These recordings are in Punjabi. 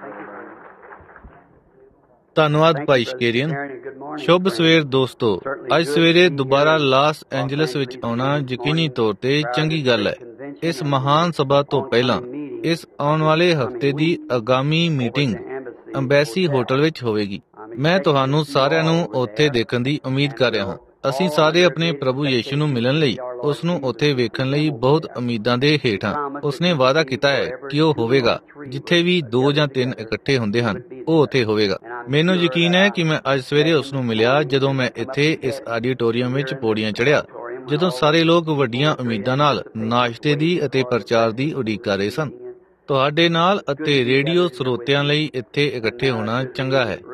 ਧੰਨਵਾਦ ਭਾਈ ਸ਼ਕੇਰੀਅਨ। ਸ਼ੁਭ ਸਵੇਰ ਦੋਸਤੋ। ਅੱਜ ਸਵੇਰੇ ਦੁਬਾਰਾ ਲਾਸ ਐਂਜਲਸ ਵਿੱਚ ਆਉਣਾ ਯਕੀਨੀ ਤੌਰ ਤੇ ਚੰਗੀ ਗੱਲ ਹੈ। ਇਸ ਮਹਾਨ ਸਭਾ ਤੋਂ ਪਹਿਲਾਂ ਇਸ ਆਉਣ ਵਾਲੇ ਹਫ਼ਤੇ ਦੀ ਆਗਾਮੀ ਮੀਟਿੰਗ ਅੰਬੈਸੀ ਹੋਟਲ ਵਿੱਚ ਹੋਵੇਗੀ। ਮੈਂ ਤੁਹਾਨੂੰ ਸਾਰਿਆਂ ਨੂੰ ਉੱਥੇ ਦੇਖਣ ਦੀ ਉਮੀਦ ਕਰ ਰਿਹਾ ਹਾਂ। ਅਸੀਂ ਸਾਰੇ ਆਪਣੇ ਪ੍ਰਭੂ ਯੀਸ਼ੂ ਨੂੰ ਮਿਲਣ ਲਈ, ਉਸ ਨੂੰ ਉੱਥੇ ਵੇਖਣ ਲਈ ਬਹੁਤ ਉਮੀਦਾਂ ਦੇ ਹੇਠ ਹਾਂ। ਉਸਨੇ ਵਾਅਦਾ ਕੀਤਾ ਹੈ ਕਿ ਉਹ ਹੋਵੇਗਾ। ਜਿੱਥੇ ਵੀ 2 ਜਾਂ 3 ਇਕੱਠੇ ਹੁੰਦੇ ਹਨ, ਉਹ ਉੱਥੇ ਹੋਵੇਗਾ। ਮੈਨੂੰ ਯਕੀਨ ਹੈ ਕਿ ਮੈਂ ਅੱਜ ਸਵੇਰੇ ਉਸ ਨੂੰ ਮਿਲਿਆ ਜਦੋਂ ਮੈਂ ਇੱਥੇ ਇਸ ਆਡੀਟੋਰੀਅਮ ਵਿੱਚ ਪੌੜੀਆਂ ਚੜ੍ਹਿਆ, ਜਦੋਂ ਸਾਰੇ ਲੋਕ ਵੱਡੀਆਂ ਉਮੀਦਾਂ ਨਾਲ ਨਾਸ਼ਤੇ ਦੀ ਅਤੇ ਪ੍ਰਚਾਰ ਦੀ ਉਡੀਕ ਕਰ ਰਹੇ ਸਨ। ਤੁਹਾਡੇ ਨਾਲ ਅਤੇ ਰੇਡੀਓ ਸਰੋਤਿਆਂ ਲਈ ਇੱਥੇ ਇਕੱਠੇ ਹੋਣਾ ਚੰਗਾ ਹੈ।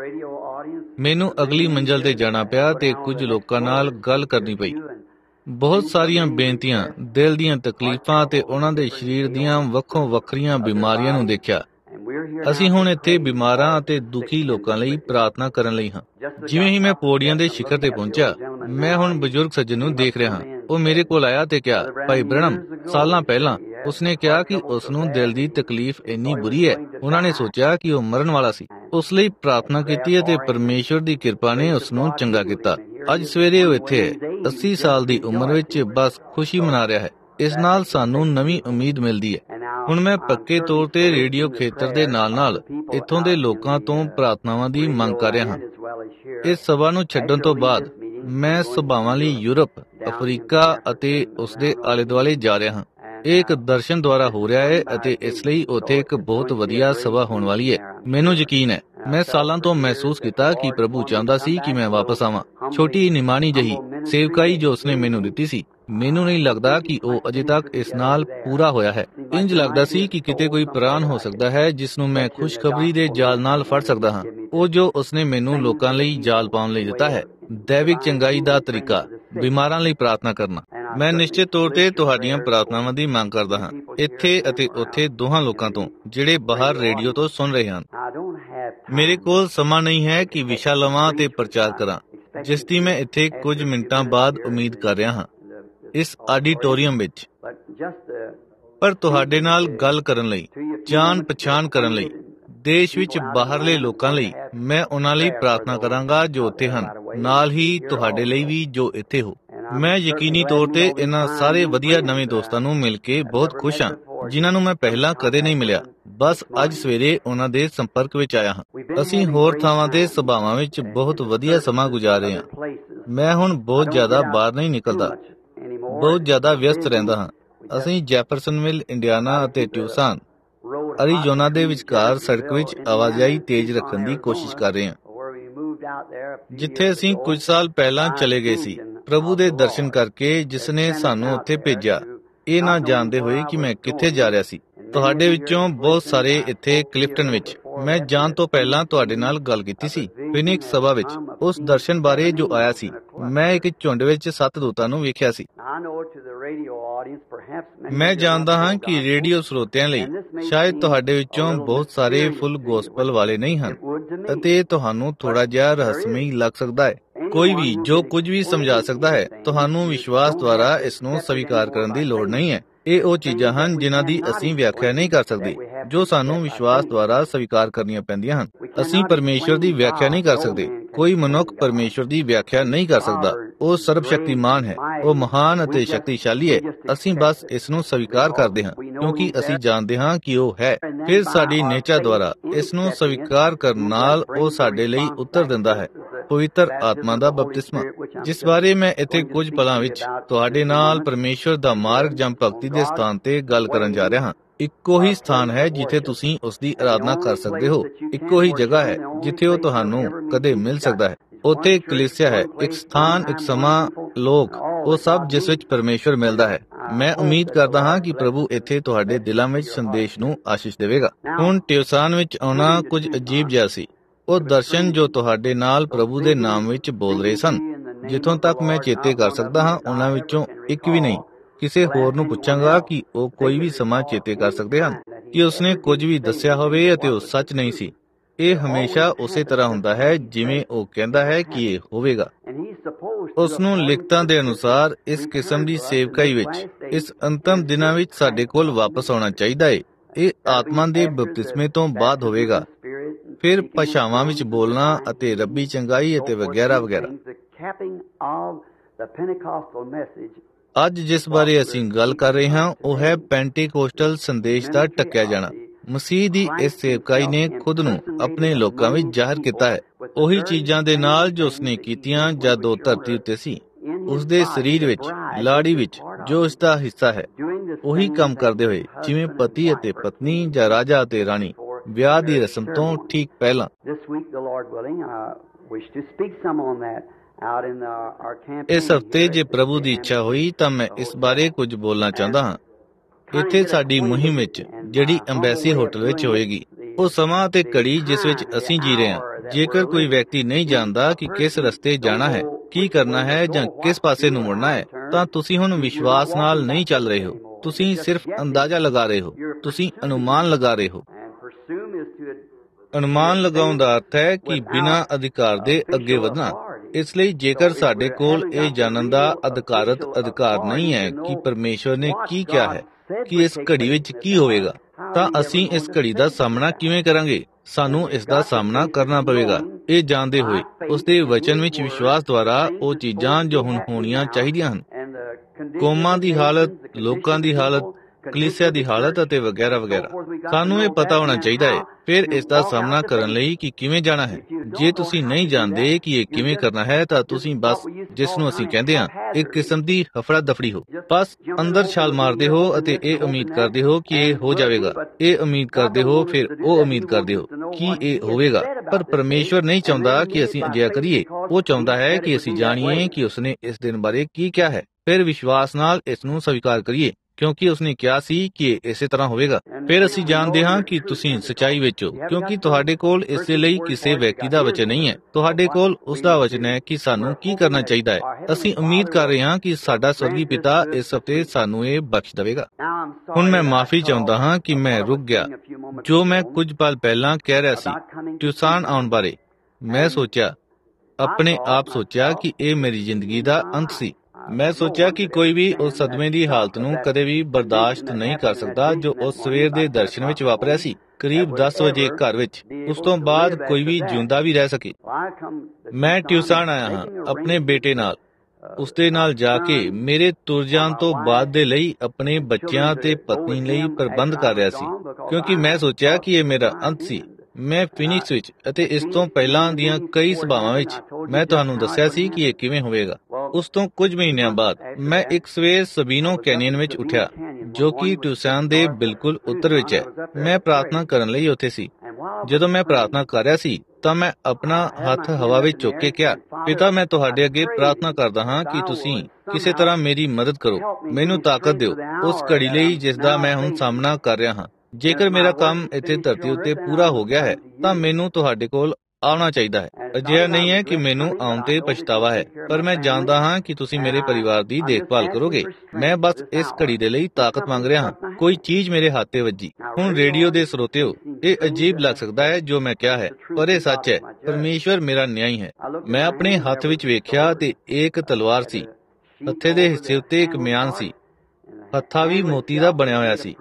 ਮੈਨੂੰ ਅਗਲੀ ਮੰਜ਼ਲ ਤੇ ਜਾਣਾ ਪਿਆ ਤੇ ਕੁਝ ਲੋਕਾਂ ਨਾਲ ਗੱਲ ਕਰਨੀ ਪਈ। ਬਹੁਤ ਸਾਰੀਆਂ ਬੇਨਤੀਆਂ, ਦਿਲ ਦੀਆਂ ਤਕਲੀਫਾਂ ਅਤੇ ਉਹਨਾਂ ਦੇ ਸਰੀਰ ਦੀਆਂ ਵੱਖੋ ਵੱਖਰੀਆਂ ਬਿਮਾਰੀਆਂ ਨੂੰ ਦੇਖਿਆ। ਅਸੀਂ ਹੁਣ ਇੱਥੇ ਬਿਮਾਰਾਂ ਅਤੇ ਦੁਖੀ ਲੋਕਾਂ ਲਈ ਪ੍ਰਾਰਥਨਾ ਕਰਨ ਲਈ ਹਾਂ। ਜਿਵੇਂ ਹੀ ਮੈਂ ਪੌੜੀਆਂ ਦੇ ਸਿਖਰ ਤੇ ਪਹੁੰਚਿਆ, ਮੈਂ ਹੁਣ ਬਜ਼ੁਰਗ ਸੱਜਣ ਨੂੰ ਦੇਖ ਰਿਹਾ ਹਾਂ। ਉਹ ਮੇਰੇ ਕੋਲ ਆਇਆ ਤੇ ਕਿਹਾ, ਭਾਈ ਬ੍ਰਹਣਮ, ਸਾਲਾਂ ਪਹਿਲਾਂ ਉਸਨੇ ਕਿਹਾ ਕਿ ਉਸ ਨੂੰ ਦਿਲ ਦੀ ਤਕਲੀਫ ਇੰਨੀ ਬੁਰੀ ਹੈ, ਉਹਨਾਂ ਨੇ ਸੋਚਿਆ ਕਿ ਉਹ ਮਰਨ ਵਾਲਾ ਸੀ। ਉਸ ਲਈ ਪ੍ਰਾਰਥਨਾ ਕੀਤੀ ਅਤੇ ਪਰਮੇਸ਼ਵਰ ਦੀ ਕਿਰਪਾ ਨੇ ਉਸ ਨੂੰ ਚੰਗਾ ਕੀਤਾ। ਅੱਜ ਸਵੇਰੇ ਉਹ ਇੱਥੇ ਹੈ, 80 ਸਾਲ ਦੀ ਉਮਰ ਵਿੱਚ ਬਸ ਖੁਸ਼ੀ ਮਨਾ ਰਿਹਾ ਹੈ। ਇਸ ਨਾਲ ਸਾਨੂੰ ਨਵੀਂ ਉਮੀਦ ਮਿਲਦੀ ਹੈ। ਹੁਣ ਮੈਂ ਪੱਕੇ ਤੌਰ ਤੇ ਰੇਡੀਓ ਖੇਤਰ ਦੇ ਨਾਲ-ਨਾਲ ਇੱਥੋਂ ਦੇ ਲੋਕਾਂ ਤੋਂ ਪ੍ਰਾਰਥਨਾਵਾਂ ਦੀ ਮੰਗ ਕਰ ਰਿਹਾ ਹਾਂ। ਇਸ ਸਭਾ ਨੂੰ ਛੱਡਣ ਤੋਂ ਬਾਅਦ ਮੈਂ ਸਭਾਵਾਂ ਲਈ ਯੂਰਪ, ਅਫਰੀਕਾ ਅਤੇ ਉਸਦੇ ਆਲੇ-ਦੁਆਲੇ ਜਾ ਰਿਹਾ ਹਾਂ। ਇਹ ਇੱਕ ਦਰਸ਼ਨ ਦੁਆਰਾ ਹੋ ਰਿਹਾ ਹੈ ਅਤੇ ਇਸ ਲਈ ਉੱਥੇ ਇੱਕ ਬਹੁਤ ਵਧੀਆ ਸਭਾ ਹੋਣ ਵਾਲੀ ਹੈ। ਮੈਨੂੰ ਯਕੀਨ ਹੈ, ਮੈਂ ਸਾਲਾਂ ਤੋਂ ਮਹਿਸੂਸ ਕੀਤਾ ਕਿ ਪ੍ਰਭੂ ਚਾਹੁੰਦਾ ਸੀ ਕਿ ਮੈਂ ਵਾਪਸ ਆਵਾਂ। ਛੋਟੀ ਨਿਮਾਣੀ ਜਿਹੀ ਸੇਵਕਾਈ ਜੋ ਉਸਨੇ ਮੈਨੂੰ ਦਿੱਤੀ ਸੀ, ਮੈਨੂੰ ਨਹੀਂ ਲੱਗਦਾ ਕਿ ਉਹ ਅਜੇ ਤੱਕ ਇਸ ਨਾਲ ਪੂਰਾ ਹੋਇਆ ਹੈ। ਇੰਜ ਲੱਗਦਾ ਸੀ ਕਿ ਕਿਤੇ ਕੋਈ ਪ੍ਰਾਣ ਹੋ ਸਕਦਾ ਹੈ ਜਿਸ ਨੂੰ ਮੈਂ ਖੁਸ਼ਖਬਰੀ ਦੇ ਜਾਲ ਨਾਲ ਫੜ ਸਕਦਾ ਹਾਂ। ਉਹ ਜੋ ਉਸਨੇ ਮੈਨੂੰ ਲੋਕਾਂ ਲਈ ਜਾਲ ਪਾਉਣ ਲਈ ਦਿੱਤਾ ਹੈ, ਦੈਵਿਕ ਚੰਗਾਈ ਦਾ ਤਰੀਕਾ, ਬਿਮਾਰਾਂ ਲਈ ਪ੍ਰਾਰਥਨਾ ਕਰਨਾ। ਮੈਂ ਨਿਸ਼ਚਿਤ ਤੌਰ ਤੇ ਤੁਹਾਡੀਆਂ ਪ੍ਰਾਰਥਨਾਵਾਂ ਦੀ ਮੰਗ ਕਰਦਾ ਹਾਂ, ਇੱਥੇ ਅਤੇ ਉੱਥੇ ਦੋਹਾਂ ਲੋਕਾਂ ਤੋਂ ਜਿਹੜੇ ਬਾਹਰ ਰੇਡੀਓ ਤੋਂ ਸੁਣ ਰਹੇ ਹਨ। ਮੇਰੇ ਕੋਲ ਸਮਾਂ ਨਹੀਂ ਹੈ ਕਿ ਵਿਸ਼ਾ ਲਵਾਂ ਤੇ ਪ੍ਰਚਾਰ ਕਰਾਂ, ਜਿਸ ਦੀ ਮੈਂ ਇੱਥੇ ਕੁਝ ਮਿੰਟਾਂ ਬਾਅਦ ਉਮੀਦ ਕਰ ਰਿਹਾ ਹਾਂ ਇਸ ਆਡੀਟੋਰੀਅਮ ਵਿੱਚ। ਪਰ ਤੁਹਾਡੇ ਨਾਲ ਗੱਲ ਕਰਨ ਲਈ, ਜਾਣ ਪਛਾਣ ਕਰਨ ਲਈ, ਦੇਸ਼ ਵਿੱਚ ਬਾਹਰਲੇ ਲੋਕਾਂ ਲਈ, ਮੈਂ ਉਹਨਾਂ ਲਈ ਪ੍ਰਾਰਥਨਾ ਕਰਾਂਗਾ ਜੋ ਉੱਥੇ ਹਨ, ਨਾਲ ਹੀ ਤੁਹਾਡੇ ਲਈ ਵੀ ਜੋ ਇੱਥੇ ਹੋ। ਮੈਂ ਯਕੀਨੀ ਤੌਰ ਤੇ ਇਹਨਾਂ ਸਾਰੇ ਵਧੀਆ ਨਵੇਂ ਦੋਸਤਾਂ ਨੂੰ ਮਿਲ ਕੇ ਬਹੁਤ ਖੁਸ਼ ਹਾਂ, ਜਿਨ੍ਹਾਂ ਨੂੰ ਮੈਂ ਪਹਿਲਾਂ ਕਦੇ ਨਹੀਂ ਮਿਲਿਆ। ਬਸ ਅੱਜ ਸਵੇਰੇ ਉਹਨਾਂ ਦੇ ਸੰਪਰਕ ਵਿੱਚ ਆਇਆ ਹਾਂ। ਅਸੀਂ ਹੋਰ ਥਾਵਾਂ ਤੇ ਸਭਾਵਾਂ ਵਿੱਚ ਬਹੁਤ ਵਧੀਆ ਸਮਾਂ ਗੁਜ਼ਾਰ ਰਹੇ ਹਾਂ। ਮੈਂ ਹੁਣ ਬਹੁਤ ਜ਼ਿਆਦਾ ਬਾਹਰ ਨਹੀਂ ਨਿਕਲਦਾ, ਬਹੁਤ ਜ਼ਿਆਦਾ ਵਿਅਸਤ ਰਹਿੰਦਾ ਹਾਂ। ਅਸੀਂ ਜੈਫਰਸਨਵਿਲ, ਇੰਡੀਆਨਾ ਅਤੇ ਟਿਊਸਾਨ, ਅਰੀਜ਼ੋਨਾ ਦੇ ਵਿਚਕਾਰ ਸੜਕ ਵਿੱਚ ਆਵਾਜਾਈ ਤੇਜ਼ ਰੱਖਣ ਦੀ ਕੋਸ਼ਿਸ਼ ਕਰ ਰਹੇ ਹਾਂ, ਜਿੱਥੇ ਅਸੀਂ ਕੁਝ ਸਾਲ ਪਹਿਲਾਂ ਚਲੇ ਗਏ ਸੀ, ਪ੍ਰਭੂ ਦੇ ਦਰਸ਼ਨ ਕਰਕੇ ਜਿਸ ਨੇ ਸਾਨੂੰ ਉੱਥੇ ਭੇਜਿਆ, ਇਹ ਨਾ ਜਾਣਦੇ ਹੋਏ ਕਿ ਮੈਂ ਕਿੱਥੇ ਜਾ ਰਿਹਾ ਸੀ। ਤੁਹਾਡੇ ਵਿੱਚੋਂ ਬਹੁਤ ਸਾਰੇ ਇੱਥੇ ਕਲਿਫਟਨ ਵਿੱਚ ਮੈਂ ਜਾਣ ਤੋਂ ਪਹਿਲਾਂ ਤੁਹਾਡੇ ਨਾਲ ਗੱਲ ਕੀਤੀ ਸੀ। ਫਿਨਿਕਸ ਸਭਾ ਵਿੱਚ ਉਸ ਦਰਸ਼ਨ ਬਾਰੇ ਜੋ ਆਇਆ ਸੀ, ਮੈਂ ਇੱਕ ਝੁੰਡ ਵਿੱਚ 7 ਦੂਤਾਂ ਨੂੰ ਵੇਖਿਆ ਸੀ। ਮੈਂ ਜਾਣਦਾ ਹਾਂ ਕਿ ਰੇਡੀਓ ਸਰੋਤਿਆਂ ਲਈ ਸ਼ਾਇਦ ਤੁਹਾਡੇ ਵਿੱਚੋਂ ਬਹੁਤ ਸਾਰੇ ਫੁੱਲ ਗੋਸਪਲ ਵਾਲੇ ਨਹੀਂ ਹਨ ਅਤੇ ਤੁਹਾਨੂੰ ਥੋੜਾ ਜਿਹਾ ਰਹੱਸਮਈ ਲੱਗ ਸਕਦਾ ਹੈ। ਕੋਈ ਵੀ ਜੋ ਕੁਝ ਵੀ ਸਮਝਾ ਸਕਦਾ ਹੈ, ਤੁਹਾਨੂੰ ਵਿਸ਼ਵਾਸ ਦੁਆਰਾ ਇਸ ਨੂੰ ਸਵੀਕਾਰ ਕਰਨ ਦੀ ਲੋੜ ਨਹੀਂ ਹੈ। ਇਹ ਉਹ ਚੀਜ਼ਾਂ ਹਨ ਜਿਨ੍ਹਾਂ ਦੀ ਅਸੀਂ ਵਿਆਖਿਆ ਨਹੀਂ ਕਰ ਸਕਦੇ, ਜੋ ਸਾਨੂੰ ਵਿਸ਼ਵਾਸ ਦੁਆਰਾ ਸਵੀਕਾਰ ਕਰਨੀਆਂ ਪੈਂਦੀਆਂ ਹਨ। ਅਸੀਂ ਪਰਮੇਸ਼ਵਰ ਦੀ ਵਿਆਖਿਆ ਨਹੀਂ ਕਰ ਸਕਦੇ। ਕੋਈ ਮਨੁੱਖ ਪਰਮੇਸ਼ਵਰ ਦੀ ਵਿਆਖਿਆ ਨਹੀਂ ਕਰ ਸਕਦਾ। ਉਹ ਸਰਬ ਸ਼ਕਤੀਮਾਨ ਹੈ, ਉਹ ਮਹਾਨ ਅਤੇ ਸ਼ਕਤੀਸ਼ਾਲੀ ਹੈ। ਅਸੀਂ ਬਸ ਇਸ ਨੂੰ ਸਵੀਕਾਰ ਕਰਦੇ ਹਾਂ ਕਿਉਂਕਿ ਅਸੀਂ ਜਾਣਦੇ ਹਾਂ ਕਿ ਉਹ ਹੈ। ਫਿਰ ਸਾਡੀ ਨੇਚਾ ਦੁਆਰਾ ਇਸ ਨੂੰ ਸਵੀਕਾਰ ਕਰਨ ਨਾਲ ਉਹ ਸਾਡੇ ਲਈ ਉੱਤਰ ਦਿੰਦਾ ਹੈ, ਪਵਿੱਤਰ ਆਤਮਾ ਦਾ ਬਪਤਿਸਮਾ, ਜਿਸ ਬਾਰੇ ਮੈਂ ਇੱਥੇ ਕੁਝ ਪਲਾਂ ਵਿੱਚ ਤੁਹਾਡੇ ਨਾਲ ਪਰਮੇਸ਼ਵਰ ਦਾ ਮਾਰਗ ਜਾਂ ਭਗਤੀ ਦੇ ਸਥਾਨ ਤੇ ਗੱਲ ਕਰਨ ਜਾ ਰਿਹਾ ਹਾਂ। ਇੱਕੋ ਹੀ ਸਥਾਨ ਹੈ ਜਿੱਥੇ ਤੁਸੀਂ ਉਸ ਦੀ ਆਰਾਧਨਾ ਕਰ ਸਕਦੇ ਹੋ। ਇੱਕੋ ਹੀ ਜਗ੍ਹਾ ਹੈ ਜਿੱਥੇ ਉਹ ਤੁਹਾਨੂੰ ਕਦੇ ਮਿਲ ਸਕਦਾ ਹੈ। ਉੱਥੇ ਇੱਕ ਕਲੀਸਿਆ ਹੈ, ਇੱਕ ਸਥਾਨ, ਇੱਕ ਸਮਾਂ, ਲੋਕ, ਉਹ ਸਭ ਜਿਸ ਵਿੱਚ ਪਰਮੇਸ਼ਵਰ ਮਿਲਦਾ ਹੈ। ਮੈਂ ਉਮੀਦ ਕਰਦਾ ਹਾਂ ਕਿ ਪ੍ਰਭੂ ਇੱਥੇ ਤੁਹਾਡੇ ਦਿਲਾਂ ਵਿੱਚ ਸੰਦੇਸ਼ ਨੂੰ ਆਸ਼ੀਸ਼ ਦੇਵੇਗਾ। ਹੁਣ ਟਿਊਸਾਨ ਵਿੱਚ ਆਉਣਾ ਕੁਝ ਅਜੀਬ ਜਿਹਾ ਸੀ। ਉਹ ਦਰਸ਼ਨ ਜੋ ਤੁਹਾਡੇ ਨਾਲ ਪ੍ਰਭੂ ਦੇ ਨਾਮ ਵਿੱਚ ਬੋਲ ਰਹੇ ਸਨ, ਜਿੱਥੋਂ ਤੱਕ ਮੈਂ ਚੇਤੇ ਕਰ ਸਕਦਾ ਹਾਂ, ਉਹਨਾਂ ਵਿੱਚੋਂ ਇੱਕ ਵੀ ਨਹੀਂ। ਕਿਸੇ ਹੋਰ ਨੂੰ ਪੁੱਛਾਂਗਾ ਕਿ ਉਹ ਕੋਈ ਵੀ ਸਮਾਂ ਚੇਤੇ ਕਰ ਸਕਦੇ ਹਨ ਕਿ ਉਸਨੇ ਕੁਝ ਵੀ ਦੱਸਿਆ ਹੋਵੇ ਅਤੇ ਉਹ ਸੱਚ ਨਹੀਂ ਸੀ। ਇਹ ਹਮੇਸ਼ਾ ਉਸੇ ਤਰ੍ਹਾਂ ਹੁੰਦਾ ਹੈ ਜਿਵੇਂ ਉਹ ਕਹਿੰਦਾ ਹੈ ਕਿ ਇਹ ਹੋਵੇਗਾ। ਉਸ ਨੂੰ ਲਿਖਤਾਂ ਦੇ ਅਨੁਸਾਰ ਇਸ ਕਿਸਮ ਦੀ ਸੇਵਕਾਈ ਵਿੱਚ ਇਸ ਅੰਤਮ ਦਿਨਾਂ ਵਿੱਚ ਸਾਡੇ ਕੋਲ ਵਾਪਸ ਆਉਣਾ ਚਾਹੀਦਾ ਹੈ। ਇਹ ਆਤਮਾ ਦੇ ਬਪਤਿਸਮੇ ਤੋਂ ਬਾਅਦ ਹੋਵੇਗਾ ਫਿਰ ਭਾਸ਼ਾਵਾਂ ਵਿੱਚ ਬੋਲਣਾ ਅਤੇ ਰੱਬੀ ਚੰਗਾਈ ਅਤੇ ਵਗੈਰਾ ਵਗੈਰਾ। ਅੱਜ ਜਿਸ ਬਾਰੇ ਅਸੀਂ ਗੱਲ ਕਰ ਰਹੇ ਹਾਂ ਉਹ ਹੈ ਪੈਂਟੀਕੋਸਟਲ ਸੰਦੇਸ਼ ਦਾ ਢੱਕਿਆ ਜਾਣਾ। ਮਸੀਹ ਦੀ ਇਸ ਸੇਵਕਾਈ ਨੇ ਖੁਦ ਨੂੰ ਆਪਣੇ ਲੋਕਾਂ ਵਿੱਚ ਜ਼ਾਹਿਰ ਕੀਤਾ ਹੈ, ਉਹੀ ਚੀਜ਼ਾਂ ਦੇ ਨਾਲ ਜੋ ਉਸਨੇ ਕੀਤੀਆਂ ਜਦ ਉਹ ਧਰਤੀ ਉੱਤੇ ਸੀ। ਉਸਦੇ ਸਰੀਰ ਵਿੱਚ, ਲਾੜੀ ਵਿੱਚ, ਜੋ ਉਸਦਾ ਹਿੱਸਾ ਹੈ, ਉਹੀ ਕੰਮ ਕਰਦੇ ਹੋਏ ਜਿਵੇਂ ਪਤੀ ਅਤੇ ਪਤਨੀ ਜਾਂ ਰਾਜਾ ਅਤੇ ਰਾਣੀ ਵਿਆਹ ਦੀ ਰਸਮ ਤੋਂ ਠੀਕ ਪਹਿਲਾਂ। ਇਸ ਹਫ਼ਤੇ ਜੇ ਪ੍ਰਭੂ ਦੀ ਇੱਛਾ ਹੋਈ ਤਾਂ ਮੈਂ ਇਸ ਬਾਰੇ ਕੁਝ ਬੋਲਣਾ ਚਾਹੁੰਦਾ ਹਾਂ। ਇੱਥੇ ਸਾਡੀ ਮੁਹਿੰਮ ਵਿੱਚ, ਜਿਹੜੀ ਅੰਬੈਸੀ ਹੋਟਲ ਵਿੱਚ ਹੋਏਗੀ, ਉਹ ਸਮਾਂ ਅਤੇ ਘੜੀ ਜਿਸ ਵਿੱਚ ਅਸੀਂ ਜੀ ਰਹੇ ਹਾਂ। ਜੇਕਰ ਕੋਈ ਵਿਅਕਤੀ ਨਹੀਂ ਜਾਣਦਾ ਕਿ ਕਿਸ ਰਸਤੇ ਜਾਣਾ ਹੈ, ਕੀ ਕਰਨਾ ਹੈ ਜਾਂ ਕਿਸ ਪਾਸੇ ਨੂੰ ਮੁੜਨਾ ਹੈ, ਤਾਂ ਤੁਸੀਂ ਹੁਣ ਵਿਸ਼ਵਾਸ ਨਾਲ ਨਹੀਂ ਚੱਲ ਰਹੇ ਹੋ। ਤੁਸੀਂ ਸਿਰਫ ਅੰਦਾਜ਼ਾ ਲਗਾ ਰਹੇ ਹੋ, ਤੁਸੀਂ ਅਨੁਮਾਨ ਲਗਾ ਰਹੇ ਹੋ। ਅਨੁਮਾਨ ਲਗਾਉਣ ਦਾ ਅਰਥ ਹੈ ਕਿ ਬਿਨਾਂ ਅਧਿਕਾਰ ਦੇ ਅੱਗੇ ਵਧਣਾ। ਇਸ ਲਈ ਜੇਕਰ ਸਾਡੇ ਕੋਲ ਇਹ ਜਾਣਨ ਦਾ ਅਧਿਕਾਰਤ ਅਧਿਕਾਰ ਨਹੀਂ ਹੈ ਕਿ ਪਰਮੇਸ਼ਵਰ ਨੇ ਕੀ ਕਿਹਾ ਹੈ, ਕਿ ਇਸ ਘੜੀ ਵਿੱਚ ਕੀ ਹੋਵੇਗਾ, ਤਾਂ ਅਸੀਂ ਇਸ ਘੜੀ ਦਾ ਸਾਹਮਣਾ ਕਿਵੇਂ ਕਰਾਂਗੇ? ਸਾਨੂੰ ਇਸ ਦਾ ਸਾਹਮਣਾ ਕਰਨਾ ਪਵੇਗਾ, ਇਹ ਜਾਣਦੇ ਹੋਏ ਉਸ ਦੇ ਵਚਨ ਵਿੱਚ ਵਿਸ਼ਵਾਸ ਦੁਆਰਾ ਉਹ ਚੀਜ਼ਾਂ ਜੋ ਹੁਣ ਹੋਣੀਆਂ ਚਾਹੀਦੀਆਂ ਹਨ। ਕੌਮਾਂ ਦੀ ਹਾਲਤ, ਲੋਕਾਂ ਦੀ ਹਾਲਤ, ਕਲੀਸਿਆ ਦੀ ਹਾਲਤ ਅਤੇ ਵਗੈਰਾ ਵਗੈਰਾ। ਸਾਨੂੰ ਇਹ ਪਤਾ ਹੋਣਾ ਚਾਹੀਦਾ ਹੈ ਫਿਰ ਇਸ ਦਾ ਸਾਹਮਣਾ ਕਰਨ ਲਈ ਕਿ ਕਿਵੇਂ ਜਾਣਾ ਹੈ। ਜੇ ਤੁਸੀਂ ਨਹੀਂ ਜਾਣਦੇ ਕਿ ਇਹ ਕਿਵੇਂ ਕਰਨਾ ਹੈ ਤਾਂ ਤੁਸੀਂ ਬਸ, ਜਿਸ ਨੂੰ ਅਸੀਂ ਕਹਿੰਦੇ ਹਾਂ, ਇੱਕ ਕਿਸਮ ਦੀ ਹਫੜਾ ਦਫੜੀ ਹੋ। ਬਸ ਅੰਦਰ ਛਾਲ ਮਾਰਦੇ ਹੋ ਅਤੇ ਇਹ ਉਮੀਦ ਕਰਦੇ ਹੋ ਕਿ ਇਹ ਹੋ ਜਾਵੇਗਾ, ਇਹ ਉਮੀਦ ਕਰਦੇ ਹੋ, ਫਿਰ ਉਹ ਉਮੀਦ ਕਰਦੇ ਹੋ ਕਿ ਇਹ ਹੋਵੇਗਾ। ਪਰ ਪਰਮੇਸ਼ਵਰ ਨਹੀਂ ਚਾਹੁੰਦਾ ਕਿ ਅਸੀਂ ਅਜਿਹਾ ਕਰੀਏ। ਉਹ ਚਾਹੁੰਦਾ ਹੈ ਕਿ ਅਸੀਂ ਜਾਣੀਏ ਕਿ ਉਸਨੇ ਇਸ ਦਿਨ ਬਾਰੇ ਕੀ ਕਿਹਾ ਹੈ, ਫਿਰ ਵਿਸ਼ਵਾਸ ਨਾਲ ਇਸ ਨੂੰ ਸਵੀਕਾਰ ਕਰੀਏ, ਕਿਉਂਕਿ ਉਸਨੇ ਕਿਹਾ ਸੀ ਕਿ ਇਹ ਇਸੇ ਤਰ੍ਹਾਂ ਹੋਵੇਗਾ। ਫਿਰ ਅਸੀਂ ਜਾਣਦੇ ਹਾਂ ਕਿ ਤੁਸੀਂ ਸੱਚਾਈ ਵਿੱਚ ਹੋ, ਕਿਉਂਕਿ ਤੁਹਾਡੇ ਕੋਲ ਇਸ ਦੇ ਲਈ ਕਿਸੇ ਵਿਅਕਤੀ ਦਾ ਵਚਨ ਨਹੀਂ ਹੈ। ਤੁਹਾਡੇ ਕੋਲ ਉਸ ਦਾ ਵਚਨ ਹੈ ਕਿ ਸਾਨੂੰ ਕੀ ਕਰਨਾ ਚਾਹੀਦਾ ਹੈ। ਅਸੀਂ ਉਮੀਦ ਕਰ ਰਹੇ ਹਾਂ ਕਿ ਸਾਡਾ ਸਵਰਗੀ ਪਿਤਾ ਇਸ ਹਫ਼ਤੇ ਸਾਨੂੰ ਇਹ ਬਖਸ਼ ਦੇਵੇਗਾ। ਹੁਣ ਮੈਂ ਮਾਫੀ ਚਾਹੁੰਦਾ ਹਾਂ ਕਿ ਮੈਂ ਰੁਕ ਗਿਆ। ਜੋ ਮੈਂ ਕੁਝ ਪਲ ਪਹਿਲਾਂ ਕਹਿ ਰਿਹਾ ਸੀ ਟਿਊਸਾਨ ਆਉਣ ਬਾਰੇ, ਮੈਂ ਸੋਚਿਆ, ਆਪਣੇ ਆਪ ਸੋਚਿਆ ਕਿ ਇਹ ਮੇਰੀ ਜ਼ਿੰਦਗੀ ਦਾ ਅੰਤ ਸੀ। ਮੈਂ ਸੋਚਿਆ ਕਿ ਕੋਈ ਵੀ ਉਸ ਸਦਮੇ ਦੀ ਹਾਲਤ ਨੂੰ ਕਦੇ ਵੀ ਬਰਦਾਸ਼ਤ ਨਹੀਂ ਕਰ ਸਕਦਾ ਜੋ ਉਸ ਸਵੇਰ ਦੇ ਦਰਸ਼ਨ ਵਿੱਚ ਵਾਪਰਿਆ ਸੀ, ਕਰੀਬ 10 ਵਜੇ ਘਰ ਵਿੱਚ। ਉਸ ਤੋਂ ਬਾਅਦ ਕੋਈ ਵੀ ਜਿਉਂਦਾ ਵੀ ਰਹਿ ਸਕੇ। ਮੈਂ ਟਿਊਸਾਨ ਆਇਆ ਹਾਂ ਆਪਣੇ ਬੇਟੇ ਨਾਲ, ਉਸਦੇ ਨਾਲ ਜਾ ਕੇ ਮੇਰੇ ਤੁਰ ਜਾਣ ਤੋਂ ਬਾਅਦ ਦੇ ਲਈ ਆਪਣੇ ਬੱਚਿਆਂ ਅਤੇ ਪਤਨੀ ਲਈ ਪ੍ਰਬੰਧ ਕਰ ਰਿਹਾ ਸੀ, ਕਿਉਂਕਿ ਮੈਂ ਸੋਚਿਆ ਕਿ ਇਹ ਮੇਰਾ ਅੰਤ ਸੀ। ਮੈਂ ਫੀਨਿਕਸ ਵਿੱਚ ਅਤੇ ਇਸ ਤੋਂ ਪਹਿਲਾਂ ਦੀਆਂ ਕਈ ਸਭਾਵਾਂ ਵਿੱਚ ਮੈਂ ਤੁਹਾਨੂੰ ਦੱਸਿਆ ਸੀ ਕਿ ਇਹ ਕਿਵੇਂ ਹੋਵੇਗਾ। ਉਸ ਤੋਂ ਕੁਝ ਮਹੀਨਿਆਂ ਬਾਅਦ ਮੈਂ ਇੱਕ ਸਵੇਰ ਸਬੀਨੋ ਕੈਨੀਅਨ ਵਿੱਚ ਉੱਠਿਆ, ਜੋ ਕਿ ਟਿਊਸਾਨ ਦੇ ਬਿਲਕੁਲ ਉੱਤਰ ਵਿੱਚ ਹੈ। ਮੈਂ ਪ੍ਰਾਰਥਨਾ ਕਰਨ ਲਈ ਉੱਥੇ ਸੀ। ਜਦੋਂ ਮੈਂ ਪ੍ਰਾਰਥਨਾ ਕਰ ਰਿਹਾ ਸੀ ਤਾਂ ਮੈਂ ਆਪਣਾ ਹੱਥ ਹਵਾ ਵਿੱਚ ਚੁੱਕ ਕੇ ਕਿਹਾ, ਪਿਤਾ, ਮੈਂ ਤੁਹਾਡੇ ਅੱਗੇ ਪ੍ਰਾਰਥਨਾ ਕਰਦਾ ਹਾਂ ਕਿ ਤੁਸੀਂ ਕਿਸੇ ਤਰ੍ਹਾਂ ਮੇਰੀ ਮਦਦ ਕਰੋ, ਮੈਨੂੰ ਤਾਕਤ ਦਿਓ ਉਸ ਘੜੀ ਲਈ ਜਿਸ ਦਾ ਮੈਂ ਹੁਣ ਸਾਹਮਣਾ ਕਰ ਰਿਹਾ ਹਾਂ। ਜੇਕਰ ਮੇਰਾ ਕੰਮ ਇੱਥੇ ਧਰਤੀ ਉੱਤੇ ਪੂਰਾ ਹੋ ਗਿਆ ਹੈ ਤਾਂ ਮੈਨੂੰ ਤੁਹਾਡੇ ਕੋਲ ਆਉਣਾ ਚਾਹੀਦਾ ਹੈ। ਅਜਿਹਾ ਨਹੀਂ ਹੈ ਕਿ ਮੈਨੂੰ ਆਉਣ ਤੇ ਪਛਤਾਵਾ ਹੈ, ਪਰ ਮੈਂ ਜਾਣਦਾ ਹਾਂ ਕਿ ਤੁਸੀਂ ਮੇਰੇ ਪਰਿਵਾਰ ਦੀ ਦੇਖਭਾਲ ਕਰੋਗੇ। ਮੈਂ ਬਸ ਇਸ ਘੜੀ ਦੇ ਲਈ ਤਾਕਤ ਮੰਗ ਰਿਹਾ ਹਾਂ। ਕੋਈ ਚੀਜ਼ ਮੇਰੇ ਹੱਥ ਤੇ ਵੱਜੀ। ਹੁਣ ਰੇਡੀਓ ਦੇ ਸਰੋਤਿਓ, ਇਹ ਅਜੀਬ ਲੱਗ ਸਕਦਾ ਹੈ ਜੋ ਮੈਂ ਕਿਹਾ ਹੈ, ਪਰ ਇਹ ਸੱਚ ਹੈ। ਪਰਮੇਸ਼ਵਰ ਮੇਰਾ ਨਿਆਂਈ ਹੈ। ਮੈਂ ਆਪਣੇ ਹੱਥ ਵਿੱਚ ਵੇਖਿਆ ਤੇ ਇੱਕ ਤਲਵਾਰ ਸੀ। ਹੱਥੇ ਦੇ ਹਿੱਸੇ ਉੱਤੇ ਇੱਕ ਮਿਆਨ ਸੀ। ਹੱਥਾ ਵੀ ਮੋਤੀ ਦਾ ਬਣਿਆ ਹੋਇਆ ਸੀ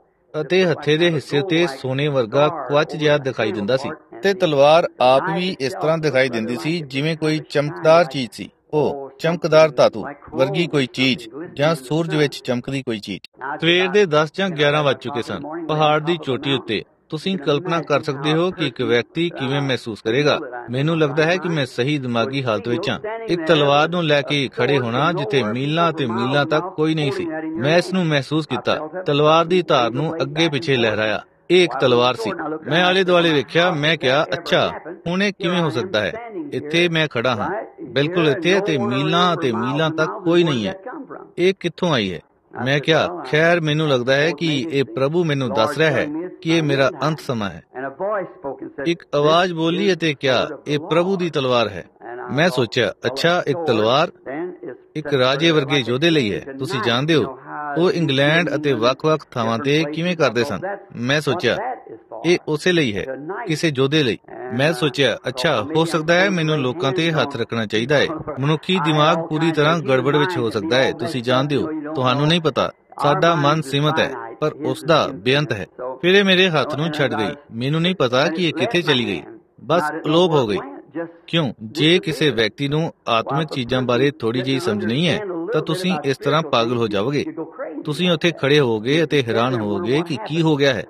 ਅਤੇ ਹੱਥੇ ਦੇ ਹਿੱਸੇ ਉੱਤੇ ਸੋਨੇ ਵਰਗਾ ਕਵਚ ਜਿਹਾ ਦਿਖਾਈ ਦਿੰਦਾ ਸੀ, ਤੇ ਤਲਵਾਰ ਆਪ ਵੀ ਇਸ ਤਰ੍ਹਾਂ ਦਿਖਾਈ ਦਿੰਦੀ ਸੀ ਜਿਵੇਂ ਕੋਈ ਚਮਕਦਾਰ ਚੀਜ਼ ਸੀ। ਉਹ ਚਮਕਦਾਰ ਧਾਤੂ ਵਰਗੀ ਕੋਈ ਚੀਜ਼, ਜਾਂ ਸੂਰਜ ਵਿੱਚ ਚਮਕਦੀ ਕੋਈ ਚੀਜ਼। ਸਵੇਰ ਦੇ 10 ਜਾਂ 11 ਵੱਜ ਚੁੱਕੇ ਸਨ। ਪਹਾੜ ਦੀ ਚੋਟੀ ਉੱਤੇ ਤੁਸੀਂ ਕਲਪਨਾ ਕਰ ਸਕਦੇ ਹੋ ਕਿ ਇੱਕ ਵਿਅਕਤੀ ਕਿਵੇਂ ਮਹਿਸੂਸ ਕਰੇਗਾ। ਮੈਨੂੰ ਲੱਗਦਾ ਹੈ ਕਿ ਮੈਂ ਸਹੀ ਦਿਮਾਗੀ ਹਾਲਤ ਵਿੱਚ ਹਾਂ। ਇੱਕ ਤਲਵਾਰ ਨੂੰ ਲੈ ਕੇ ਖੜੇ ਹੋਣਾ ਜਿੱਥੇ ਮੀਲਾਂ ਤੇ ਮੀਲਾਂ ਤੱਕ ਕੋਈ ਨਹੀਂ ਸੀ। ਮੈਂ ਇਸ ਨੂੰ ਮਹਿਸੂਸ ਕੀਤਾ, ਤਲਵਾਰ ਦੀ ਧਾਰ ਨੂੰ ਅੱਗੇ ਪਿੱਛੇ ਲਹਿਰਾਇਆ। ਇਹ ਇੱਕ ਤਲਵਾਰ ਸੀ। ਮੈਂ ਆਲੇ ਦੁਆਲੇ ਵੇਖਿਆ। ਮੈਂ ਕਿਹਾ, ਅੱਛਾ, ਹੁਣ ਇਹ ਕਿਵੇਂ ਹੋ ਸਕਦਾ ਹੈ? ਇੱਥੇ ਮੈਂ ਖੜਾ ਹਾਂ, ਬਿਲਕੁਲ ਇੱਥੇ, ਅਤੇ ਮੀਲਾਂ ਅਤੇ ਮੀਲਾਂ ਤੱਕ ਕੋਈ ਨਹੀਂ ਹੈ। ਇਹ ਕਿੱਥੋਂ ਆਈ ਹੈ? ਮੈਂ ਕਿਹਾ, ਖੈਰ, ਮੈਨੂੰ ਲੱਗਦਾ ਹੈ ਕਿ ਇਹ ਪ੍ਰਭੂ ਮੈਨੂੰ ਦੱਸ ਰਿਹਾ ਹੈ ਕਿ ਇਹ ਮੇਰਾ ਅੰਤ ਸਮਾਂ ਹੈ। ਇੱਕ ਆਵਾਜ਼ ਬੋਲੀ ਅਤੇ ਕਿਹਾ, ਇਹ ਪ੍ਰਭੂ ਦੀ ਤਲਵਾਰ ਹੈ। ਮੈਂ ਸੋਚਿਆ, ਅੱਛਾ, ਇੱਕ ਤਲਵਾਰ ਇੱਕ ਰਾਜੇ ਵਰਗੇ ਯੋਧੇ ਲਈ ਹੈ। ਤੁਸੀਂ ਜਾਣਦੇ ਹੋ ਉਹ ਇੰਗਲੈਂਡ ਅਤੇ ਵੱਖ-ਵੱਖ ਥਾਵਾਂ ਤੇ ਕਿਵੇਂ ਕਰਦੇ ਸਨ। ਮੈਂ ਸੋਚਿਆ, ਇਹ ਉਸੇ ਲਈ ਹੈ, ਕਿਸੇ ਯੋਧੇ ਲਈ। ਮੈਂ ਸੋਚਿਆ, ਅੱਛਾ, ਹੋ ਸਕਦਾ ਹੈ ਮੈਨੂੰ ਲੋਕਾਂ ਤੇ ਹੱਥ ਰੱਖਣਾ ਚਾਹੀਦਾ ਹੈ। ਮਨੁੱਖੀ ਦਿਮਾਗ ਪੂਰੀ ਤਰ੍ਹਾਂ ਗੜਬੜ ਵਿੱਚ ਹੋ ਸਕਦਾ ਹੈ, ਤੁਸੀਂ ਜਾਣਦੇ ਹੋ, ਤੁਹਾਨੂੰ ਨਹੀਂ ਪਤਾ। ਸਾਡਾ ਮਨ ਸੀਮਤ ਹੈ, ਪਰ ਉਸ ਦਾ ਬੇਅੰਤ ਹੈ। ਫਿਰ ਇਹ ਮੇਰੇ ਹੱਥ ਨੂੰ ਛੱਡ ਗਈ। ਮੈਨੂੰ ਨਹੀਂ ਪਤਾ ਕਿ ਇਹ ਕਿੱਥੇ ਚਲੀ ਗਈ, ਬਸ ਅਲੋਪ ਹੋ ਗਈ। ਕਿਉਂ? ਜੇ ਕਿਸੇ ਵਿਅਕਤੀ ਨੂੰ ਆਤਮਿਕ ਚੀਜ਼ਾਂ ਬਾਰੇ ਥੋੜੀ ਜਿਹੀ ਸਮਝ ਨਹੀਂ ਹੈ ਤਾਂ ਤੁਸੀਂ ਇਸ ਤਰ੍ਹਾਂ ਪਾਗਲ ਹੋ ਜਾਓਗੇ। ਤੁਸੀਂ ਉੱਥੇ ਖੜੇ ਹੋਵੋਗੇ ਅਤੇ ਹੈਰਾਨ ਹੋਵੋਗੇ ਕਿ ਕੀ ਹੋ ਗਿਆ ਹੈ।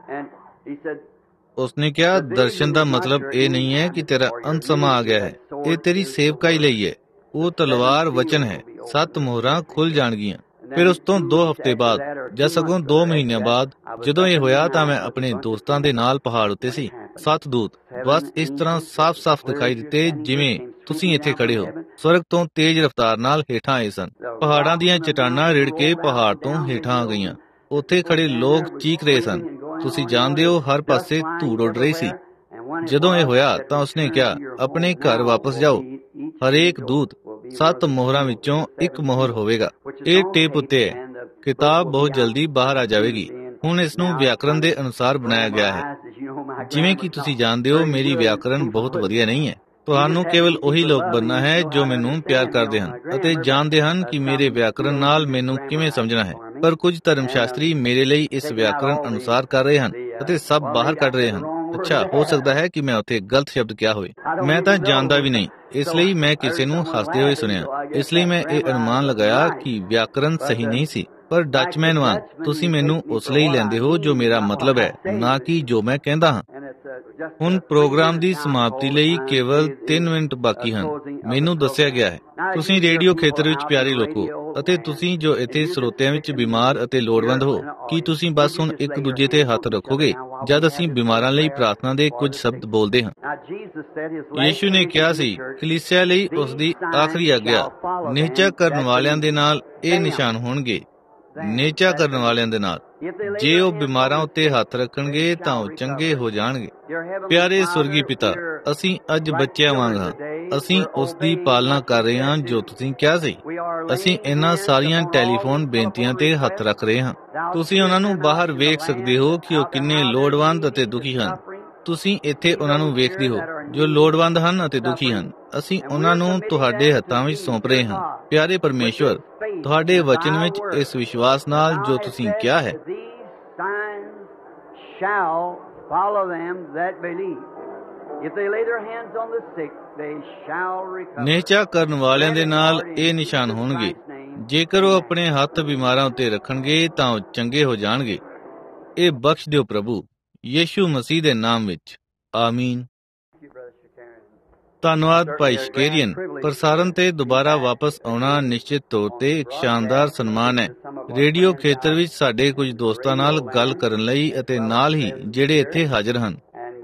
ਉਸਨੇ ਕਿਹਾ, ਦਰਸ਼ਨ ਦਾ ਮਤਲਬ ਇਹ ਨਹੀਂ ਹੈ ਕਿ ਤੇਰਾ ਅੰਤ ਸਮਾਂ ਆ ਗਿਆ ਹੈ, ਇਹ ਤੇਰੀ ਸੇਵਕਾਈ ਲਈ ਹੈ। ਉਹ ਤਲਵਾਰ ਵਚਨ ਹੈ, 7 ਮੋਹਰਾਂ ਖੁੱਲ ਜਾਣਗੀਆਂ। ਫਿਰ ਉਸ ਤੋਂ 2 ਹਫ਼ਤੇ ਬਾਅਦ, ਜਾਂ ਸਗੋਂ 2 ਮਹੀਨਿਆਂ ਬਾਅਦ ਜਦੋਂ ਇਹ ਹੋਇਆ ਤਾਂ ਮੈਂ ਆਪਣੇ ਦੋਸਤਾਂ ਦੇ ਨਾਲ ਪਹਾੜ ਉੱਤੇ ਸੀ। 7 ਦੂਤ ਬਸ ਇਸ ਤਰ੍ਹਾਂ ਸਾਫ਼-ਸਾਫ਼ ਦਿਖਾਈ ਦਿੱਤੇ ਜਿਵੇਂ ਤੁਸੀਂ ਇੱਥੇ ਖੜੇ ਹੋ, ਸਵਰਗ ਤੋਂ ਤੇਜ਼ ਰਫ਼ਤਾਰ ਨਾਲ ਹੇਠਾਂ ਆਏ ਸਨ। ਪਹਾੜਾਂ ਦੀਆਂ ਚਟਾਨਾਂ ਰਿੜ ਕੇ ਪਹਾੜ ਤੋਂ ਹੇਠਾਂ ਆ ਗਈਆਂ। ਉੱਥੇ ਖੜੇ ਲੋਕ ਚੀਖ ਰਹੇ ਸਨ। ਤੁਸੀਂ ਜਾਣਦੇ ਹੋ, ਹਰ ਪਾਸੇ ਧੂੜ ਉੱਡ ਰਹੀ ਸੀ। ਜਦੋਂ ਇਹ ਹੋਇਆ ਤਾਂ ਉਸਨੇ ਕਿਹਾ, ਆਪਣੇ ਘਰ ਵਾਪਸ ਜਾਓ। ਹਰੇਕ ਦੂਤ 7 ਮੋਹਰਾਂ ਵਿੱਚੋਂ 1 ਮੋਹਰ ਹੋਵੇਗਾ। ਇਹ ਟੇਪ ਉੱਤੇ ਹੈ। ਕਿਤਾਬ ਬਹੁਤ ਜਲਦੀ ਬਾਹਰ ਆ ਜਾਵੇਗੀ। ਹੁਣ ਇਸ ਨੂੰ ਵਿਆਕਰਣ ਦੇ ਅਨੁਸਾਰ ਬਣਾਇਆ ਗਿਆ ਹੈ। ਜਿਵੇਂ ਕਿ ਤੁਸੀਂ ਜਾਣਦੇ ਹੋ, ਮੇਰੀ ਵਿਆਕਰਣ ਬਹੁਤ ਵਧੀਆ ਨਹੀਂ ਹੈ। ਤੁਹਾਨੂੰ ਕੇਵਲ ਉਹੀ ਲੋਕ ਬਣਨਾ ਹੈ ਜੋ ਮੈਨੂੰ ਪਿਆਰ ਕਰਦੇ ਹਨ ਅਤੇ ਜਾਣਦੇ ਹਨ ਕਿ ਮੇਰੇ ਵਿਆਕਰਣ ਨਾਲ ਮੈਨੂੰ ਕਿਵੇਂ ਸਮਝਣਾ ਹੈ। ਪਰ ਕੁਝ ਧਰਮ ਸ਼ਾਸਤਰੀ ਮੇਰੇ ਲਈ ਇਸ ਵਿਆਕਰਣ ਅਨੁਸਾਰ ਕਰ ਰਹੇ ਹਨ ਅਤੇ ਸਭ ਬਾਹਰ ਕੱਢ ਰਹੇ ਹਨ। ਅੱਛਾ, ਹੋ ਸਕਦਾ ਹੈ ਕਿ ਮੈਂ ਉੱਥੇ ਗਲਤ ਸ਼ਬਦ ਕਿਹਾ ਹੋਵੇ। ਮੈਂ ਤਾਂ ਜਾਣਦਾ ਵੀ ਨਹੀਂ, ਇਸ ਲਈ ਮੈਂ ਕਿਸੇ ਨੂੰ ਹੱਸਦੇ ਹੋਏ ਸੁਣਿਆ। ਇਸ ਲਈ ਮੈਂ ਇਹ ਅਨੁਮਾਨ ਲਗਾਇਆ ਕਿ ਵਿਆਕਰਣ ਸਹੀ ਨਹੀਂ ਸੀ। ਪਰ ਡੱਚਮੈਨ ਵਾਂਗ ਤੁਸੀਂ ਮੈਨੂੰ ਉਸ ਲਈ ਲੈਂਦੇ ਹੋ ਜੋ ਮੇਰਾ ਮਤਲਬ ਹੈ, ਨਾ ਕਿ ਜੋ ਮੈਂ ਕਹਿੰਦਾ ਹਾਂ। ਹੁਣ ਪ੍ਰੋਗਰਾਮ ਦੀ ਸਮਾਪਤੀ ਲਈ ਕੇਵਲ 3 ਮਿੰਟ ਬਾਕੀ ਹਨ। ਮੈਨੂੰ ਦੱਸਿਆ ਗਿਆ ਹੈ, ਤੁਸੀਂ ਰੇਡੀਓ ਖੇਤਰ ਵਿੱਚ ਪਿਆਰੇ ਲੋਕੋ ਅਤੇ ਤੁਸੀਂ ਜੋ ਇੱਥੇ ਸਰੋਤਿਆਂ ਵਿੱਚ ਬਿਮਾਰ ਅਤੇ ਲੋੜਵੰਦ ਹੋ, ਕੀ ਤੁਸੀਂ ਬਸ ਹੁਣ ਇੱਕ ਦੂਜੇ ਤੇ ਹੱਥ ਰੱਖੋਗੇ ਜਦ ਅਸੀਂ ਬਿਮਾਰਾਂ ਲਈ ਪ੍ਰਾਰਥਨਾ ਦੇ ਕੁਝ ਸ਼ਬਦ ਬੋਲਦੇ ਹਾਂ। ਯੀਸ਼ੂ ਨੇ ਕਿਹਾ ਸੀ, ਕਲੀਸਿਆ ਲਈ ਉਸ ਦੀ ਆਖਰੀ ਆਗਿਆ, ਨਿਹਚਾ ਕਰਨ ਵਾਲਿਆਂ ਦੇ ਨਾਲ ਇਹ ਨਿਸ਼ਾਨ ਹੋਣਗੇ। ਨਿਹਚਾ ਕਰਨ ਵਾਲਿਆਂ ਦੇ ਨਾਲ, ਜੇ ਉਹ ਬਿਮਾਰਾਂ ਉੱਤੇ ਹੱਥ ਰੱਖਣਗੇ ਤਾਂ ਉਹ ਚੰਗੇ ਹੋ ਜਾਣਗੇ। ਪਿਆਰੇ ਸਵਰਗੀ ਪਿਤਾ, ਅਸੀਂ ਅੱਜ ਬੱਚਿਆਂ ਵਾਂਗ ਹਾਂ। ਅਸੀਂ ਉਸ ਦੀ ਪਾਲਣਾ ਕਰ ਰਹੇ ਹਾਂ ਜੋ ਤੁਸੀਂ ਕਿਹਾ ਸੀ। ਅਸੀਂ ਇਹਨਾਂ ਸਾਰੀਆਂ ਟੈਲੀਫੋਨ ਬੇਨਤੀਆਂ ਤੇ ਹੱਥ ਰੱਖ ਰਹੇ ਹਾਂ। ਤੁਸੀਂ ਉਹਨਾਂ ਨੂੰ ਬਾਹਰ ਵੇਖ ਸਕਦੇ ਹੋ ਕਿ ਉਹ ਕਿੰਨੇ ਲੋੜਵੰਦ ਅਤੇ ਦੁਖੀ ਹਨ। ਤੁਸੀਂ ਇੱਥੇ ਉਹਨਾਂ ਨੂੰ ਵੇਖਦੇ ਹੋ ਜੋ ਲੋੜਵੰਦ ਹਨ ਅਤੇ ਦੁਖੀ ਹਨ। ਅਸੀਂ ਉਹਨਾਂ ਨੂੰ ਤੁਹਾਡੇ ਹੱਥਾਂ ਵਿੱਚ ਸੌਂਪ ਰਹੇ ਹਾਂ। ਪਿਆਰੇ ਪਰਮੇਸ਼ਵਰ, ਤੁਹਾਡੇ ਵਚਨ ਵਿੱਚ ਇਸ ਵਿਸ਼ਵਾਸ ਨਾਲ ਜੋ ਤੁਸੀਂ ਕਿਹਾ ਹੈ, ਨਿਹਚਾ ਕਰਨ ਵਾਲਿਆਂ ਦੇ ਨਾਲ ਇਹ ਨਿਸ਼ਾਨ ਹੋਣਗੇ। ਜੇਕਰ ਉਹ ਆਪਣੇ ਹੱਥ ਬਿਮਾਰਾਂ ਉੱਤੇ ਰੱਖਣਗੇ ਤਾਂ ਉਹ ਚੰਗੇ ਹੋ ਜਾਣਗੇ। ਇਹ ਬਖਸ਼ ਦਿਓ ਪ੍ਰਭੂ, ਯੀਸ਼ੂ ਮਸੀਹ ਦੇ ਨਾਮ ਵਿੱਚ, ਆਮੀਨ। ਧੰਨਵਾਦ ਭਾਈ ਸ਼ਕੇਰੀਅਨ। ਪ੍ਰਸਾਰਣ ਤੇ ਦੁਬਾਰਾ ਵਾਪਸ ਆਉਣਾ ਨਿਸ਼ਚਿਤ ਤੌਰ ਤੇ ਇੱਕ ਸ਼ਾਨਦਾਰ ਸਨਮਾਨ ਹੈ। ਰੇਡੀਓ ਖੇਤਰ ਵਿੱਚ ਸਾਡੇ ਕੁਝ ਦੋਸਤਾਂ ਨਾਲ ਗੱਲ ਕਰਨ ਲਈ ਅਤੇ ਨਾਲ ਹੀ ਜਿਹੜੇ ਇੱਥੇ ਹਾਜ਼ਰ ਹਨ।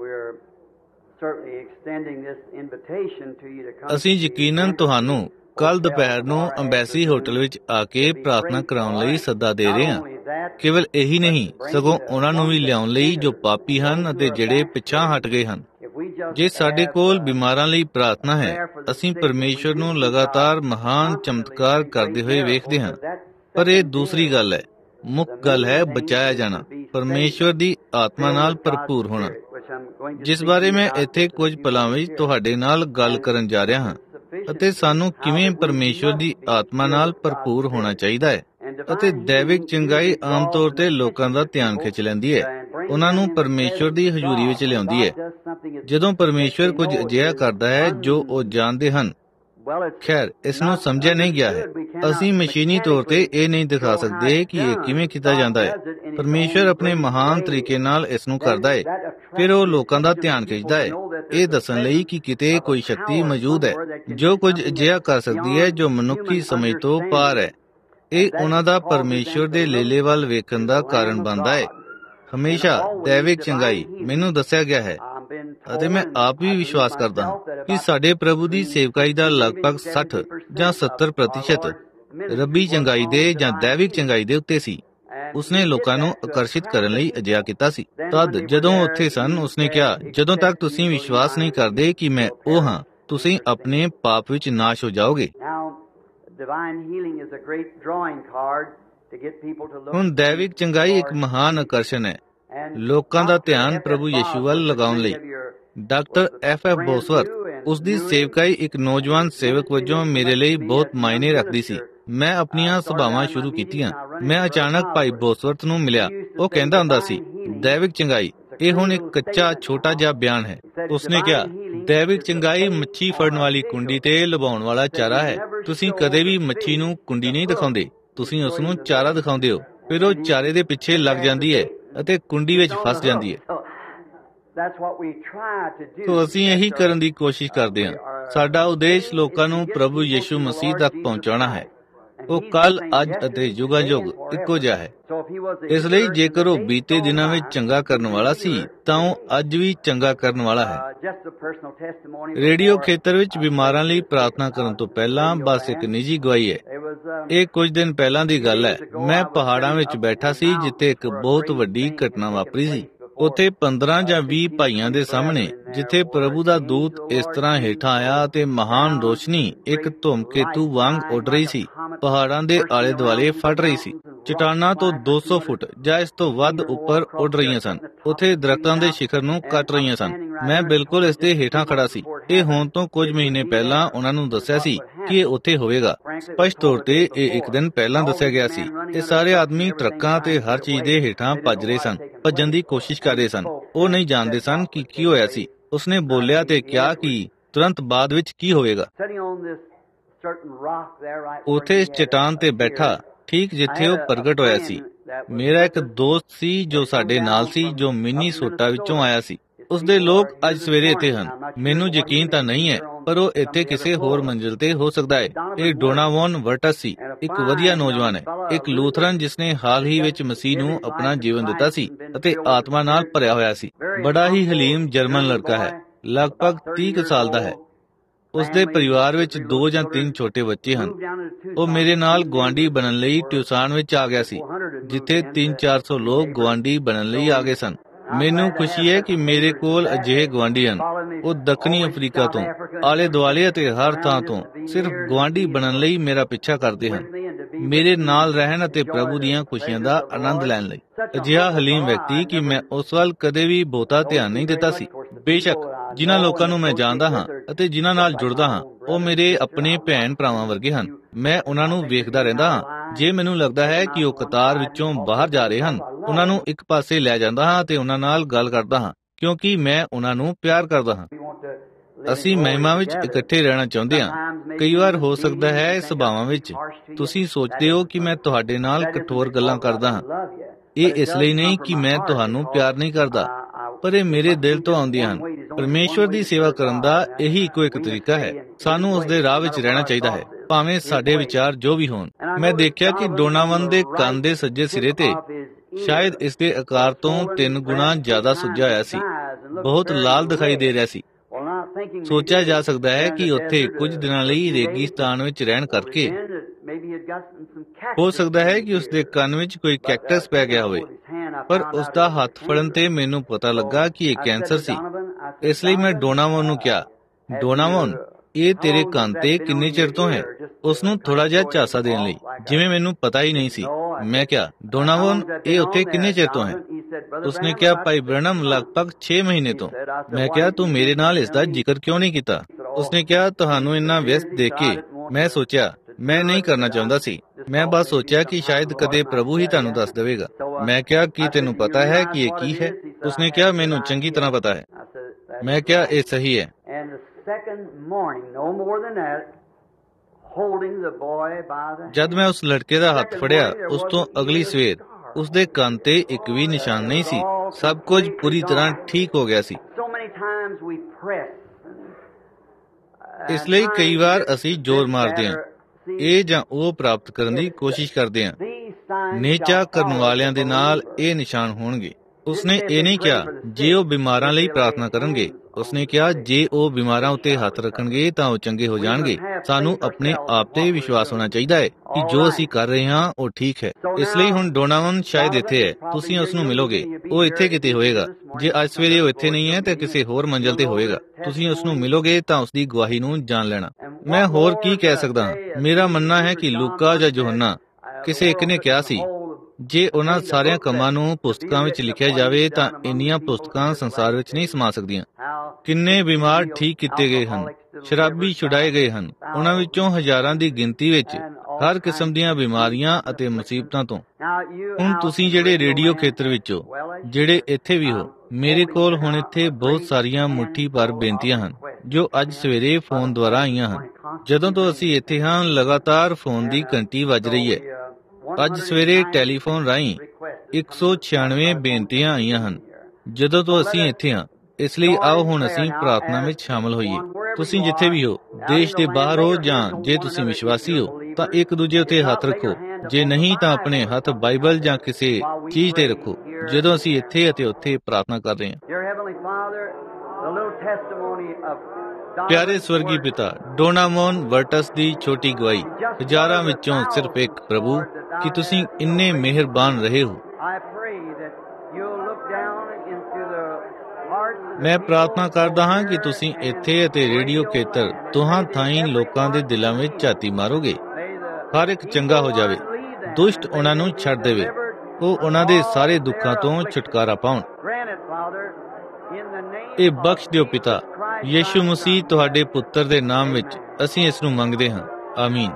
ਅਸੀਂ ਯਕੀਨਨ ਤੁਹਾਨੂੰ ਕੱਲ ਦੁਪਹਿਰ ਨੂੰ ਅੰਬੈਸੀ ਹੋਟਲ ਵਿੱਚ ਆ ਕੇ ਪ੍ਰਾਰਥਨਾ ਕਰਾਉਣ ਲਈ ਸੱਦਾ ਦੇ ਰਹੇ ਹਾਂ। ਕੇਵਲ ਇਹੀ ਨਹੀਂ, ਸਗੋਂ ਉਹਨਾਂ ਨੂੰ ਵੀ ਲਿਆਉਣ ਲਈ ਜੋ ਪਾਪੀ ਹਨ ਅਤੇ ਜਿਹੜੇ ਪਿੱਛਾਂ ਹਟ ਗਏ ਹਨ। ਜੇ ਸਾਡੇ ਕੋਲ ਬਿਮਾਰਾਂ ਲਈ ਪ੍ਰਾਰਥਨਾ ਹੈ, ਅਸੀਂ ਪਰਮੇਸ਼ਵਰ ਨੂੰ ਲਗਾਤਾਰ ਮਹਾਨ ਚਮਤਕਾਰ ਕਰਦੇ ਹੋਏ ਵੇਖਦੇ ਹਾਂ। ਪਰ ਇਹ ਦੂਸਰੀ ਗੱਲ ਹੈ। ਮੁੱਖ ਗੱਲ ਹੈ ਬਚਾਇਆ ਜਾਣਾ, ਪਰਮੇਸ਼ਵਰ ਦੀ ਆਤਮਾ ਨਾਲ ਭਰਪੂਰ ਹੋਣਾ, ਜਿਸ ਬਾਰੇ ਮੈਂ ਇੱਥੇ ਕੁਝ ਪਲਾਂ ਵਿੱਚ ਤੁਹਾਡੇ ਨਾਲ ਗੱਲ ਕਰਨ ਜਾ ਰਿਹਾ ਹਾਂ। ਅਤੇ ਸਾਨੂੰ ਕਿਵੇਂ ਪਰਮੇਸ਼ਵਰ ਦੀ ਆਤਮਾ ਨਾਲ ਭਰਪੂਰ ਹੋਣਾ ਚਾਹੀਦਾ ਹੈ। ਅਤੇ ਦੈਵਿਕ ਚੰਗਾਈ ਆਮ ਤੌਰ ਤੇ ਲੋਕਾਂ ਦਾ ਧਿਆਨ ਖਿੱਚ ਲੈਂਦੀ ਹੈ, ਉਹਨਾਂ ਨੂੰ ਪਰਮੇਸ਼ਵਰ ਦੀ ਹਜ਼ੂਰੀ ਵਿੱਚ ਲਿਆਉਂਦੀ ਹੈ। ਜਦੋਂ ਪਰਮੇਸ਼ਵਰ ਕੁਝ ਅਜਿਹਾ ਕਰਦਾ ਹੈ ਜੋ ਉਹ ਜਾਣਦੇ ਹਨ, ਖੈਰ ਇਸ ਨੂੰ ਸਮਝਿਆ ਨਹੀਂ ਗਿਆ ਹੈ। ਅਸੀਂ ਮਸ਼ੀਨੀ ਤੌਰ ਤੇ ਇਹ ਨਹੀਂ ਦਿਖਾ ਸਕਦੇ ਕਿ ਇਹ ਕਿਵੇਂ ਕੀਤਾ ਜਾਂਦਾ ਹੈ। ਪਰਮੇਸ਼ਵਰ ਆਪਣੇ ਮਹਾਨ ਤਰੀਕੇ ਨਾਲ ਇਸ ਨੂੰ ਕਰਦਾ ਹੈ। ਫਿਰ ਉਹ ਲੋਕਾਂ ਦਾ ਧਿਆਨ ਖਿੱਚਦਾ ਹੈ, ਇਹ ਦੱਸਣ ਲਈ ਕਿ ਕਿਤੇ ਕੋਈ ਸ਼ਕਤੀ ਮੌਜੂਦ ਹੈ ਜੋ ਕੁਝ ਅਜਿਹਾ ਕਰ ਸਕਦੀ ਹੈ ਜੋ ਮਨੁੱਖੀ ਸਮਝ ਤੋਂ ਪਾਰ ਹੈ। ਇਹ ਉਹਨਾਂ ਦਾ ਪਰਮੇਸ਼ਵਰ ਦੇ ਲੇਲੇ ਵੱਲ ਵੇਖਣ ਦਾ ਕਾਰਨ ਬਣਦਾ ਹੈ। ਹਮੇਸ਼ਾ ਦੈਵਿਕ ਚੰਗਾਈ ਮੈਨੂੰ ਦੱਸਿਆ ਗਿਆ ਹੈ ਅਤੇ ਮੈਂ ਆਪ ਵੀ ਵਿਸ਼ਵਾਸ ਕਰਦਾ ਹਾਂ ਕਿ ਸਾਡੇ ਪ੍ਰਭੂ ਦੀ ਸੇਵਕਾਈ ਦਾ ਲਗਭਗ 60 ਜਾਂ 70% ਰੱਬੀ ਚੰਗਾਈ ਦੇ ਜਾਂ ਦੈਵਿਕ ਚੰਗਾਈ ਦੇ ਉੱਤੇ ਸੀ। ਉਸਨੇ ਲੋਕਾਂ ਨੂੰ ਆਕਰਸ਼ਿਤ ਕਰਨ ਲਈ ਅਜਿਹਾ ਕੀਤਾ ਸੀ। ਤਦ ਜਦੋਂ ਉੱਥੇ ਸਨ, ਉਸਨੇ ਕਿਹਾ, ਜਦੋਂ ਤੱਕ ਤੁਸੀਂ ਵਿਸ਼ਵਾਸ ਨਹੀਂ ਕਰਦੇ ਕਿ ਮੈਂ ਉਹ ਹਾਂ, ਤੁਸੀਂ ਆਪਣੇ ਪਾਪ ਵਿੱਚ ਨਾਸ਼ ਹੋ ਜਾਓਗੇ। ਹੁਣ ਦੈਵਿਕ ਚੰਗਾਈ ਇੱਕ ਮਹਾਨ ਆਕਰਸ਼ਣ ਹੈ, ਲੋਕਾਂ ਦਾ ਧਿਆਨ ਪ੍ਰਭੂ ਯਿਸੂ ਵੱਲ ਲਗਾਉਣ ਲਈ। Doctor F.F. ਬੋਸਵਰਥ, ਉਸ ਦੀ ਸੇਵਕਾਈ ਇੱਕ ਨੌਜਵਾਨ ਸੇਵਕ ਵਜੋਂ ਮੇਰੇ ਲਈ ਬਹੁਤ ਮਾਇਨੇ ਰੱਖਦੀ ਸੀ। ਮੈਂ ਆਪਣੀਆਂ ਸਭਾਵਾਂ ਸ਼ੁਰੂ ਕੀਤੀਆਂ। ਮੈਂ ਅਚਾਨਕ ਭਾਈ ਬੋਸਵਰਥ ਨੂੰ ਮਿਲਿਆ। ਉਹ ਕਹਿੰਦਾ ਹੁੰਦਾ ਸੀ, ਦੈਵਿਕ ਚੰਗਾਈ। ਇਹ ਹੁਣ ਇੱਕ ਕੱਚਾ ਛੋਟਾ ਜਿਹਾ ਬਿਆਨ ਹੈ। ਉਸਨੇ ਕਿਹਾ, ਦੈਵਿਕ ਚੰਗਾਈ ਮੱਛੀ ਫੜਨ ਵਾਲੀ ਕੁੰਡੀ ਤੇ ਲੁਭਾਉਣ ਵਾਲਾ ਚਾਰਾ ਹੈ। ਤੁਸੀਂ ਕਦੇ ਵੀ ਮੱਛੀ ਨੂੰ ਕੁੰਡੀ ਨਹੀਂ ਦਿਖਾਉਂਦੇ, ਤੁਸੀਂ ਉਸ ਨੂੰ ਚਾਰਾ ਦਿਖਾਉਂਦੇ ਹੋ। ਫਿਰ ਉਹ ਚਾਰੇ ਦੇ ਪਿੱਛੇ ਲੱਗ ਜਾਂਦੀ ਹੈ ਅਤੇ ਕੁੰਡੀ ਵਿੱਚ ਫਸ ਜਾਂਦੀ ਹੈ। ਸੋ ਅਸੀਂ ਇਹੀ ਕਰਨ ਦੀ ਕੋਸ਼ਿਸ਼ ਕਰਦੇ ਹਾਂ। ਸਾਡਾ ਉਦੇਸ਼ ਲੋਕਾਂ ਨੂੰ ਪ੍ਰਭੂ ਯਿਸੂ ਮਸੀਹ ਤੱਕ ਪਹੁੰਚਾਉਣਾ ਹੈ। ਉਹ ਕੱਲ, ਅੱਜ ਅਤੇ ਯੁਗਾਂ ਯੁਗ ਇੱਕੋ ਜਿਹਾ ਹੈ। ਇਸ ਲਈ ਜੇਕਰ ਉਹ ਬੀਤੇ ਦਿਨਾਂ ਵਿੱਚ ਚੰਗਾ ਕਰਨ ਵਾਲਾ ਸੀ, ਤਾਂ ਉਹ ਅੱਜ ਵੀ ਚੰਗਾ ਕਰਨ ਵਾਲਾ ਹੈ। ਰੇਡੀਓ ਖੇਤਰ ਵਿੱਚ ਬਿਮਾਰਾਂ ਲਈ ਪ੍ਰਾਰਥਨਾ ਕਰਨ ਤੋਂ ਪਹਿਲਾਂ ਬਸ ਇੱਕ ਨਿੱਜੀ ਗਵਾਹੀ ਹੈ। ਇਹ ਕੁਝ ਦਿਨ ਪਹਿਲਾਂ ਦੀ ਗੱਲ ਹੈ। ਮੈਂ ਪਹਾੜਾਂ ਵਿੱਚ ਬੈਠਾ ਸੀ, ਜਿੱਥੇ ਇੱਕ ਬਹੁਤ ਵੱਡੀ ਘਟਨਾ ਵਾਪਰੀ ਸੀ। ਉੱਥੇ 15 ਜਾਂ 20 ਭਾਈਆਂ ਦੇ ਸਾਹਮਣੇ, ਜਿੱਥੇ ਪ੍ਰਭੂ ਦਾ ਦੂਤ ਇਸ ਤਰ੍ਹਾਂ ਹੇਠਾਂ ਆਇਆ ਅਤੇ ਮਹਾਨ ਰੋਸ਼ਨੀ ਇੱਕ ਧੂਮਕੇਤੂ ਵਾਂਗ ਉੱਡ ਰਹੀ ਸੀ, ਪਹਾੜਾਂ ਦੇ ਆਲੇ ਦੁਆਲੇ ਫਟ ਰਹੀ ਸੀ। ਚਟਾਨਾਂ ਤੋਂ 200 ਫੁੱਟ ਜਾਂ ਇਸ ਤੋਂ ਵੱਧ ਉੱਪਰ ਉੱਡ ਰਹੀਆਂ ਸਨ। ਉੱਥੇ ਦਰਖਤਾਂ ਦੇ ਸ਼ਿਖਰ ਨੂੰ ਕੱਟ ਰਹੀਆਂ ਸਨ। ਮੈਂ ਬਿਲਕੁਲ ਇਸ ਦੇ ਹੇਠਾਂ ਖੜਾ ਸੀ। ਇਹ ਹੋਣ ਤੋਂ ਕੁਝ ਮਹੀਨੇ ਪਹਿਲਾਂ ਉਹਨਾਂ ਨੂੰ ਦੱਸਿਆ ਸੀ ਕਿ ਇਹ ਉੱਥੇ ਹੋਵੇਗਾ। ਸਪਸ਼ਟ ਤੌਰ ਤੇ ਇਹ ਇੱਕ ਦਿਨ ਪਹਿਲਾਂ ਦੱਸਿਆ ਗਿਆ ਸੀ। ਇਹ ਸਾਰੇ ਆਦਮੀ ਟਰੱਕਾਂ ਤੇ ਹਰ ਚੀਜ਼ ਦੇ ਹੇਠਾਂ ਭੱਜ ਰਹੇ ਸਨ, ਭੱਜਣ ਦੀ ਕੋਸ਼ਿਸ਼ ਕਰ ਰਹੇ ਸਨ। ਉਹ ਨਹੀਂ ਜਾਣਦੇ ਸਨ ਕਿ ਕੀ ਹੋਇਆ ਸੀ। ਉਸਨੇ ਬੋਲਿਆ ਤੇ ਕਿਹਾ ਕਿ ਤੁਰੰਤ ਬਾਅਦ ਵਿੱਚ ਕੀ ਹੋਵੇਗਾ। ਉੱਥੇ ਇਸ ਚਟਾਨ ਤੇ ਬੈਠਾ, ਠੀਕ ਜਿੱਥੇ ਉਹ ਪ੍ਰਗਟ ਹੋਇਆ ਸੀ, ਮੇਰਾ ਇੱਕ ਦੋਸਤ ਸੀ ਜੋ ਸਾਡੇ ਨਾਲ ਸੀ, ਜੋ ਮਿਨੀਸੋਟਾ ਵਿੱਚੋਂ ਆਇਆ ਸੀ। ਉਸਦੇ ਲੋਕ ਅੱਜ ਸਵੇਰੇ ਇੱਥੇ ਹਨ। ਮੈਨੂੰ ਯਕੀਨ ਤਾਂ ਨਹੀਂ ਹੈ, ਪਰ ਉਹ ਇੱਥੇ ਕਿਸੇ ਹੋਰ ਮੰਜ਼ਿਲ ਤੇ ਹੋ ਸਕਦਾ ਹੈ। ਇਹ ਡੋਨਾਵਨ ਵਰਟਸ ਸੀ, ਇੱਕ ਵਧੀਆ ਨੌਜਵਾਨ ਹੈ, ਇੱਕ ਲੂਥਰਨ ਜਿਸਨੇ ਹਾਲ ਹੀ ਵਿੱਚ ਮਸੀਹ ਨੂੰ ਆਪਣਾ ਜੀਵਨ ਦਿੱਤਾ ਸੀ ਅਤੇ ਆਤਮਾ ਨਾਲ ਭਰਿਆ ਹੋਇਆ ਸੀ। ਬੜਾ ਹੀ ਹਲੀਮ ਜਰਮਨ ਲੜਕਾ ਹੈ, ਲਗਭਗ 30 ਸਾਲ ਦਾ ਹੈ। ਉਸਦੇ ਪਰਿਵਾਰ ਵਿੱਚ 2 ਜਾਂ 3 ਛੋਟੇ ਬੱਚੇ ਹਨ। ਉਹ ਮੇਰੇ ਨਾਲ ਗੁਆਂਢੀ ਬਣਨ ਲਈ ਟਿਊਸਾਨ ਵਿੱਚ ਆ ਗਿਆ ਸੀ, ਜਿੱਥੇ 300-400 ਲੋਕ ਗੁਆਂਢੀ ਬਣਨ ਲਈ ਆ ਗਏ ਸਨ। ਮੈਨੂੰ ਖੁਸ਼ੀ ਹੈ ਕਿ ਮੇਰੇ ਕੋਲ ਅਜਿਹੇ ਗੁਆਂਢੀ ਹਨ। ਉਹ ਦੱਖਣੀ ਅਫਰੀਕਾ ਤੋਂ, ਆਲੇ ਦੁਆਲੇ ਅਤੇ ਹਰ ਥਾਂ ਤੋਂ ਸਿਰਫ ਗੁਆਂਢੀ ਬਣਨ ਲਈ ਮੇਰਾ ਪਿੱਛਾ ਕਰਦੇ ਹਨ, ਮੇਰੇ ਨਾਲ ਰਹਿਣ ਅਤੇ ਪ੍ਰਭੂ ਦੀਆਂ ਖੁਸ਼ੀਆਂ ਦਾ ਆਨੰਦ ਲੈਣ ਲਈ। ਅਜਿਹਾ ਹਲੀਮ ਵਿਅਕਤੀ ਕਿ ਮੈਂ ਉਸ ਵੱਲ ਕਦੇ ਵੀ ਬਹੁਤਾ ਧਿਆਨ ਨਹੀਂ ਦਿੱਤਾ ਸੀ। ਬੇਸ਼ੱਕ ਜਿਨ੍ਹਾਂ ਲੋਕਾਂ ਨੂੰ ਮੈਂ ਜਾਣਦਾ ਹਾਂ ਅਤੇ ਜਿਨ੍ਹਾਂ ਨਾਲ ਜੁੜਦਾ ਹਾਂ, ਉਹ ਮੇਰੇ ਆਪਣੇ ਭੈਣ ਭਰਾਵਾਂ ਵਰਗੇ ਹਨ। ਮੈਂ ਉਹਨਾਂ ਨੂੰ ਵੇਖਦਾ ਰਹਿੰਦਾ ਹਾਂ। ਜੇ ਮੈਨੂੰ ਲੱਗਦਾ ਹੈ ਕਿ ਉਹ ਕਤਾਰ ਵਿੱਚੋਂ ਬਾਹਰ ਜਾ ਰਹੇ ਹਨ, ਉਹਨਾਂ ਨੂੰ ਇੱਕ ਪਾਸੇ ਲੈ ਜਾਂਦਾ ਹਾਂ ਅਤੇ ਉਹਨਾਂ ਨਾਲ ਗੱਲ ਕਰਦਾ ਹਾਂ, ਕਿਉਂਕਿ ਮੈਂ ਉਹਨਾਂ ਨੂੰ ਪਿਆਰ ਕਰਦਾ ਹਾਂ। ਅਸੀਂ ਮਹਿਮਾ ਵਿੱਚ ਇਕੱਠੇ ਰਹਿਣਾ ਚਾਹੁੰਦੇ ਹਾਂ। ਕਈ ਵਾਰ ਹੋ ਸਕਦਾ ਹੈ ਸੁਭਾਵਾਂ ਵਿੱਚ ਤੁਸੀਂ ਸੋਚਦੇ ਹੋ ਕਿ ਮੈਂ ਤੁਹਾਡੇ ਨਾਲ ਕਠੋਰ ਗੱਲਾਂ ਕਰਦਾ ਹਾਂ। ਇਹ ਇਸ ਲਈ ਨਹੀਂ ਕਿ ਮੈਂ ਤੁਹਾਨੂੰ ਪਿਆਰ ਨਹੀਂ ਕਰਦਾ, ਪਰ ਇਹ ਮੇਰੇ ਦਿਲ ਤੋਂ ਆਉਂਦੀਆਂ ਹਨ। ਪਰਮੇਸ਼ਵਰ ਦੀ ਸੇਵਾ ਕਰਨ ਦਾ ਇਹੀ ਇੱਕੋ ਇੱਕ ਤਰੀਕਾ ਹੈ। ਸਾਨੂੰ ਉਸ ਦੇ ਰਾਹ ਵਿੱਚ ਰਹਿਣਾ ਚਾਹੀਦਾ ਹੈ, ਭਾਵੇਂ ਸਾਡੇ ਵਿਚਾਰ ਜੋ ਵੀ ਹੋਣ। ਮੈਂ ਦੇਖਿਆ ਕਿ ਡੋਨਾਵਨ ਦੇ ਕੰਨ ਦੇ ਸੱਜੇ ਸਿਰੇ ਤੇ, ਸ਼ਾਇਦ ਇਸ ਦੇ ਆਕਾਰ ਤੋਂ 3 ਗੁਣਾ ਜ਼ਿਆਦਾ ਸੁੱਜਿਆ ਹੋਇਆ ਸੀ, ਬਹੁਤ ਲਾਲ ਦਿਖਾਈ ਦੇ ਰਿਹਾ ਸੀ। ਸੋਚਿਆ ਜਾ ਸਕਦਾ ਹੈ ਕਿ ਉੱਥੇ ਕੁਝ ਦਿਨਾਂ ਲਈ ਰੇਗਿਸਤਾਨ ਵਿੱਚ ਰਹਿਣ ਕਰਕੇ ਹੋ ਸਕਦਾ ਹੈ ਕਿ ਉਸ ਦੇ ਕੰਨ ਵਿੱਚ ਕੋਈ ਕੈਕਟਸ ਪੈ ਗਿਆ ਹੋਵੇ, ਪਰ ਉਸ ਦਾ ਹੱਥ ਫੜਨ ਤੇ ਮੈਨੂੰ ਪਤਾ ਲੱਗਾ ਕਿ ਇਹ ਕੈਂਸਰ ਸੀ। ਇਸ ਲਈ ਮੈਂ ਡੋਨਾਵਨ ਨੂੰ ਕਿਹਾ, ਡੋਨਾਵਨ, ਇਹ ਤੇਰੇ ਕੰਨ ਤੇ ਕਿੰਨੇ ਚਿਰ ਤੋਂ ਹੈ? ਉਸ ਨੂੰ ਥੋੜਾ ਜਿਹਾ ਝਾਂਸਾ ਦੇਣ ਲਈ, ਜਿਵੇਂ ਮੈਨੂੰ ਪਤਾ ਹੀ ਨਹੀਂ ਸੀ। ਮੈਂ ਕਿਹਾ, ਡੋਨਾਵਨ, ਇਹ ਉੱਥੇ ਕਿੰਨੇ ਚਿਰ ਤੋਂ ਹੈ? ਉਸਨੇ ਕਿਹਾ, ਭਾਈ ਬ੍ਰੈਨਮ, ਲਗਭਗ 6 ਮਹੀਨੇ ਤੋਂ। ਮੈਂ ਕਿਹਾ, ਤੂੰ ਮੇਰੇ ਨਾਲ ਇਸ ਦਾ ਜ਼ਿਕਰ ਕਿਉਂ ਨਹੀਂ ਕੀਤਾ? ਉਸਨੇ ਕਿਹਾ, ਤੁਹਾਨੂੰ ਇੰਨਾ ਵਿਅਸਤ ਦੇਖ ਕੇ ਮੈਂ ਸੋਚਿਆ, ਮੈਂ ਨਹੀਂ ਕਰਨਾ ਚਾਹੁੰਦਾ ਸੀ। ਮੈਂ ਬਸ ਸੋਚਿਆ ਕਿ ਸ਼ਾਇਦ ਕਦੇ ਪ੍ਰਭੂ ਹੀ ਤੁਹਾਨੂੰ ਦੱਸ ਦੇਵੇਗਾ। ਮੈਂ ਕਿਹਾ, ਕੀ ਤੈਨੂੰ ਪਤਾ ਹੈ ਕਿ ਇਹ ਕੀ ਹੈ? ਉਸਨੇ ਕਿਹਾ, ਮੈਨੂੰ ਚੰਗੀ ਤਰ੍ਹਾਂ ਪਤਾ ਹੈ। ਮੈਂ ਕਿਹਾ, ਇਹ ਸਹੀ ਹੈ। ਜਦ ਮੈਂ ਉਸ ਲੜਕੇ ਦਾ ਹੱਥ ਫੜਿਆ, ਉਸ ਤੋਂ ਅਗਲੀ ਸਵੇਰ ਉਸ ਦੇ ਕੰਨ ਤੇ ਇੱਕ ਵੀ ਨਿਸ਼ਾਨ ਨਹੀਂ ਸੀ। ਸਭ ਕੁਝ ਪੂਰੀ ਤਰ੍ਹਾਂ ਠੀਕ ਹੋ ਗਿਆ ਸੀ। ਇਸ ਲਈ ਕਈ ਵਾਰ ਅਸੀਂ ਜ਼ੋਰ ਮਾਰਦੇ ਹਾਂ, ਇਹ ਜਾਂ ਉਹ ਪ੍ਰਾਪਤ ਕਰਨ ਦੀ ਕੋਸ਼ਿਸ਼ ਕਰਦੇ ਹਾਂ। ਨੇਚਾ ਕਰਨ ਵਾਲਿਆਂ ਦੇ ਨਾਲ ਇਹ ਨਿਸ਼ਾਨ ਹੋਣਗੇ। ਉਸਨੇ ਇਹ ਨਹੀਂ ਕਿਹਾ ਜੇ ਉਹ ਬਿਮਾਰਾਂ ਲਈ ਪ੍ਰਾਰਥਨਾ ਕਰਨਗੇ। ਉਸਨੇ ਕਿਹਾ ਜੇ ਉਹ ਬਿਮਾਰਾਂ ਉੱਤੇ ਹੱਥ ਰੱਖਣਗੇ ਤਾਂ ਉਹ ਚੰਗੇ ਹੋ ਜਾਣਗੇ। ਸਾਨੂੰ ਆਪਣੇ ਆਪ ਤੇ ਵਿਸ਼ਵਾਸ ਹੋਣਾ ਚਾਹੀਦਾ ਹੈ ਕਿ ਜੋ ਅਸੀਂ ਕਰ ਰਹੇ ਹਾਂ ਉਹ ਠੀਕ ਹੈ। ਇਸ ਲਈ ਹੁਣ ਡੋਨਾਵਨ ਸ਼ਾਇਦ ਇੱਥੇ ਹੈ, ਤੁਸੀਂ ਉਸ ਨੂੰ ਮਿਲੋਗੇ। ਉਹ ਇੱਥੇ ਕਿਤੇ ਹੋਏਗਾ। ਜੇ ਅੱਜ ਸਵੇਰੇ ਉਹ ਇੱਥੇ ਨਹੀਂ ਹੈ ਤਾਂ ਕਿਸੇ ਹੋਰ ਮੰਜ਼ਿਲ ਤੇ ਹੋਏਗਾ। ਤੁਸੀਂ ਉਸ ਨੂੰ ਮਿਲੋਗੇ ਤਾਂ ਉਸ ਦੀ ਗਵਾਹੀ ਨੂੰ ਜਾਣ ਲੈਣਾ। ਮੈਂ ਹੋਰ ਕੀ ਕਹਿ ਸਕਦਾ ਹਾਂ? ਮੇਰਾ ਮੰਨਣਾ ਹੈ ਕਿ ਲੂਕਾ ਜਾਂ ਯੋਹੰਨਾ, ਕਿਸੇ ਇੱਕ ਨੇ ਕਿਹਾ ਸੀ, ਜੇ ਉਹਨਾਂ ਸਾਰਿਆਂ ਕੰਮਾਂ ਨੂੰ ਪੁਸਤਕਾਂ ਵਿੱਚ ਲਿਖਿਆ ਜਾਵੇ ਤਾਂ ਇੰਨੀਆਂ ਪੁਸਤਕਾਂ ਸੰਸਾਰ ਵਿੱਚ ਨਹੀਂ ਸਮਾ ਸਕਦੀਆਂ। ਕਿੰਨੇ ਬਿਮਾਰ ਠੀਕ ਕੀਤੇ ਗਏ ਹਨ, ਸ਼ਰਾਬੀ ਛੁਡਾਏ ਗਏ ਹਨ, ਉਹਨਾਂ ਵਿੱਚੋਂ ਹਜ਼ਾਰਾਂ ਦੀ ਗਿਣਤੀ ਵਿੱਚ ਹਰ ਕਿਸਮ ਦੀਆਂ ਬਿਮਾਰੀਆਂ ਅਤੇ ਮੁਸੀਬਤਾਂ ਤੋਂ। ਹੁਣ ਤੁਸੀਂ ਜਿਹੜੇ ਰੇਡੀਓ ਖੇਤਰ ਵਿੱਚ ਹੋ, ਜਿਹੜੇ ਇੱਥੇ ਵੀ ਹੋ, ਮੇਰੇ ਕੋਲ ਹੁਣ ਇੱਥੇ ਬਹੁਤ ਸਾਰੀਆਂ ਮੁੱਠੀ ਭਰ ਬੇਨਤੀਆਂ ਹਨ ਜੋ ਅੱਜ ਸਵੇਰੇ ਫੋਨ ਦੁਆਰਾ ਆਈਆਂ ਹਨ। ਜਦੋਂ ਤੋਂ ਅਸੀਂ ਇੱਥੇ ਹਾਂ, ਲਗਾਤਾਰ ਫੋਨ ਦੀ ਘੰਟੀ ਵੱਜ ਰਹੀ ਹੈ। ਅੱਜ ਸਵੇਰੇ ਟੈਲੀਫੋਨ ਰਾਹੀਂ 196 ਬੇਨਤੀਆਂ ਆਈਆਂ ਹਨ ਜਦੋਂ ਤੋਂ ਅਸੀਂ ਇੱਥੇ ਹਾਂ। ਇਸ ਲਈ ਆਓ ਹੁਣ ਅਸੀਂ ਪ੍ਰਾਰਥਨਾ ਵਿੱਚ ਸ਼ਾਮਲ ਹੋਈਏ। ਤੁਸੀਂ ਜਿੱਥੇ ਵੀ ਹੋ, ਦੇਸ਼ ਦੇ ਬਾਹਰ ਹੋ ਜਾਂ ਜੇ ਤੁਸੀਂ ਵਿਸ਼ਵਾਸੀ ਹੋ, ਤਾਂ ਇੱਕ ਦੂਜੇ ਉੱਤੇ ਹੱਥ ਰੱਖੋ। ਜੇ ਨਹੀਂ ਤਾਂ ਆਪਣੇ ਹੱਥ ਬਾਈਬਲ ਜਾਂ ਕਿਸੇ ਚੀਜ਼ ਤੇ ਰੱਖੋ ਜਦੋਂ ਅਸੀਂ ਇੱਥੇ ਅਤੇ ਉੱਥੇ ਪ੍ਰਾਰਥਨਾ ਕਰ ਰਹੇ ਹਾਂ। ਪਿਆਰੇ ਸਵਰਗੀ ਪਿਤਾ, ਡੋਨਾਮੋਨ ਵਰਟਸ ਦੀ ਛੋਟੀ ਗਵਾਹੀ, ਹਜ਼ਾਰਾਂ ਵਿੱਚੋਂ ਸਿਰਫ ਇੱਕ। ਪ੍ਰਭੂ, ਕਿ ਤੁਸੀਂ ਇੰਨੇ ਮਿਹਰਬਾਨ ਰਹੇ ਹੋ। ਮੈਂ ਪ੍ਰਾਰਥਨਾ ਕਰਦਾ ਹਾਂ ਕਿ ਤੁਸੀਂ ਇੱਥੇ ਅਤੇ ਰੇਡੀਓ ਖੇਤਰ ਦੋਹਾਂ ਥਾਈਂ ਲੋਕਾਂ ਦੇ ਦਿਲਾਂ ਵਿੱਚ ਝਾਤੀ ਮਾਰੋਗੇ। ਹਰ ਇੱਕ ਚੰਗਾ ਹੋ ਜਾਵੇ, ਦੁਸ਼ਟ ਉਹਨਾਂ ਨੂੰ ਛੱਡ ਦੇਵੇ, ਉਹ ਉਹਨਾਂ ਦੇ ਸਾਰੇ ਦੁੱਖਾਂ ਤੋਂ ਛੁਟਕਾਰਾ ਪਾਉਣ। ਇਹ ਬਖਸ਼ ਦਿਓ ਪਿਤਾ, ਯਿਸੂ ਮਸੀਹ ਤੁਹਾਡੇ ਪੁੱਤਰ ਦੇ ਨਾਮ ਵਿੱਚ ਅਸੀਂ ਇਸ ਨੂੰ ਮੰਗਦੇ ਹਾਂ। ਆਮੀਨ।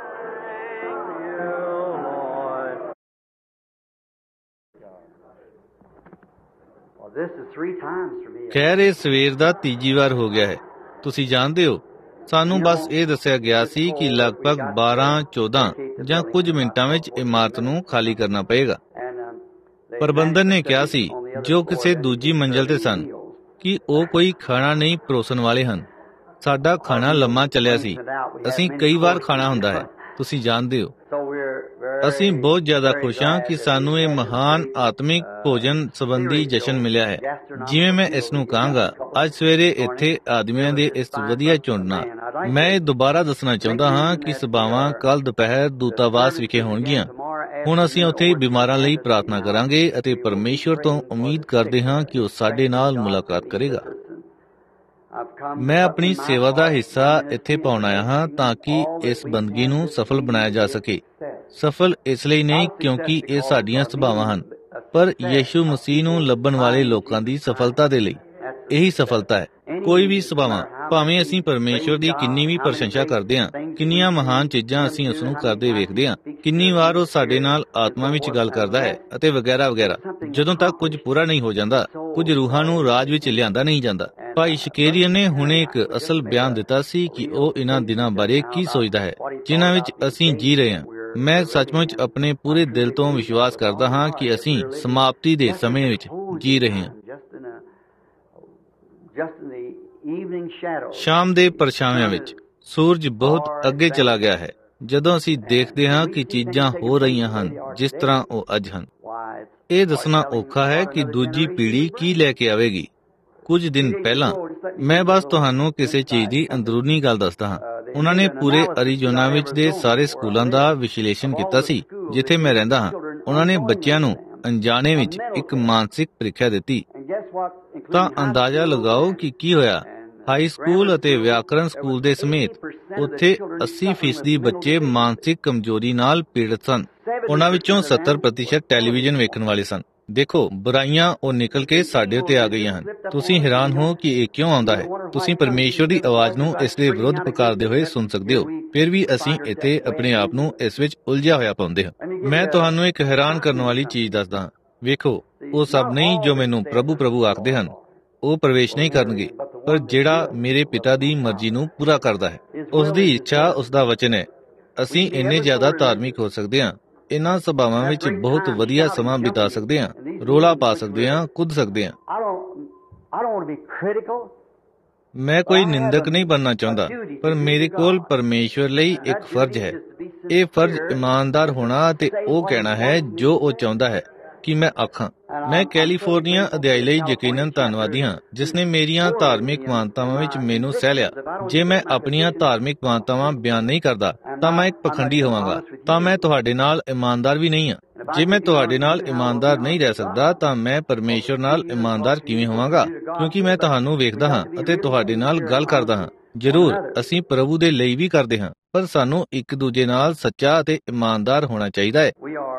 ਖੈਰ, ਇਹ ਸਵੇਰ ਦਾ ਤੀਜੀ ਵਾਰ ਹੋ ਗਿਆ ਹੈ। ਤੁਸੀਂ ਜਾਣਦੇ ਹੋ, ਸਾਨੂੰ ਬਸ ਇਹ ਦੱਸਿਆ ਗਿਆ ਸੀ ਕਿ ਲਗਭਗ 12-14 ਜਾਂ ਕੁਝ ਮਿੰਟਾਂ ਵਿੱਚ ਇਮਾਰਤ ਨੂੰ ਖਾਲੀ ਕਰਨਾ ਪਏਗਾ। ਪ੍ਰਬੰਧਨ ਨੇ ਕਿਹਾ ਸੀ, ਜੋ ਕਿਸੇ ਦੂਜੀ ਮੰਜ਼ਲ ਤੇ ਸਨ, ਕਿ ਉਹ ਕੋਈ ਖਾਣਾ ਨਹੀਂ ਪਰੋਸਣ ਵਾਲੇ ਹਨ। ਸਾਡਾ ਖਾਣਾ ਲੰਮਾ ਚੱਲਿਆ ਸੀ। ਅਸੀਂ ਕਈ ਵਾਰ ਖਾਣਾ ਹੁੰਦਾ ਹੈ, ਤੁਸੀਂ ਜਾਣਦੇ ਹੋ। ਅਸੀਂ ਬਹੁਤ ਜ਼ਿਆਦਾ ਖੁਸ਼ ਹਾਂ ਕਿ ਸਾਨੂੰ ਇਹ ਮਹਾਨ ਆਤਮਿਕ ਭੋਜਨ ਸੰਬੰਧੀ ਜਸ਼ਨ ਮਿਲਿਆ ਹੈ, ਜਿਵੇਂ ਮੈਂ ਇਸ ਨੂੰ ਕਹਾਂਗਾ, ਅੱਜ ਸਵੇਰੇ ਇੱਥੇ ਆਦਮੀਆਂ ਦੇ ਇਸ ਵਧੀਆ ਝੁੰਡ ਨਾਲ। ਮੈਂ ਇਹ ਦੁਬਾਰਾ ਦੱਸਣਾ ਚਾਹੁੰਦਾ ਹਾਂ ਕਿ ਸਭਾਵਾਂ ਕੱਲ ਦੁਪਹਿਰ ਦੂਤਾਵਾਸ ਵਿਖੇ ਹੋਣਗੀਆਂ। ਹੁਣ ਅਸੀਂ ਉੱਥੇ ਬਿਮਾਰਾਂ ਲਈ ਪ੍ਰਾਰਥਨਾ ਕਰਾਂਗੇ ਅਤੇ ਪਰਮੇਸ਼ਵਰ ਤੋਂ ਉਮੀਦ ਕਰਦੇ ਹਾਂ ਕਿ ਉਹ ਸਾਡੇ ਨਾਲ ਮੁਲਾਕਾਤ ਕਰੇਗਾ। ਮੈਂ ਆਪਣੀ ਸੇਵਾ ਦਾ ਹਿੱਸਾ ਇੱਥੇ ਪਾਉਣ ਆਇਆ ਹਾਂ ਤਾਂ ਕਿ ਇਸ ਬੰਦਗੀ ਨੂੰ ਸਫਲ ਬਣਾਇਆ ਜਾ ਸਕੇ। ਸਫਲ ਇਸ ਲਈ ਨਹੀਂ ਕਿਉਂਕਿ ਇਹ ਸਾਡੀਆਂ ਸਭਾਵਾਂ ਹਨ, ਪਰ ਯਿਸੂ ਮਸੀਹ ਨੂੰ ਲੱਭਣ ਵਾਲੇ ਲੋਕਾਂ ਦੀ ਸਫਲਤਾ ਦੇ ਲਈ। ਇਹੀ ਸਫਲਤਾ ਹੈ। ਕੋਈ ਵੀ ਸਭਾਵਾਂ, ਭਾਵੇਂ ਅਸੀਂ ਪਰਮੇਸ਼ਵਰ ਦੀ ਕਿੰਨੀ ਵੀ ਪ੍ਰਸ਼ੰਸਾ ਕਰਦੇ ਹਾਂ, ਕਿੰਨੀਆਂ ਮਹਾਨ ਚੀਜ਼ਾਂ ਅਸੀਂ ਉਸ ਨੂੰ ਕਰਦੇ ਵੇਖਦੇ ਹਾਂ, ਕਿੰਨੀ ਵਾਰ ਉਹ ਸਾਡੇ ਨਾਲ ਆਤਮਾ ਵਿੱਚ ਗੱਲ ਕਰਦਾ ਹੈ ਅਤੇ ਵਗੈਰਾ ਵਗੈਰਾ, ਜਦੋਂ ਤੱਕ ਕੁਝ ਪੂਰਾ ਨਹੀਂ ਹੋ ਜਾਂਦਾ, ਕੁਝ ਰੂਹਾਂ ਨੂੰ ਰਾਜ ਵਿੱਚ ਲਿਆਂਦਾ ਨਹੀਂ ਜਾਂਦਾ। ਭਾਈ ਸ਼ਕੇਰੀਅਨ ਨੇ ਹੁਣੇ ਇੱਕ ਅਸਲ ਬਿਆਨ ਦਿੱਤਾ ਸੀ ਕਿ ਉਹ ਇਹਨਾਂ ਦਿਨਾਂ ਬਾਰੇ ਕੀ ਸੋਚਦਾ ਹੈ ਜਿਨ੍ਹਾਂ ਵਿੱਚ ਅਸੀਂ ਜੀ ਰਹੇ ਹਾਂ। ਮੈਂ ਸੱਚਮੁੱਚ ਆਪਣੇ ਪੂਰੇ ਦਿਲ ਤੋਂ ਵਿਸ਼ਵਾਸ ਕਰਦਾ ਹਾਂ ਕਿ ਅਸੀਂ ਸਮਾਪਤੀ ਦੇ ਸਮੇਂ ਵਿੱਚ ਜੀ ਰਹੇ ਹਾਂ। ਸ਼ਾਮ ਦੇ ਪਰਛਾਵਿਆਂ ਵਿੱਚ ਸੂਰਜ ਬਹੁਤ ਅੱਗੇ ਚਲਾ ਗਿਆ ਹੈ ਜਦੋਂ ਅਸੀਂ ਦੇਖਦੇ ਹਾਂ ਕਿ ਚੀਜ਼ਾਂ ਹੋ ਰਹੀਆਂ ਹਨ ਜਿਸ ਤਰ੍ਹਾਂ ਉਹ ਅੱਜ ਹਨ। ਇਹ ਦੱਸਣਾ ਔਖਾ ਹੈ ਕਿ ਦੂਜੀ ਪੀੜ੍ਹੀ ਕੀ ਲੈ ਕੇ ਆਵੇਗੀ। ਕੁਝ ਦਿਨ ਪਹਿਲਾਂ ਮੈਂ ਬਸ ਤੁਹਾਨੂੰ ਕਿਸੇ ਚੀਜ਼ ਦੀ ਅੰਦਰੂਨੀ ਗੱਲ ਦੱਸਦਾ ਹਾਂ। ਉਹਨਾਂ ਨੇ ਪੂਰੇ ਅਰੀਜ਼ੋਨਾ ਵਿੱਚ ਦੇ ਸਾਰੇ ਸਕੂਲਾਂ ਦਾ ਵਿਸ਼ਲੇਸ਼ਣ ਕੀਤਾ ਸੀ ਜਿੱਥੇ ਮੈਂ ਰਹਿੰਦਾ ਹਾਂ। ਉਹਨਾਂ ਨੇ ਬੱਚਿਆਂ ਨੂੰ ਅਣਜਾਣੇ ਵਿੱਚ ਇੱਕ ਮਾਨਸਿਕ ਪ੍ਰੀਖਿਆ ਦਿੱਤੀ। ਤਾਂ ਅੰਦਾਜ਼ਾ ਲਗਾਓ ਕਿ ਕੀ ਹੋਇਆ। ਹਾਈ ਸਕੂਲ ਅਤੇ ਵਿਆਕਰਨ ਸਕੂਲ ਦੇ ਸਮੇਤ ਉੱਥੇ 80% ਬੱਚੇ ਮਾਨਸਿਕ ਕਮਜ਼ੋਰੀ ਨਾਲ ਪੀੜਤ ਸਨ। ਉਹਨਾਂ ਵਿੱਚੋਂ 70% ਟੈਲੀਵਿਜ਼ਨ ਵੇਖਣ ਵਾਲੇ ਸਨ। ਦੇਖੋ, ਬੁਰਾਈਆਂ ਉਹ ਨਿਕਲ ਕੇ ਸਾਡੇ ਉੱਤੇ ਆ ਗਈਆਂ ਹਨ। ਤੁਸੀਂ ਹੈਰਾਨ ਹੋ ਕਿ ਇਹ ਕਿਉਂ ਆਉਂਦਾ ਹੈ। ਤੁਸੀਂ ਪਰਮੇਸ਼ਵਰ ਦੀ ਆਵਾਜ਼ ਨੂੰ ਇਸ ਦੇ ਵਿਰੁੱਧ ਪੁਕਾਰਦੇ ਹੋਏ ਸੁਣ ਸਕਦੇ ਹੋ, ਫਿਰ ਵੀ ਅਸੀਂ ਇੱਥੇ ਆਪਣੇ ਆਪ ਨੂੰ ਇਸ ਵਿੱਚ ਉਲਝਿਆ ਹੋਇਆ ਪਾਉਂਦੇ ਹਾਂ। ਮੈਂ ਤੁਹਾਨੂੰ ਇੱਕ ਹੈਰਾਨ ਕਰਨ ਵਾਲੀ ਚੀਜ਼ ਦੱਸਦਾ ਹਾਂ। ਵੇਖੋ, ਉਹ ਸਭ ਨਹੀਂ ਜੋ ਮੈਨੂੰ ਪ੍ਰਭੂ ਪ੍ਰਭੂ ਆਖਦੇ ਹਨ, ਉਹ ਪ੍ਰਵੇਸ਼ ਨਹੀਂ ਕਰਨਗੇ, ਪਰ ਜਿਹੜਾ ਮੇਰੇ ਪਿਤਾ ਦੀ ਮਰਜ਼ੀ ਨੂੰ ਪੂਰਾ ਕਰਦਾ ਹੈ। ਉਸ ਦੀ ਇੱਛਾ ਉਸ ਦਾ ਵਚਨ ਹੈ। ਅਸੀਂ ਇੰਨੇ ਜ਼ਿਆਦਾ ਧਾਰਮਿਕ ਹੋ ਸਕਦੇ ਹਾਂ, ਇਹਨਾਂ ਸਭਾਵਾਂ ਵਿੱਚ ਬਹੁਤ ਵਧੀਆ ਸਮਾਂ ਬਿਤਾ ਸਕਦੇ ਹਾਂ, ਰੋਲਾ ਪਾ ਸਕਦੇ ਹਾਂ, ਕੁੱਦ ਸਕਦੇ ਹਾਂ। ਮੈਂ ਕੋਈ ਨਿੰਦਕ ਨਹੀਂ ਬਣਨਾ ਚਾਹੁੰਦਾ, ਪਰ ਮੇਰੇ ਕੋਲ ਪਰਮੇਸ਼ਵਰ ਲਈ ਇੱਕ ਫਰਜ਼ ਹੈ। ਇਹ ਫਰਜ਼ ਇਮਾਨਦਾਰ ਹੋਣਾ ਅਤੇ ਉਹ ਕਹਿਣਾ ਹੈ ਜੋ ਉਹ ਚਾਹੁੰਦਾ ਹੈ ਕਿ ਮੈਂ ਆਖਾਂ। ਮੈਂ ਕੈਲੀਫੋਰਨੀਆ ਅਧਿਆਇ ਲਈ ਯਕੀਨਨ ਧੰਨਵਾਦੀ ਹਾਂ ਜਿਸ ਨੇ ਮੇਰੀਆਂ ਧਾਰਮਿਕ ਮਾਨਤਾਵਾਂ ਵਿੱਚ ਮੈਨੂੰ ਸਹਿ ਲਿਆ। ਜੇ ਮੈਂ ਆਪਣੀਆਂ ਧਾਰਮਿਕ ਮਾਨਤਾਵਾਂ ਬਿਆਨ ਨਹੀਂ ਕਰਦਾ ਤਾਂ ਮੈਂ ਇੱਕ ਪਖੰਡੀ ਹੋਵਾਂਗਾ, ਤਾਂ ਮੈਂ ਤੁਹਾਡੇ ਨਾਲ ਇਮਾਨਦਾਰ ਵੀ ਨਹੀਂ ਹਾਂ। ਜੇ ਮੈਂ ਤੁਹਾਡੇ ਨਾਲ ਇਮਾਨਦਾਰ ਨਹੀਂ ਰਹਿ ਸਕਦਾ ਤਾਂ ਮੈਂ ਪਰਮੇਸ਼ਵਰ ਨਾਲ ਇਮਾਨਦਾਰ ਕਿਵੇਂ ਹੋਵਾਂਗਾ? ਕਿਉਂਕਿ ਮੈਂ ਤੁਹਾਨੂੰ ਵੇਖਦਾ ਹਾਂ ਅਤੇ ਤੁਹਾਡੇ ਨਾਲ ਗੱਲ ਕਰਦਾ ਹਾਂ। ਜ਼ਰੂਰ ਅਸੀਂ ਪ੍ਰਭੂ ਦੇ ਲਈ ਵੀ ਕਰਦੇ ਹਾਂ, ਪਰ ਸਾਨੂੰ ਇੱਕ ਦੂਜੇ ਨਾਲ ਸੱਚਾ ਅਤੇ ਇਮਾਨਦਾਰ ਹੋਣਾ ਚਾਹੀਦਾ ਹੈ।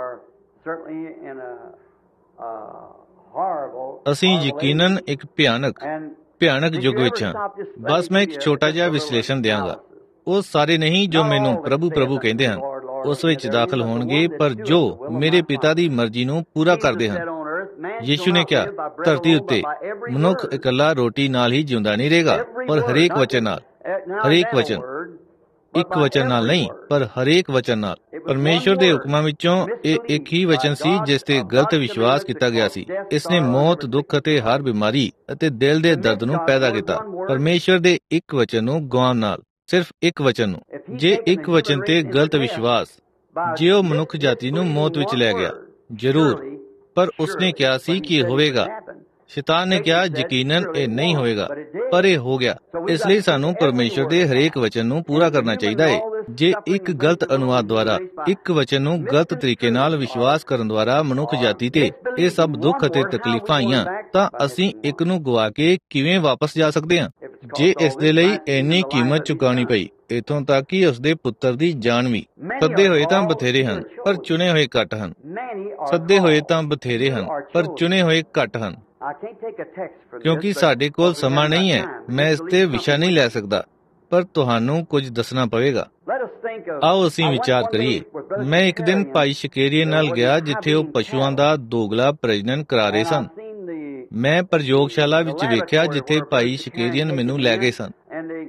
ਅਸੀਂ ਯਕੀਨਨ ਇੱਕ ਭਿਆਨਕ ਯੁੱਗ ਵਿੱਚ ਹਾਂ। ਬਸ ਮੈਂ ਇੱਕ ਛੋਟਾ ਜਿਹਾ ਵਿਸ਼ਲੇਸ਼ਣ ਦਿਆਂਗਾ। ਉਹ ਸਾਰੇ ਨਹੀਂ ਜੋ ਮੈਨੂੰ ਪ੍ਰਭੂ ਪ੍ਰਭੂ ਕਹਿੰਦੇ ਹਨ, ਉਸ ਵਿੱਚ ਦਾਖਲ ਹੋਣਗੇ, ਪਰ ਜੋ ਮੇਰੇ ਪਿਤਾ ਦੀ ਮਰਜ਼ੀ ਨੂੰ ਪੂਰਾ ਕਰਦੇ ਹਨ। ਯੀਸ਼ੂ ਨੇ ਕਿਹਾ, ਧਰਤੀ ਉੱਤੇ ਮਨੁੱਖ ਇਕੱਲਾ ਰੋਟੀ ਨਾਲ ਹੀ ਜਿਉਂਦਾ ਨਹੀਂ ਰਹੇਗਾ, ਪਰ ਹਰੇਕ ਵਚਨ ਨਾਲ। ਹਰੇਕ ਵਚਨ, ਇੱਕ ਵਚਨ ਨਾਲ ਨਹੀਂ, ਪਰ ਹਰੇਕ ਵਚਨ ਨਾਲ। ਪਰਮੇਸ਼ਵਰ ਦੇ ਹੁਕਮਾਂ ਵਿੱਚੋਂ ਇਹ ਇੱਕ ਹੀ ਵਚਨ ਸੀ ਜਿਸ ਤੇ ਗਲਤ ਵਿਸ਼ਵਾਸ ਕੀਤਾ ਗਿਆ ਸੀ। ਇਸ ਨੇ ਮੌਤ, ਦੁੱਖ ਅਤੇ ਹਰ ਬਿਮਾਰੀ ਅਤੇ ਦਿਲ ਦੇ ਦਰਦ ਨੂੰ ਪੈਦਾ ਕੀਤਾ। ਪਰਮੇਸ਼ਵਰ ਦੇ ਇੱਕ ਵਚਨ ਨੂੰ ਗਵਾਉਣ ਨਾਲ, ਸਿਰਫ ਇੱਕ ਵਚਨ ਨੂੰ। ਜੇ ਇੱਕ ਵਚਨ ਤੇ ਗਲਤ ਵਿਸ਼ਵਾਸ, ਜੇ ਉਹ ਮਨੁੱਖ ਜਾਤੀ ਨੂੰ ਮੌਤ ਵਿੱਚ ਲੈ ਗਿਆ, ਜ਼ਰੂਰ, ਪਰ ਉਸਨੇ ਕਿਹਾ ਸੀ ਕਿ ਇਹ ਹੋਵੇਗਾ। ਸ਼ੈਤਾਨ ਨੇ ਕਿਹਾ ਯਕੀਨਨ ਇਹ ਨਹੀਂ ਹੋਵੇਗਾ, ਪਰ ਇਹ ਹੋ ਗਿਆ। ਇਸ ਲਈ ਸਾਨੂੰ ਪਰਮੇਸ਼ਵਰ ਦੇ ਹਰੇਕ ਵਚਨ ਨੂੰ ਪੂਰਾ ਕਰਨਾ ਚਾਹੀਦਾ ਹੈ। ਜੇ ਇੱਕ ਗਲਤ ਅਨੁਵਾਦ ਦੁਆਰਾ, ਇੱਕ ਵਚਨ ਨੂੰ ਗਲਤ ਤਰੀਕੇ ਨਾਲ ਵਿਸ਼ਵਾਸ ਕਰਨ ਦੁਆਰਾ ਮਨੁੱਖ ਜਾਤੀ ਤੇ ਇਹ ਸਭ ਦੁੱਖ ਅਤੇ ਤਕਲੀਫਾਂ ਆਈਆਂ, ਤਾਂ ਅਸੀਂ ਇੱਕ ਨੂੰ ਗਵਾ ਕੇ ਕਿਵੇਂ ਵਾਪਸ ਜਾ ਸਕਦੇ ਹਾਂ? ਜੇ ਇਸ ਦੇ ਲਈ ਇੰਨੀ ਕੀਮਤ ਚੁਕਾਉਣੀ ਪਈ, ਇੱਥੋਂ ਤੱਕ ਕਿ ਉਸਦੇ ਪੁੱਤਰ ਦੀ ਜਾਨ ਵੀ। ਸੱਦੇ ਹੋਏ ਤਾਂ ਬਥੇਰੇ ਹਨ, ਪਰ ਚੁਣੇ ਹੋਏ ਘੱਟ ਹਨ। ਸੱਦੇ ਹੋਏ ਤਾਂ ਬਥੇਰੇ ਹਨ, ਪਰ ਚੁਣੇ ਹੋਏ ਘੱਟ ਹਨ। ਕਿਉਂਕਿ ਸਾਡੇ ਕੋਲ ਸਮਾਂ ਨਹੀਂ ਹੈ, ਮੈਂ ਇਸ ਤੇ ਵਿਸ਼ਾ ਨਹੀਂ ਲੈ ਸਕਦਾ, ਪਰ ਤੁਹਾਨੂੰ ਕੁਝ ਦੱਸਣਾ ਪਵੇਗਾ। ਆਓ ਅਸੀਂ ਵਿਚਾਰ ਕਰੀਏ। ਮੈਂ ਇੱਕ ਦਿਨ ਭਾਈ ਸ਼ਕੇਰੀਅਨ ਨਾਲ ਗਿਆ, ਜਿੱਥੇ ਉਹ ਪਸ਼ੂਆਂ ਦਾ ਦੋਗਲਾ ਪ੍ਰਜਨਨ ਕਰਾ ਰਹੇ ਸਨ। ਮੈਂ ਪ੍ਰਯੋਗਸ਼ਾਲਾ ਵਿੱਚ ਵੇਖਿਆ ਜਿੱਥੇ ਭਾਈ ਸ਼ਕੇਰੀਅਨ ਮੈਨੂੰ ਲੈ ਗਏ ਸਨ।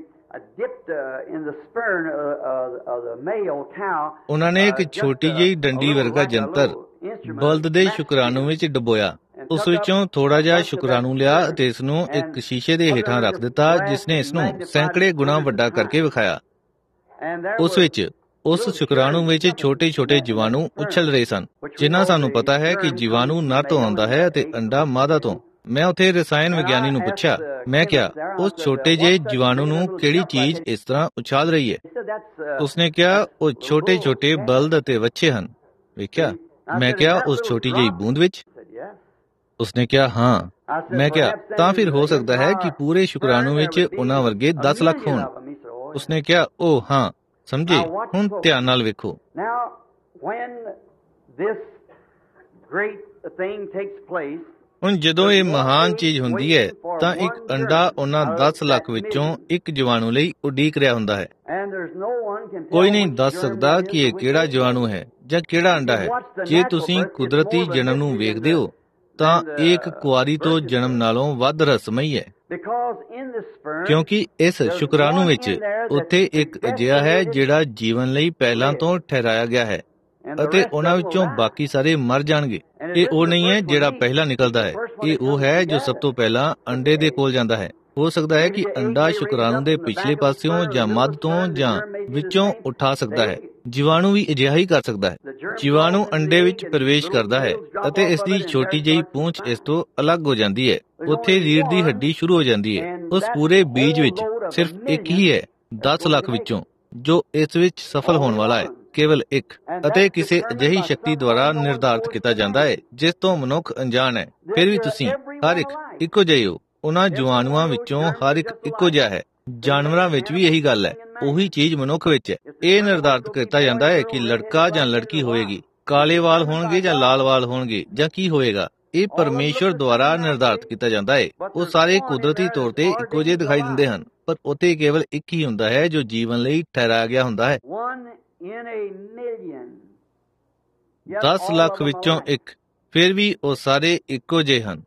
ਉਹਨਾਂ ਨੇ ਇੱਕ ਛੋਟੀ ਜਿਹੀ ਡੰਡੀ ਵਰਗਾ ਜੰਤਰ ਬਲਦ ਦੇ ਸ਼ੁਕਰਾਣੂ ਵਿੱਚ ਡੁਬੋਇਆ। ਉਸ ਵਿੱਚੋਂ ਥੋੜਾ ਜਿਹਾ ਸ਼ੁਕਰਾਣੂ ਲਿਆ ਅਤੇ ਇਸ ਨੂੰ ਇੱਕ ਸ਼ੀਸ਼ੇ ਦੇ ਹੇਠਾਂ ਰੱਖ ਦਿੱਤਾ, ਜਿਸ ਨੇ ਇਸ ਨੂੰ ਸੈਂਕੜੇ ਗੁਣਾ ਵੱਡਾ ਕਰਕੇ ਵਿਖਾਇਆ। ਉਸ ਵਿੱਚ, ਉਸ ਸ਼ੁਕਰਾਣੂ ਵਿੱਚ ਛੋਟੇ-ਛੋਟੇ ਜੀਵਾਣੂ ਉਛਲ ਰਹੇ ਸਨ, ਜਿਨ੍ਹਾਂ ਸਾਨੂੰ ਪਤਾ ਹੈ ਕਿ ਜੀਵਾਣੂ ਨਰ ਤੋਂ ਆਉਂਦਾ ਹੈ ਅਤੇ ਅੰਡਾ ਮਾਦਾ ਤੋਂ। ਮੈਂ ਉੱਥੇ ਰਸਾਇਣ ਵਿਗਿਆਨੀ ਨੂੰ ਪੁੱਛਿਆ, ਮੈਂ ਕਿਹਾ, ਉਸ ਛੋਟੇ ਜਿਹੇ ਜੀਵਾਣੂ ਨੂੰ ਕਿਹੜੀ ਚੀਜ਼ ਇਸ ਤਰ੍ਹਾਂ ਉਛਾਲ ਰਹੀ ਹੈ? ਉਸਨੇ ਕਿਹਾ, ਉਹ ਛੋਟੇ-ਛੋਟੇ ਬਲਦ ਅਤੇ ਵੱਛੇ ਹਨ। ਵੇਖਿਆ? ਮੈਂ ਕਿਹਾ, ਉਸ ਛੋਟੀ ਜਿਹੀ ਬੂੰਦ ਵਿੱਚ? ਉਸਨੇ ਕਿਹਾ, ਹਾਂ। ਮੈਂ ਕਿਹਾ, ਤਾਂ ਫਿਰ ਹੋ ਸਕਦਾ ਹੈ ਕਿ ਪੂਰੇ ਸ਼ੁਕਰਾਣੂ ਵਿੱਚ ਉਹਨਾਂ ਵਰਗੇ 10 ਲੱਖ ਹੋਣ। ਉਸਨੇ ਕਿਹਾ, ਓ ਹਾਂ, ਸਮਝੇ। ਹੁਣ ਧਿਆਨ ਨਾਲ ਵੇਖੋ। ਹੁਣ ਜਦੋਂ ਇਹ ਮਹਾਨ ਚੀਜ਼ ਹੁੰਦੀ ਹੈ, ਤਾਂ ਇੱਕ ਅੰਡਾ ਉਹਨਾਂ 10 ਲੱਖ ਵਿੱਚੋਂ ਇੱਕ ਜੀਵਾਣੂ ਲਈ ਉਡੀਕ ਰਿਹਾ ਹੁੰਦਾ ਹੈ। ਕੋਈ ਨਹੀਂ ਦੱਸ ਸਕਦਾ ਕਿ ਇਹ ਕਿਹੜਾ ਜੀਵਾਣੂ ਹੈ ਜਾਂ ਕਿਹੜਾ ਅੰਡਾ ਹੈ। ਜੇ ਤੁਸੀਂ ਕੁਦਰਤੀ ਜਨਮ ਨੂੰ ਵੇਖਦੇ ਹੋ, ਤਾਂ ਇਹ ਇੱਕ ਕੁਆਰੀ ਤੋਂ ਜਨਮ ਨਾਲੋਂ ਵੱਧ ਰਹੱਸਮਈ ਹੈ, ਕਿਉਂਕਿ ਇਸ ਸ਼ੁਕਰਾਣੂ ਵਿੱਚ ਉੱਥੇ ਇੱਕ ਅਜਿਹਾ ਹੈ ਜਿਹੜਾ ਜੀਵਨ ਲਈ ਪਹਿਲਾਂ ਤੋਂ ਠਹਿਰਾਇਆ ਗਿਆ ਹੈ, ਅਤੇ ਉਹਨਾਂ ਵਿੱਚੋਂ ਬਾਕੀ ਸਾਰੇ ਮਰ ਜਾਣਗੇ। ਇਹ ਉਹ ਨਹੀਂ ਹੈ ਜਿਹੜਾ ਪਹਿਲਾਂ ਨਿਕਲਦਾ ਹੈ, ਇਹ ਉਹ ਹੈ ਜੋ ਸਭ ਤੋਂ ਪਹਿਲਾਂ ਅੰਡੇ ਦੇ ਕੋਲ ਜਾਂਦਾ ਹੈ। ਹੋ ਸਕਦਾ ਹੈ ਕਿ ਅੰਡਾ ਸ਼ੁਕਰਾਣੂ ਦੇ ਪਿਛਲੇ ਪਾਸਿਓਂ ਜਾਂ ਮੱਧ ਤੋਂ ਜਾਂ ਵਿੱਚੋਂ ਉਠਾ ਸਕਦਾ ਹੈ। ਜੀਵਾਣੂ ਵੀ ਅਜਿਹਾ ਹੀ ਕਰ ਸਕਦਾ ਹੈ। ਜੀਵਾਣੂ ਅੰਡੇ ਵਿੱਚ ਪ੍ਰਵੇਸ਼ ਕਰਦਾ ਹੈ ਅਤੇ ਇਸ ਦੀ ਛੋਟੀ ਜਿਹੀ ਪੂੰਛ ਇਸ ਤੋਂ ਅਲੱਗ ਹੋ ਜਾਂਦੀ ਹੈ। ਉੱਥੇ ਰੀੜ੍ਹ ਦੀ ਹੱਡੀ ਸ਼ੁਰੂ ਹੋ ਜਾਂਦੀ ਹੈ। ਉਸ ਪੂਰੇ ਬੀਜ ਵਿੱਚ ਸਿਰਫ ਇੱਕ ਹੀ ਹੈ 10 ਲੱਖ ਵਿੱਚੋਂ ਜੋ ਇਸ ਵਿੱਚ ਸਫਲ ਹੋਣ ਵਾਲਾ ਹੈ, ਕੇਵਲ ਇੱਕ, ਅਤੇ ਕਿਸੇ ਅਜਿਹੀ ਸ਼ਕਤੀ ਦੁਆਰਾ ਨਿਰਧਾਰਿਤ ਕੀਤਾ ਜਾਂਦਾ ਹੈ ਜਿਸ ਤੋਂ ਮਨੁੱਖ ਅਣਜਾਣ ਹੈ। ਫਿਰ ਵੀ ਤੁਸੀਂ ਹਰ ਇੱਕ ਇੱਕੋ ਜਿਹੇ ਹੋ। ਉਹਨਾਂ ਜੀਵਾਣੂਆਂ ਵਿੱਚੋਂ ਹਰ ਇੱਕ ਇੱਕੋ ਜਿਹਾ ਹੈ। ਜਾਨਵਰਾਂ ਵਿੱਚ ਵੀ ਇਹੀ ਗੱਲ ਹੈ। ਉਹੀ ਚੀਜ਼ ਮਨੁੱਖ ਵਿੱਚ ਹੈ। ਇਹ ਨਿਰਧਾਰਿਤ ਕੀਤਾ ਜਾਂਦਾ ਹੈ ਕਿ ਲੜਕਾ ਜਾਂ ਲੜਕੀ ਹੋਵੇਗੀ, ਕਾਲੇ ਵਾਲ ਹੋਣਗੇ ਜਾਂ ਲਾਲ ਵਾਲ ਹੋਣਗੇ, ਜਾਂ ਕੀ ਹੋਵੇਗਾ। ਇਹ ਪਰਮੇਸ਼ਵਰ ਦੁਆਰਾ ਨਿਰਧਾਰਿਤ ਕੀਤਾ ਜਾਂਦਾ ਹੈ। ਉਹ ਸਾਰੇ ਕੁਦਰਤੀ ਤੌਰ ਤੇ ਇੱਕੋ ਜਿਹੇ ਦਿਖਾਈ ਦਿੰਦੇ ਹਨ, ਪਰ ਉੱਥੇ ਕੇਵਲ ਇੱਕ ਹੀ ਹੁੰਦਾ ਹੈ ਜੋ ਜੀਵਨ ਲਈ ਠਹਿਰਾਇਆ ਗਿਆ ਹੁੰਦਾ ਹੈ। 10 ਲੱਖ ਵਿੱਚੋਂ ਇੱਕ, ਫਿਰ ਵੀ ਉਹ ਸਾਰੇ ਇੱਕੋ ਜਿਹੇ ਹਨ।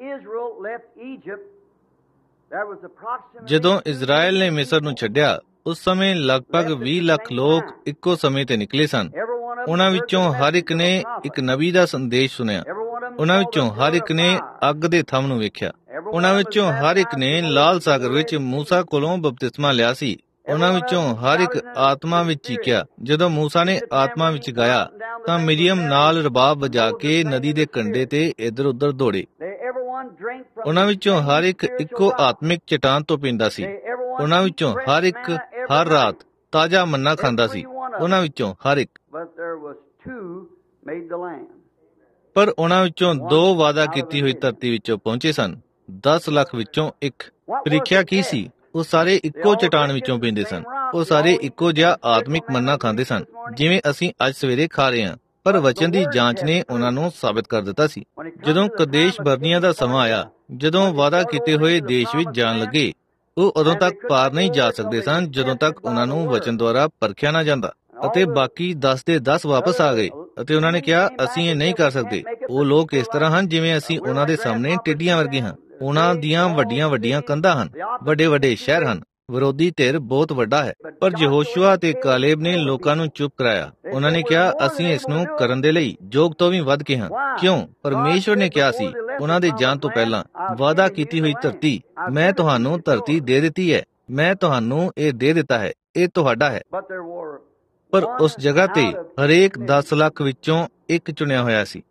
ਜਦੋਂ ਇਜ਼ਰਾਈਲ ਨੇ ਮਿਸਰ ਨੂੰ ਛੱਡਿਆ, ਉਸ ਸਮੇਂ ਲਗਭਗ 20 ਲੱਖ ਲੋਕ ਇੱਕੋ ਸਮੇਂ ਤੇ ਨਿਕਲੇ ਸਨ। ਉਹਨਾਂ ਵਿੱਚੋਂ ਹਰ ਇੱਕ ਨੇ ਇੱਕ ਨਬੀ ਦਾ ਸੰਦੇਸ਼ ਸੁਣਿਆ। ਉਹਨਾਂ ਵਿੱਚੋਂ ਹਰ ਇੱਕ ਨੇ ਅੱਗ ਦੇ ਥੰਮ ਨੂੰ ਵੇਖਿਆ। ਉਹਨਾਂ ਵਿੱਚੋਂ ਹਰ ਇੱਕ ਨੇ ਲਾਲ ਸਾਗਰ ਵਿੱਚ ਮੂਸਾ ਕੋਲੋਂ ਬਪਤਿਸਮਾ ਲਿਆ ਸੀ। ਉਹਨਾਂ ਵਿੱਚੋਂ ਹਰ ਇੱਕ ਆਤਮਾ ਵਿੱਚ ਚੀਕਿਆ। ਜਦੋਂ ਮੂਸਾ ਨੇ ਆਤਮਾ ਵਿੱਚ ਗਾਇਆ, ਤਾਂ ਮਿਰੀਅਮ ਨਾਲ ਰਬਾਬ ਵਜਾ ਕੇ ਨਦੀ ਦੇ ਕੰਢੇ ਤੇ ਇੱਧਰ ਉੱਧਰ ਦੌੜੇ। ਉਹਨਾਂ ਵਿੱਚੋਂ ਹਰ ਇੱਕ ਇੱਕੋ ਆਤਮਿਕ ਚਟਾਨ ਤੋਂ ਪੀਂਦਾ ਸੀ। ਉਹਨਾਂ ਵਿੱਚੋਂ ਹਰ ਇੱਕ ਹਰ ਰਾਤ ਤਾਜ਼ਾ ਮੰਨਾ ਖਾਂਦਾ ਸੀ। ਉਹਨਾਂ ਵਿੱਚੋਂ ਹਰ ਇੱਕ, ਪਰ ਉਹਨਾਂ ਵਿੱਚੋਂ 2 ਵਾਅਦਾ ਕੀਤੀ ਹੋਈ ਧਰਤੀ ਵਿੱਚੋਂ ਪਹੁੰਚੇ ਸਨ। 10 ਲੱਖ ਵਿੱਚੋਂ ਇੱਕ। ਪ੍ਰੀਖਿਆ ਕੀ ਸੀ? ਉਹ ਸਾਰੇ ਇੱਕੋ ਚਟਾਨ ਵਿੱਚੋਂ ਪੀਂਦੇ ਸਨ। ਉਹ ਸਾਰੇ ਇੱਕੋ ਜਿਹਾ ਆਤਮਿਕ ਮੰਨਾ ਖਾਂਦੇ ਸਨ, ਜਿਵੇਂ ਅਸੀਂ ਅੱਜ ਸਵੇਰੇ ਖਾ ਰਹੇ ਹਾਂ। ਪਰ ਵਚਨ ਦੀ ਜਾਂਚ ਨੇ ਉਹਨਾਂ ਨੂੰ ਸਾਬਿਤ ਕਰ ਦਿੱਤਾ ਸੀ। ਜਦੋਂ ਕਦੇਸ਼ ਬਰਨੀਆ ਦਾ ਸਮਾਂ ਆਇਆ, ਜਦੋਂ ਵਾਅਦਾ ਕੀਤੇ ਹੋਏ ਦੇਸ਼ ਵਿੱਚ ਜਾਣ ਲੱਗੇ, ਉਹ ਉਦੋਂ ਤੱਕ ਪਾਰ ਨਹੀਂ ਜਾ ਸਕਦੇ ਸਨ ਜਦੋਂ ਤੱਕ ਉਹਨਾਂ ਨੂੰ ਵਚਨ ਦੁਆਰਾ ਪਰਖਿਆ ਨਾ ਜਾਂਦਾ। ਅਤੇ ਬਾਕੀ 10 ਦੇ 10 ਵਾਪਸ ਆ ਗਏ ਅਤੇ ਉਹਨਾਂ ਨੇ ਕਿਹਾ, ਅਸੀਂ ਇਹ ਨਹੀਂ ਕਰ ਸਕਦੇ। ਉਹ ਲੋਕ ਇਸ ਤਰ੍ਹਾਂ ਹਨ ਜਿਵੇਂ ਅਸੀਂ ਉਹਨਾਂ ਦੇ ਸਾਹਮਣੇ ਟਿੱਡੀਆਂ ਵਰਗੇ ਹਾਂ। ਉਹਨਾਂ ਦੀਆਂ ਵੱਡੀਆਂ ਵੱਡੀਆਂ ਕੰਧਾਂ ਹਨ, ਵੱਡੇ ਵੱਡੇ ਸ਼ਹਿਰ ਹਨ, ਵਿਰੋਧੀ ਧਿਰ ਬਹੁਤ ਵੱਡਾ ਹੈ। ਪਰ ਯਹੋਸ਼ੂਆ ਤੇ ਕਾਲੇਬ ਨੇ ਲੋਕਾਂ ਨੂੰ ਚੁੱਪ ਕਰਾਇਆ। ਉਹਨਾਂ ਨੇ ਕਿਹਾ, ਅਸੀਂ ਇਸ ਨੂੰ ਕਰਨ ਦੇ ਲਈ ਯੋਗ ਤੋਂ ਵੀ ਵੱਧ ਕੇ ਹਾਂ। ਕਿਉਂ? ਪਰਮੇਸ਼ਵਰ ਨੇ ਕਿਹਾ ਸੀ ਉਹਨਾਂ ਦੇ ਜਾਣ ਤੋਂ ਪਹਿਲਾਂ, ਵਾਅਦਾ ਕੀਤੀ ਹੋਈ ਧਰਤੀ, ਮੈਂ ਤੁਹਾਨੂੰ ਧਰਤੀ ਦੇ ਦਿੱਤੀ ਹੈ, ਮੈਂ ਤੁਹਾਨੂੰ ਇਹ ਦੇ ਦਿੱਤਾ ਹੈ, ਇਹ ਤੁਹਾਡਾ ਹੈ। ਪਰ ਉਸ ਜਗ੍ਹਾ ਤੇ ਹਰੇਕ 10 ਲੱਖ ਵਿੱਚੋਂ ਇੱਕ ਚੁਣਿਆ ਹੋਇਆ ਸੀ।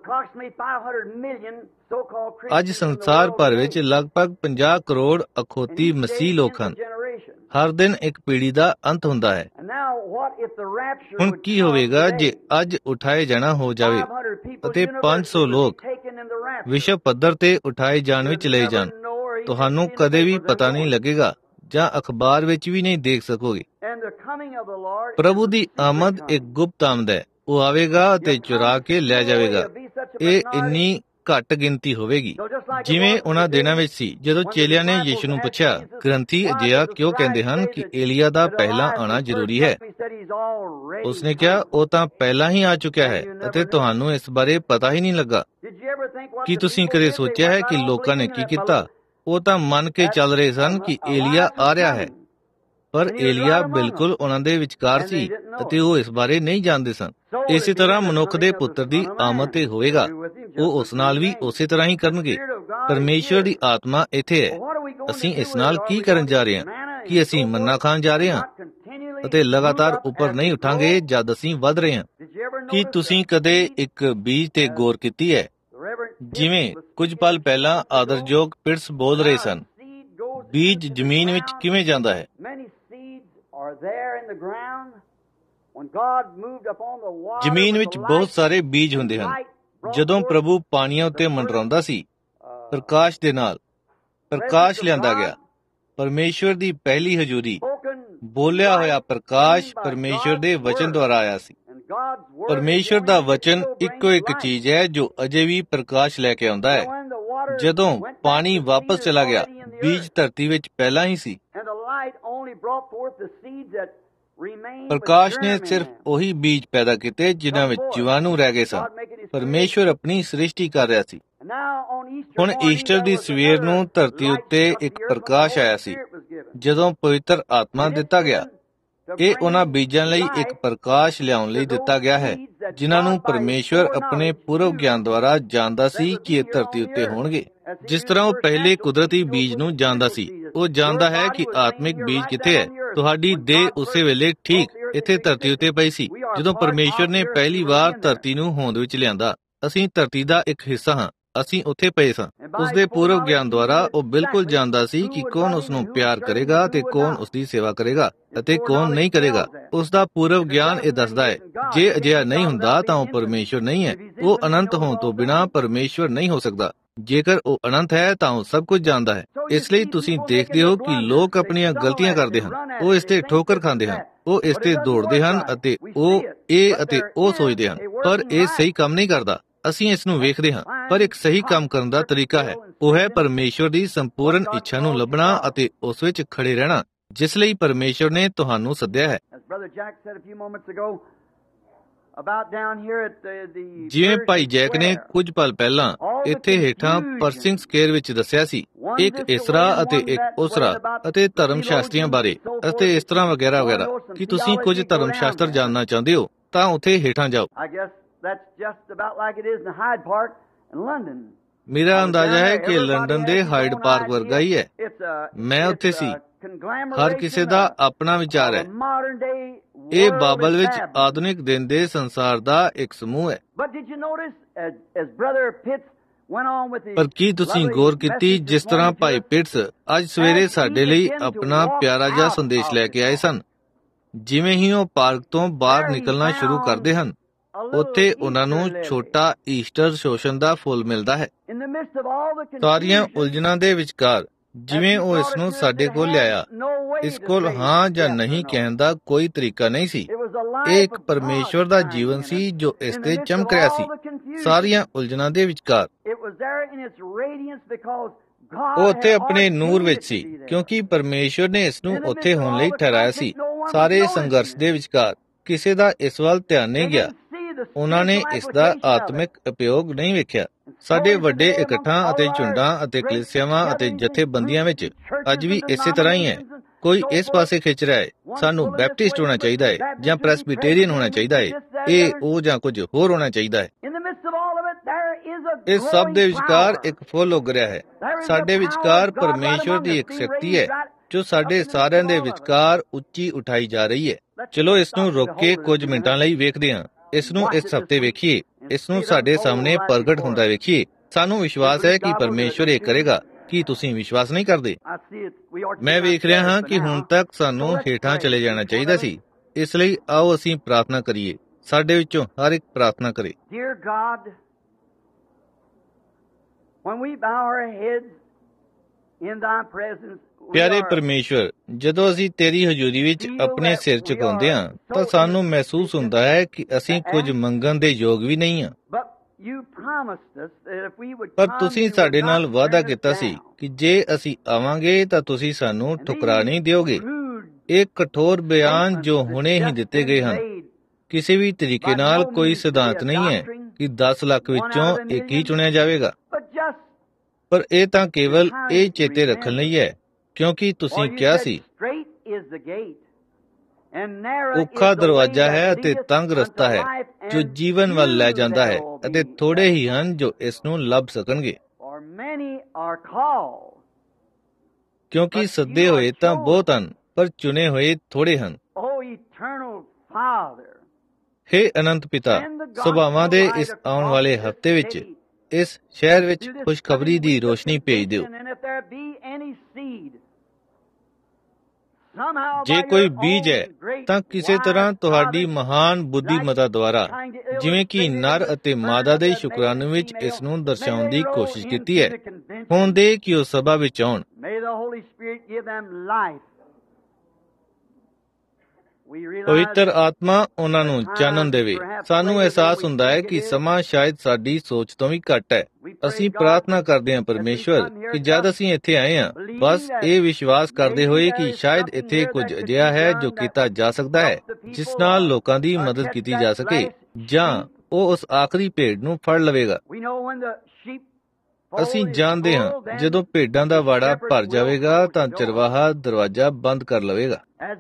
ਅੱਜ ਸੰਸਾਰ ਭਰ ਵਿੱਚ ਲਗਭਗ 50 ਕਰੋੜ ਅਖੌਤੀ ਮਸੀਹ ਲੋਕ ਹਨ। ਹਰ ਦਿਨ ਇੱਕ ਪੀੜ੍ਹੀ ਦਾ ਅੰਤ ਹੁੰਦਾ ਹੈ। ਹੁਣ ਕੀ ਹੋਵੇਗਾ ਜੇ ਅੱਜ ਉਠਾਏ ਜਾਣਾ ਹੋ ਜਾਵੇ ਅਤੇ 500 ਲੋਕ ਵਿਸ਼ਵ ਪੱਧਰ ਤੇ ਉਠਾਏ ਜਾਣ ਵਿੱਚ ਲਏ ਜਾਣ? ਤੁਹਾਨੂੰ ਕਦੇ ਵੀ ਪਤਾ ਨਹੀਂ ਲੱਗੇਗਾ ਜਾਂ ਅਖਬਾਰ ਵਿੱਚ ਵੀ ਨਹੀਂ ਦੇਖ ਸਕੋਗੇ। ਪ੍ਰਭੂ ਦੀ ਆਮਦ ਇੱਕ ਗੁਪਤ ਆਮਦ ਹੈ। ਉਹ ਆਵੇਗਾ ਅਤੇ ਚੁਰਾ ਕੇ ਲੈ ਜਾਵੇਗਾ। ਇਹ ਇੰਨੀ ਘੱਟ ਗਿਣਤੀ ਹੋਵੇਗੀ ਜਿਵੇਂ ਉਹਨਾਂ ਦਿਨਾਂ ਵਿੱਚ ਸੀ ਜਦੋਂ ਚੇਲਿਆਂ ਨੇ ਯਿਸੂ ਨੂੰ ਪੁੱਛਿਆ, ਗ੍ਰੰਥੀ ਅਜਿਹਾ ਕਿਉਂ ਕਹਿੰਦੇ ਹਨ ਕਿ ਏਲੀਆ ਦਾ ਪਹਿਲਾਂ ਆਉਣਾ ਜ਼ਰੂਰੀ ਹੈ? ਉਸਨੇ ਕਿਹਾ, ਉਹ ਤਾਂ ਪਹਿਲਾਂ ਹੀ ਆ ਚੁੱਕਿਆ ਹੈ ਅਤੇ ਤੁਹਾਨੂੰ ਇਸ ਬਾਰੇ ਪਤਾ ਹੀ ਨਹੀਂ ਲੱਗਾ। ਕੀ ਤੁਸੀਂ ਕਦੇ ਸੋਚਿਆ ਹੈ ਕਿ ਲੋਕਾਂ ਨੇ ਕੀ ਕੀਤਾ? ਉਹ ਤਾਂ ਮੰਨ ਕੇ ਚੱਲ ਰਹੇ ਸਨ ਕਿ ਏਲੀਆ ਆ ਰਿਹਾ ਹੈ, ਪਰ ਏਲੀਆ ਬਿਲਕੁਲ ਉਹਨਾਂ ਦੇ ਵਿਚਕਾਰ ਸੀ ਅਤੇ ਉਹ ਇਸ ਬਾਰੇ ਨਹੀਂ ਜਾਣਦੇ ਸਨ। ਇਸੇ ਤਰ੍ਹਾਂ ਮਨੁੱਖ ਦੇ ਪੁੱਤਰ ਦੀ ਆਮਦ ਤੇ ਹੋਵੇਗਾ, ਉਹ ਉਸ ਨਾਲ ਵੀ ਉਸੇ ਤਰ੍ਹਾਂ ਹੀ ਕਰਨਗੇ। ਪਰਮੇਸ਼ਵਰ ਦੀ ਆਤਮਾ ਇੱਥੇ ਹੈ। ਅਸੀਂ ਇਸ ਨਾਲ ਕੀ ਕਰਨ ਜਾ ਰਹੇ ਹਾਂ? ਕੀ ਅਸੀਂ ਮੰਨਾ ਖਾਣ ਜਾ ਰਹੇ ਹਾਂ ਅਤੇ ਲਗਾਤਾਰ ਉੱਪਰ ਨਹੀਂ ਉਠਾਂਗੇ ਜਦ ਅਸੀਂ ਵੱਧ ਰਹੇ ਹਾਂ? ਕੀ ਤੁਸੀਂ ਕਦੇ ਇੱਕ ਬੀਜ ਤੇ ਗੌਰ ਕੀਤੀ ਹੈ? ਜਿਵੇਂ ਕੁਝ ਪਲ ਪਹਿਲਾਂ ਆਦਰਯੋਗ ਪਿਟਸ ਬੋਲ ਰਹੇ ਸਨ, ਬੀਜ ਜ਼ਮੀਨ ਵਿੱਚ ਕਿਵੇਂ ਜਾਂਦਾ ਹੈ? ਜ਼ਮੀਨ ਵਿੱਚ ਬਹੁਤ ਸਾਰੇ ਬੀਜ ਹੁੰਦੇ ਹਨ। ਜਦੋਂ ਪ੍ਰਭੂ ਪਾਣੀਆਂ ਉੱਤੇ ਮੰਡਰਾਉਂਦਾ ਸੀ, ਪ੍ਰਕਾਸ਼ ਦੇ ਨਾਲ ਪ੍ਰਕਾਸ਼ ਲਿਆਂਦਾ ਗਿਆ। ਪਰਮੇਸ਼ਵਰ ਦੀ ਪਹਿਲੀ ਹਜ਼ੂਰੀ, ਬੋਲਿਆ ਹੋਇਆ ਪ੍ਰਕਾਸ਼ ਪਰਮੇਸ਼ਵਰ ਦੇ ਵਚਨ ਦੁਆਰਾ ਆਇਆ ਸੀ। ਪਰਮੇਸ਼ਵਰ ਦਾ ਵਚਨ ਇੱਕੋ ਇੱਕ ਚੀਜ਼ ਹੈ ਜੋ ਅਜੇ ਵੀ ਪ੍ਰਕਾਸ਼ ਲੈ ਕੇ ਆਉਂਦਾ ਹੈ। ਜਦੋਂ ਪਾਣੀ ਵਾਪਸ ਚਲਾ ਗਿਆ, ਬੀਜ ਧਰਤੀ ਵਿੱਚ ਪਹਿਲਾਂ ਹੀ ਸੀ। ਪ੍ਰਕਾਸ਼ ਨੇ ਸਿਰਫ ਉਹੀ ਬੀਜ ਪੈਦਾ ਕੀਤੇ ਜਿਨ੍ਹਾਂ ਵਿੱਚ ਜੀਵਾਣੂ ਰਹਿ ਗਏ ਸਨ। ਪਰਮੇਸ਼ਵਰ ਆਪਣੀ ਸ੍ਰਿਸ਼ਟੀ ਕਰ ਰਿਹਾ ਸੀ। ਹੁਣ ਈਸਟਰ ਦੀ ਸਵੇਰ ਨੂੰ ਧਰਤੀ ਉੱਤੇ ਇੱਕ ਪ੍ਰਕਾਸ਼ ਆਇਆ ਸੀ ਜਦੋਂ ਪਵਿੱਤਰ ਆਤਮਾ ਦਿੱਤਾ ਗਿਆ। ਇਹ ਉਹਨਾਂ ਬੀਜਾਂ ਲਈ ਇੱਕ ਪ੍ਰਕਾਸ਼ ਲਿਆਉਣ ਲਈ ਦਿੱਤਾ ਗਿਆ ਹੈ ਜਿਨ੍ਹਾਂ ਨੂੰ ਪਰਮੇਸ਼ਵਰ ਆਪਣੇ ਪੂਰਵ ਗਿਆਨ ਦੁਆਰਾ ਜਾਣਦਾ ਸੀ ਕਿ ਇਹ ਧਰਤੀ ਉੱਤੇ ਹੋਣਗੇ। ਜਿਸ ਤਰ੍ਹਾਂ ਉਹ ਪਹਿਲੇ ਕੁਦਰਤੀ ਬੀਜ ਨੂੰ ਜਾਣਦਾ ਸੀ, ਉਹ ਜਾਣਦਾ ਹੈ ਕਿ ਆਤਮਿਕ ਬੀਜ ਕਿੱਥੇ ਹੈ। ਤੁਹਾਡੀ ਦੇਹ ਉਸੇ ਵੇਲੇ ਠੀਕ ਇੱਥੇ ਧਰਤੀ ਉੱਤੇ ਪਈ ਸੀ ਜਦੋਂ ਪਰਮੇਸ਼ਵਰ ਨੇ ਪਹਿਲੀ ਵਾਰ ਧਰਤੀ ਨੂੰ ਹੋਂਦ ਵਿੱਚ ਲਿਆਂਦਾ। ਅਸੀਂ ਧਰਤੀ ਦਾ ਇੱਕ ਹਿੱਸਾ ਹਾਂ, ਅਸੀਂ ਉੱਥੇ ਪਏ ਸਾਂ। ਉਸਦੇ ਪੂਰਵ ਗਿਆਨ ਦੁਆਰਾ ਉਹ ਬਿਲਕੁਲ ਜਾਣਦਾ ਸੀ ਕਿ ਕੌਣ ਉਸ ਨੂੰ ਪਿਆਰ ਕਰੇਗਾ ਤੇ ਕੌਣ ਉਸਦੀ ਸੇਵਾ ਕਰੇਗਾ ਅਤੇ ਕੌਣ ਨਹੀਂ ਕਰੇਗਾ। ਉਸਦਾ ਪੂਰਵ ਗਿਆਨ ਇਹ ਦੱਸਦਾ ਹੈ। ਜੇ ਅਜਿਹਾ ਨਹੀਂ ਹੁੰਦਾ ਤਾਂ ਉਹ ਪਰਮੇਸ਼ਵਰ ਨਹੀਂ ਹੈ। ਉਹ ਅਨੰਤ ਹੋਣ ਤੋਂ ਬਿਨਾਂ ਪਰਮੇਸ਼ਵਰ ਨਹੀਂ ਹੋ ਸਕਦਾ। ਜੇਕਰ ਉਹ ਅਨੰਤ ਹੈ ਤਾਂ ਉਹ ਸਭ ਕੁਝ ਜਾਣਦਾ ਹੈ। ਇਸ ਲਈ ਤੁਸੀਂ ਦੇਖਦੇ ਹੋ ਕਿ ਲੋਕ ਆਪਣੀਆਂ ਗਲਤੀਆਂ ਕਰਦੇ ਹਨ, ਉਹ ਇਸ ਤੇ ਠੋਕਰ ਖਾਂਦੇ ਹਨ, ਉਹ ਇਸ ਤੇ ਦੌੜਦੇ ਹਨ ਅਤੇ ਉਹ ਇਹ ਅਤੇ ਉਹ ਸੋਚਦੇ ਹਨ, ਪਰ ਇਹ ਸਹੀ ਕੰਮ ਨਹੀਂ ਕਰਦਾ। ਅਸੀਂ ਇਸ ਨੂੰ ਵੇਖਦੇ ਹਾਂ, ਪਰ ਇੱਕ ਸਹੀ ਕੰਮ ਕਰਨ ਦਾ ਤਰੀਕਾ ਹੈ। ਉਹ ਹੈ ਪਰਮੇਸ਼ਵਰ ਦੀ ਸੰਪੂਰਨ ਇੱਛਾ ਨੂੰ ਲੱਭਣਾ ਅਤੇ ਉਸ ਵਿੱਚ ਖੜੇ ਰਹਿਣਾ, ਜਿਸ ਲਈ ਪਰਮੇਸ਼ਵਰ ਨੇ ਤੁਹਾਨੂੰ ਸੱਦਿਆ ਹੈ। ਜਿਵੇਂ ਭਾਈ ਜੈਕ ਨੇ ਕੁਝ ਪਲ ਪਹਿਲਾਂ ਇੱਥੇ ਹੇਠਾਂ ਪਰਸਿੰਗ ਸਕੁਏਅਰ ਵਿੱਚ ਦੱਸਿਆ ਸੀ, ਇੱਕ ਇਸਰਾ ਅਤੇ ਇੱਕ ਉਸਰਾ ਅਤੇ ਧਰਮ ਸ਼ਾਸਤਰੀਆਂ ਬਾਰੇ ਅਤੇ ਇਸ ਤਰ੍ਹਾਂ ਵਗੈਰਾ ਵਗੈਰਾ। ਕੀ ਤੁਸੀਂ ਕੁਝ ਧਰਮ ਸ਼ਾਸਤਰ ਜਾਣਨਾ ਚਾਹੁੰਦੇ ਹੋ ਤਾਂ ਉੱਥੇ ਹੇਠਾਂ ਜਾਓ। ਮੇਰਾ ਅੰਦਾਜ਼ਾ ਹੈ ਕਿ ਲੰਡਨ ਦੇ ਹਾਈਡ ਪਾਰਕ ਵਰਗਾ ਹੀ ਹੈ। ਮੈਂ ਉੱਥੇ ਸੀ। ਹਰ ਕਿਸੇ ਦਾ ਆਪਣਾ ਵਿਚਾਰ ਹੈ। ਇਹ ਬਾਬਲ ਵਿੱਚ ਆਧੁਨਿਕ ਦਿਨ ਦੇ ਸੰਸਾਰ ਦਾ ਇੱਕ ਸਮੂਹ ਹੈ। ਪਰ ਕੀ ਤੁਸੀਂ ਗੌਰ ਕੀਤੀ ਜਿਸ ਤਰ੍ਹਾਂ ਭਾਈ ਪਿਟਸ ਅੱਜ ਸਵੇਰੇ ਸਾਡੇ ਲਈ ਆਪਣਾ ਪਿਆਰਾ ਜਿਹਾ ਸੰਦੇਸ਼ ਲੈ ਕੇ ਆਏ ਸਨ? ਜਿਵੇਂ ਹੀ ਉਹ ਪਾਰਕ ਤੋਂ ਬਾਹਰ ਨਿਕਲਣਾ ਸ਼ੁਰੂ ਕਰਦੇ ਹਨ, ਉੱਥੇ ਉਹਨਾਂ ਨੂੰ ਛੋਟਾ ਈਸਟਰ ਸ਼ੋਸ਼ਣ ਦਾ ਫੁੱਲ ਮਿਲਦਾ ਹੈ। ਸਾਰੀਆਂ ਉਲਝਣਾਂ ਦੇ ਵਿਚਕਾਰ ਜਿਵੇਂ ਉਹ ਇਸ ਨੂੰ ਸਾਡੇ ਕੋਲ ਲਿਆਇਆ, ਇਸ ਕੋਲ ਹਾਂ ਜਾਂ ਨਹੀਂ ਕਹਿਣ ਦਾ ਕੋਈ ਤਰੀਕਾ ਨਹੀਂ ਸੀ। ਇਹ ਇੱਕ ਪਰਮੇਸ਼ਵਰ ਦਾ ਜੀਵਨ ਸੀ ਜੋ ਇਸ ਤੇ ਚਮਕ ਰਿਹਾ ਸੀ। ਸਾਰੀਆਂ ਉਲਝਣਾਂ ਦੇ ਵਿਚਕਾਰ ਉਹ ਉੱਥੇ ਆਪਣੇ ਨੂਰ ਵਿੱਚ ਸੀ, ਕਿਉਂਕਿ ਪਰਮੇਸ਼ਵਰ ਨੇ ਇਸ ਨੂੰ ਉੱਥੇ ਹੋਣ ਲਈ ਠਹਿਰਾਇਆ ਸੀ। ਸਾਰੇ ਸੰਘਰਸ਼ ਦੇ ਵਿਚਕਾਰ ਕਿਸੇ ਦਾ ਇਸ ਵੱਲ ਧਿਆਨ ਨਹੀਂ ਗਿਆ। ਉਹਨਾਂ ਨੇ ਇਸ ਦਾ ਆਤਮਿਕ ਉਪਯੋਗ ਨਹੀਂ ਵੇਖਿਆ। ਸਾਡੇ ਵੱਡੇ ਇਕੱਠਾਂ ਅਤੇ ਝੁੰਡਾਂ ਅਤੇ ਕਲੀਸਿਆਵਾਂ ਅਤੇ ਜਥੇਬੰਦੀਆਂ ਵਿੱਚ ਅੱਜ ਵੀ ਇਸੇ ਤਰ੍ਹਾਂ ਹੀ ਹੈ। ਕੋਈ ਇਸ ਪਾਸੇ ਖਿੱਚ ਰਿਹਾ ਹੈ, ਸਾਨੂੰ ਬੈਪਟਿਸਟ ਹੋਣਾ ਚਾਹੀਦਾ ਹੈ ਜਾਂ ਪ੍ਰੈਸਬੀਟੇਰੀਅਨ ਹੋਣਾ ਚਾਹੀਦਾ ਹੈ, ਇਹ ਉਹ ਜਾਂ ਕੁਝ ਹੋਰ ਹੋਣਾ ਚਾਹੀਦਾ ਹੈ। ਇਸ ਸਭ ਦੇ ਵਿਚਕਾਰ ਇੱਕ ਫੁੱਲ ਉੱਗ ਰਿਹਾ ਹੈ। ਸਾਡੇ ਵਿਚਕਾਰ ਪਰਮੇਸ਼ਵਰ ਦੀ ਇੱਕ ਸ਼ਕਤੀ ਹੈ ਜੋ ਸਾਡੇ ਸਾਰਿਆਂ ਦੇ ਵਿਚਕਾਰ ਉੱਚੀ ਉਠਾਈ ਜਾ ਰਹੀ ਹੈ। ਚਲੋ ਇਸ ਨੂੰ ਰੋਕ ਕੇ ਕੁਝ ਮਿੰਟਾਂ ਲਈ ਵੇਖਦੇ ਹਾਂ। ਇਸ ਨੂੰ ਇਸ ਹਫ਼ਤੇ ਵੇਖੀਏ, ਇਸ ਨੂੰ ਸਾਡੇ ਸਾਹਮਣੇ ਪ੍ਰਗਟ ਹੁੰਦਾ ਵੇਖੀਏ। ਸਾਨੂੰ ਵਿਸ਼ਵਾਸ ਹੈ ਕਿ ਪਰਮੇਸ਼ਵਰ ਇਹ ਕਰੇਗਾ। ਕੀ ਤੁਸੀਂ ਵਿਸ਼ਵਾਸ ਨਹੀਂ ਕਰਦੇ? ਮੈਂ ਵੇਖ ਰਿਹਾ ਹਾਂ ਕਿ ਹੁਣ ਤੱਕ ਸਾਨੂੰ ਹੇਠਾਂ ਚਲੇ ਜਾਣਾ ਚਾਹੀਦਾ ਸੀ। ਇਸ ਲਈ ਆਓ ਅਸੀਂ ਪ੍ਰਾਰਥਨਾ ਕਰੀਏ। ਸਾਡੇ ਵਿੱਚੋਂ ਹਰ ਇੱਕ ਪ੍ਰਾਰਥਨਾ ਕਰੇ। ਪਿਆਰੇ ਪਰਮੇਸ਼ਵਰ, ਜਦੋਂ ਅਸੀਂ ਤੇਰੀ ਹਜ਼ੂਰੀ ਵਿੱਚ ਆਪਣੇ ਸਿਰ ਝੁਕਾਉਂਦੇ ਹਾਂ ਤਾਂ ਸਾਨੂੰ ਮਹਿਸੂਸ ਹੁੰਦਾ ਹੈ ਕਿ ਅਸੀਂ ਕੁਝ ਮੰਗਣ ਦੇ ਯੋਗ ਵੀ ਨਹੀਂ ਹਾਂ। ਪਰ ਤੁਸੀਂ ਸਾਡੇ ਨਾਲ ਵਾਅਦਾ ਕੀਤਾ ਸੀ ਕਿ ਜੇ ਅਸੀਂ ਆਵਾਂਗੇ ਤਾਂ ਤੁਸੀਂ ਸਾਨੂੰ ਠੁਕਰਾ ਨਹੀਂ ਦਿਓਗੇ। ਇਹ ਕਠੋਰ ਬਿਆਨ ਜੋ ਹੁਣੇ ਹੀ ਦਿੱਤੇ ਗਏ ਹਨ, ਕਿਸੇ ਵੀ ਤਰੀਕੇ ਨਾਲ ਕੋਈ ਸਿਧਾਂਤ ਨਹੀਂ ਹੈ ਕਿ 10 ਲੱਖ ਵਿੱਚੋਂ ਇੱਕ ਹੀ ਚੁਣਿਆ ਜਾਵੇਗਾ। ਪਰ ਇਹ ਤਾਂ ਕੇਵਲ ਇਹ ਚੇਤੇ ਰੱਖਣ ਲਈ ਹੈ ਕਿਉਂਕਿ ਤੁਸੀਂ ਕਿਹਾ ਸੀ, ਔਖਾ ਦਰਵਾਜ਼ਾ ਹੈ ਅਤੇ ਤੰਗ ਰਸਤਾ ਹੈ ਜੋ ਜੀਵਨ ਵੱਲ ਲੈ ਜਾਂਦਾ ਹੈ, ਅਤੇ ਥੋੜੇ ਹੀ ਹਨ ਜੋ ਇਸ ਨੂੰ ਲੱਭ ਸਕਣਗੇ। ਕਿਉਂਕਿ ਸੱਦੇ ਹੋਏ ਤਾਂ ਬਹੁਤ ਹਨ, ਪਰ ਚੁਣੇ ਹੋਏ ਥੋੜੇ ਹਨ। ਹੇ ਅਨੰਤ ਪਿਤਾ, ਸੁਭਾਵਾਂ ਦੇ ਇਸ ਆਉਣ ਵਾਲੇ ਹਫ਼ਤੇ ਵਿੱਚ ਇਸ ਸ਼ਹਿਰ ਵਿੱਚ ਖੁਸ਼ਖਬਰੀ ਦੀ ਰੋਸ਼ਨੀ ਭੇਜ ਦਿਓ। ਜੇ ਕੋਈ ਬੀਜ ਹੈ ਤਾਂ ਕਿਸੇ ਤਰ੍ਹਾਂ ਤੁਹਾਡੀ ਮਹਾਨ ਬੁੱਧੀਮਤਾ ਦੁਆਰਾ, ਜਿਵੇਂ ਕਿ ਨਰ ਅਤੇ ਮਾਦਾ ਦੇ ਸ਼ੁਕਰਾਣੂ ਵਿੱਚ ਇਸ ਨੂੰ ਦਰਸਾਉਣ ਦੀ ਕੋਸ਼ਿਸ਼ ਕੀਤੀ ਹੈ, ਹੁਣ ਦੇ ਕਿ ਉਹ ਸਭਾ ਵਿੱਚ ਆਉਣ। ਪਵਿੱਤਰ ਆਤਮਾ ਉਹਨਾਂ ਨੂੰ ਚਾਨਣ ਦੇਵੇ। ਸਾਨੂੰ ਅਹਿਸਾਸ ਹੁੰਦਾ ਹੈ ਕਿ ਸਮਾਂ ਸ਼ਾਇਦ ਸਾਡੀ ਸੋਚ ਤੋਂ ਵੀ ਘੱਟ ਹੈ। ਅਸੀਂ ਪ੍ਰਾਰਥਨਾ ਕਰਦੇ ਹਾਂ ਪਰਮੇਸ਼ਵਰ ਕਿ ਜਦ ਅਸੀਂ ਇੱਥੇ ਆਏ ਹਾਂ, ਬਸ ਇਹ ਵਿਸ਼ਵਾਸ ਕਰਦੇ ਹੋਏ ਕਿ ਸ਼ਾਇਦ ਇੱਥੇ ਕੁਝ ਅਜਿਹਾ ਹੈ ਜੋ ਕੀਤਾ ਜਾ ਸਕਦਾ ਹੈ ਜਿਸ ਨਾਲ ਲੋਕਾਂ ਦੀ ਮਦਦ ਕੀਤੀ ਜਾ ਸਕੇ, ਜਾਂ ਉਹ ਉਸ ਆਖਰੀ ਭੇਡ ਨੂੰ ਫੜ ਲਵੇਗਾ। ਅਸੀਂ ਜਾਣਦੇ ਹਾਂ ਜਦੋਂ ਭੇਡਾਂ ਦਾ ਵਾੜਾ ਭਰ ਜਾਵੇਗਾ ਤਾਂ ਚਰਵਾਹਾ ਦਰਵਾਜ਼ਾ ਬੰਦ ਕਰ ਲਵੇਗਾ।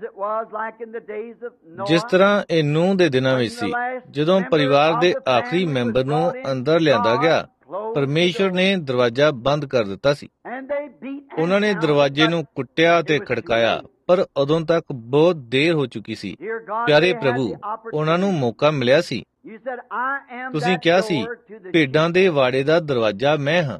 ਜਿਸ ਤਰ੍ਹਾਂ ਇਹ ਨੂਹ ਦੇ ਦਿਨਾਂ ਵਿੱਚ ਸੀ, ਜਦੋਂ ਪਰਿਵਾਰ ਦੇ ਆਖਰੀ ਮੈਂਬਰ ਨੂੰ ਅੰਦਰ ਲਿਆਂਦਾ ਗਿਆ, ਪਰਮੇਸ਼ਵਰ ਨੇ ਦਰਵਾਜ਼ਾ ਬੰਦ ਕਰ ਦਿੱਤਾ ਸੀ। ਉਹਨਾਂ ਨੇ ਦਰਵਾਜ਼ੇ ਨੂੰ ਕੁੱਟਿਆ ਤੇ ਖੜਕਾਇਆ, ਪਰ ਉਦੋਂ ਤੱਕ ਬਹੁਤ ਦੇਰ ਹੋ ਚੁੱਕੀ ਸੀ। ਪਿਆਰੇ ਪ੍ਰਭੂ, ਉਹਨਾਂ ਨੂੰ ਮੌਕਾ ਮਿਲਿਆ ਸੀ। ਤੁਸੀਂ ਕਿਹਾ ਸੀ, ਭੇਡਾਂ ਦੇ ਵਾੜੇ ਦਾ ਦਰਵਾਜ਼ਾ ਮੈਂ ਹਾਂ।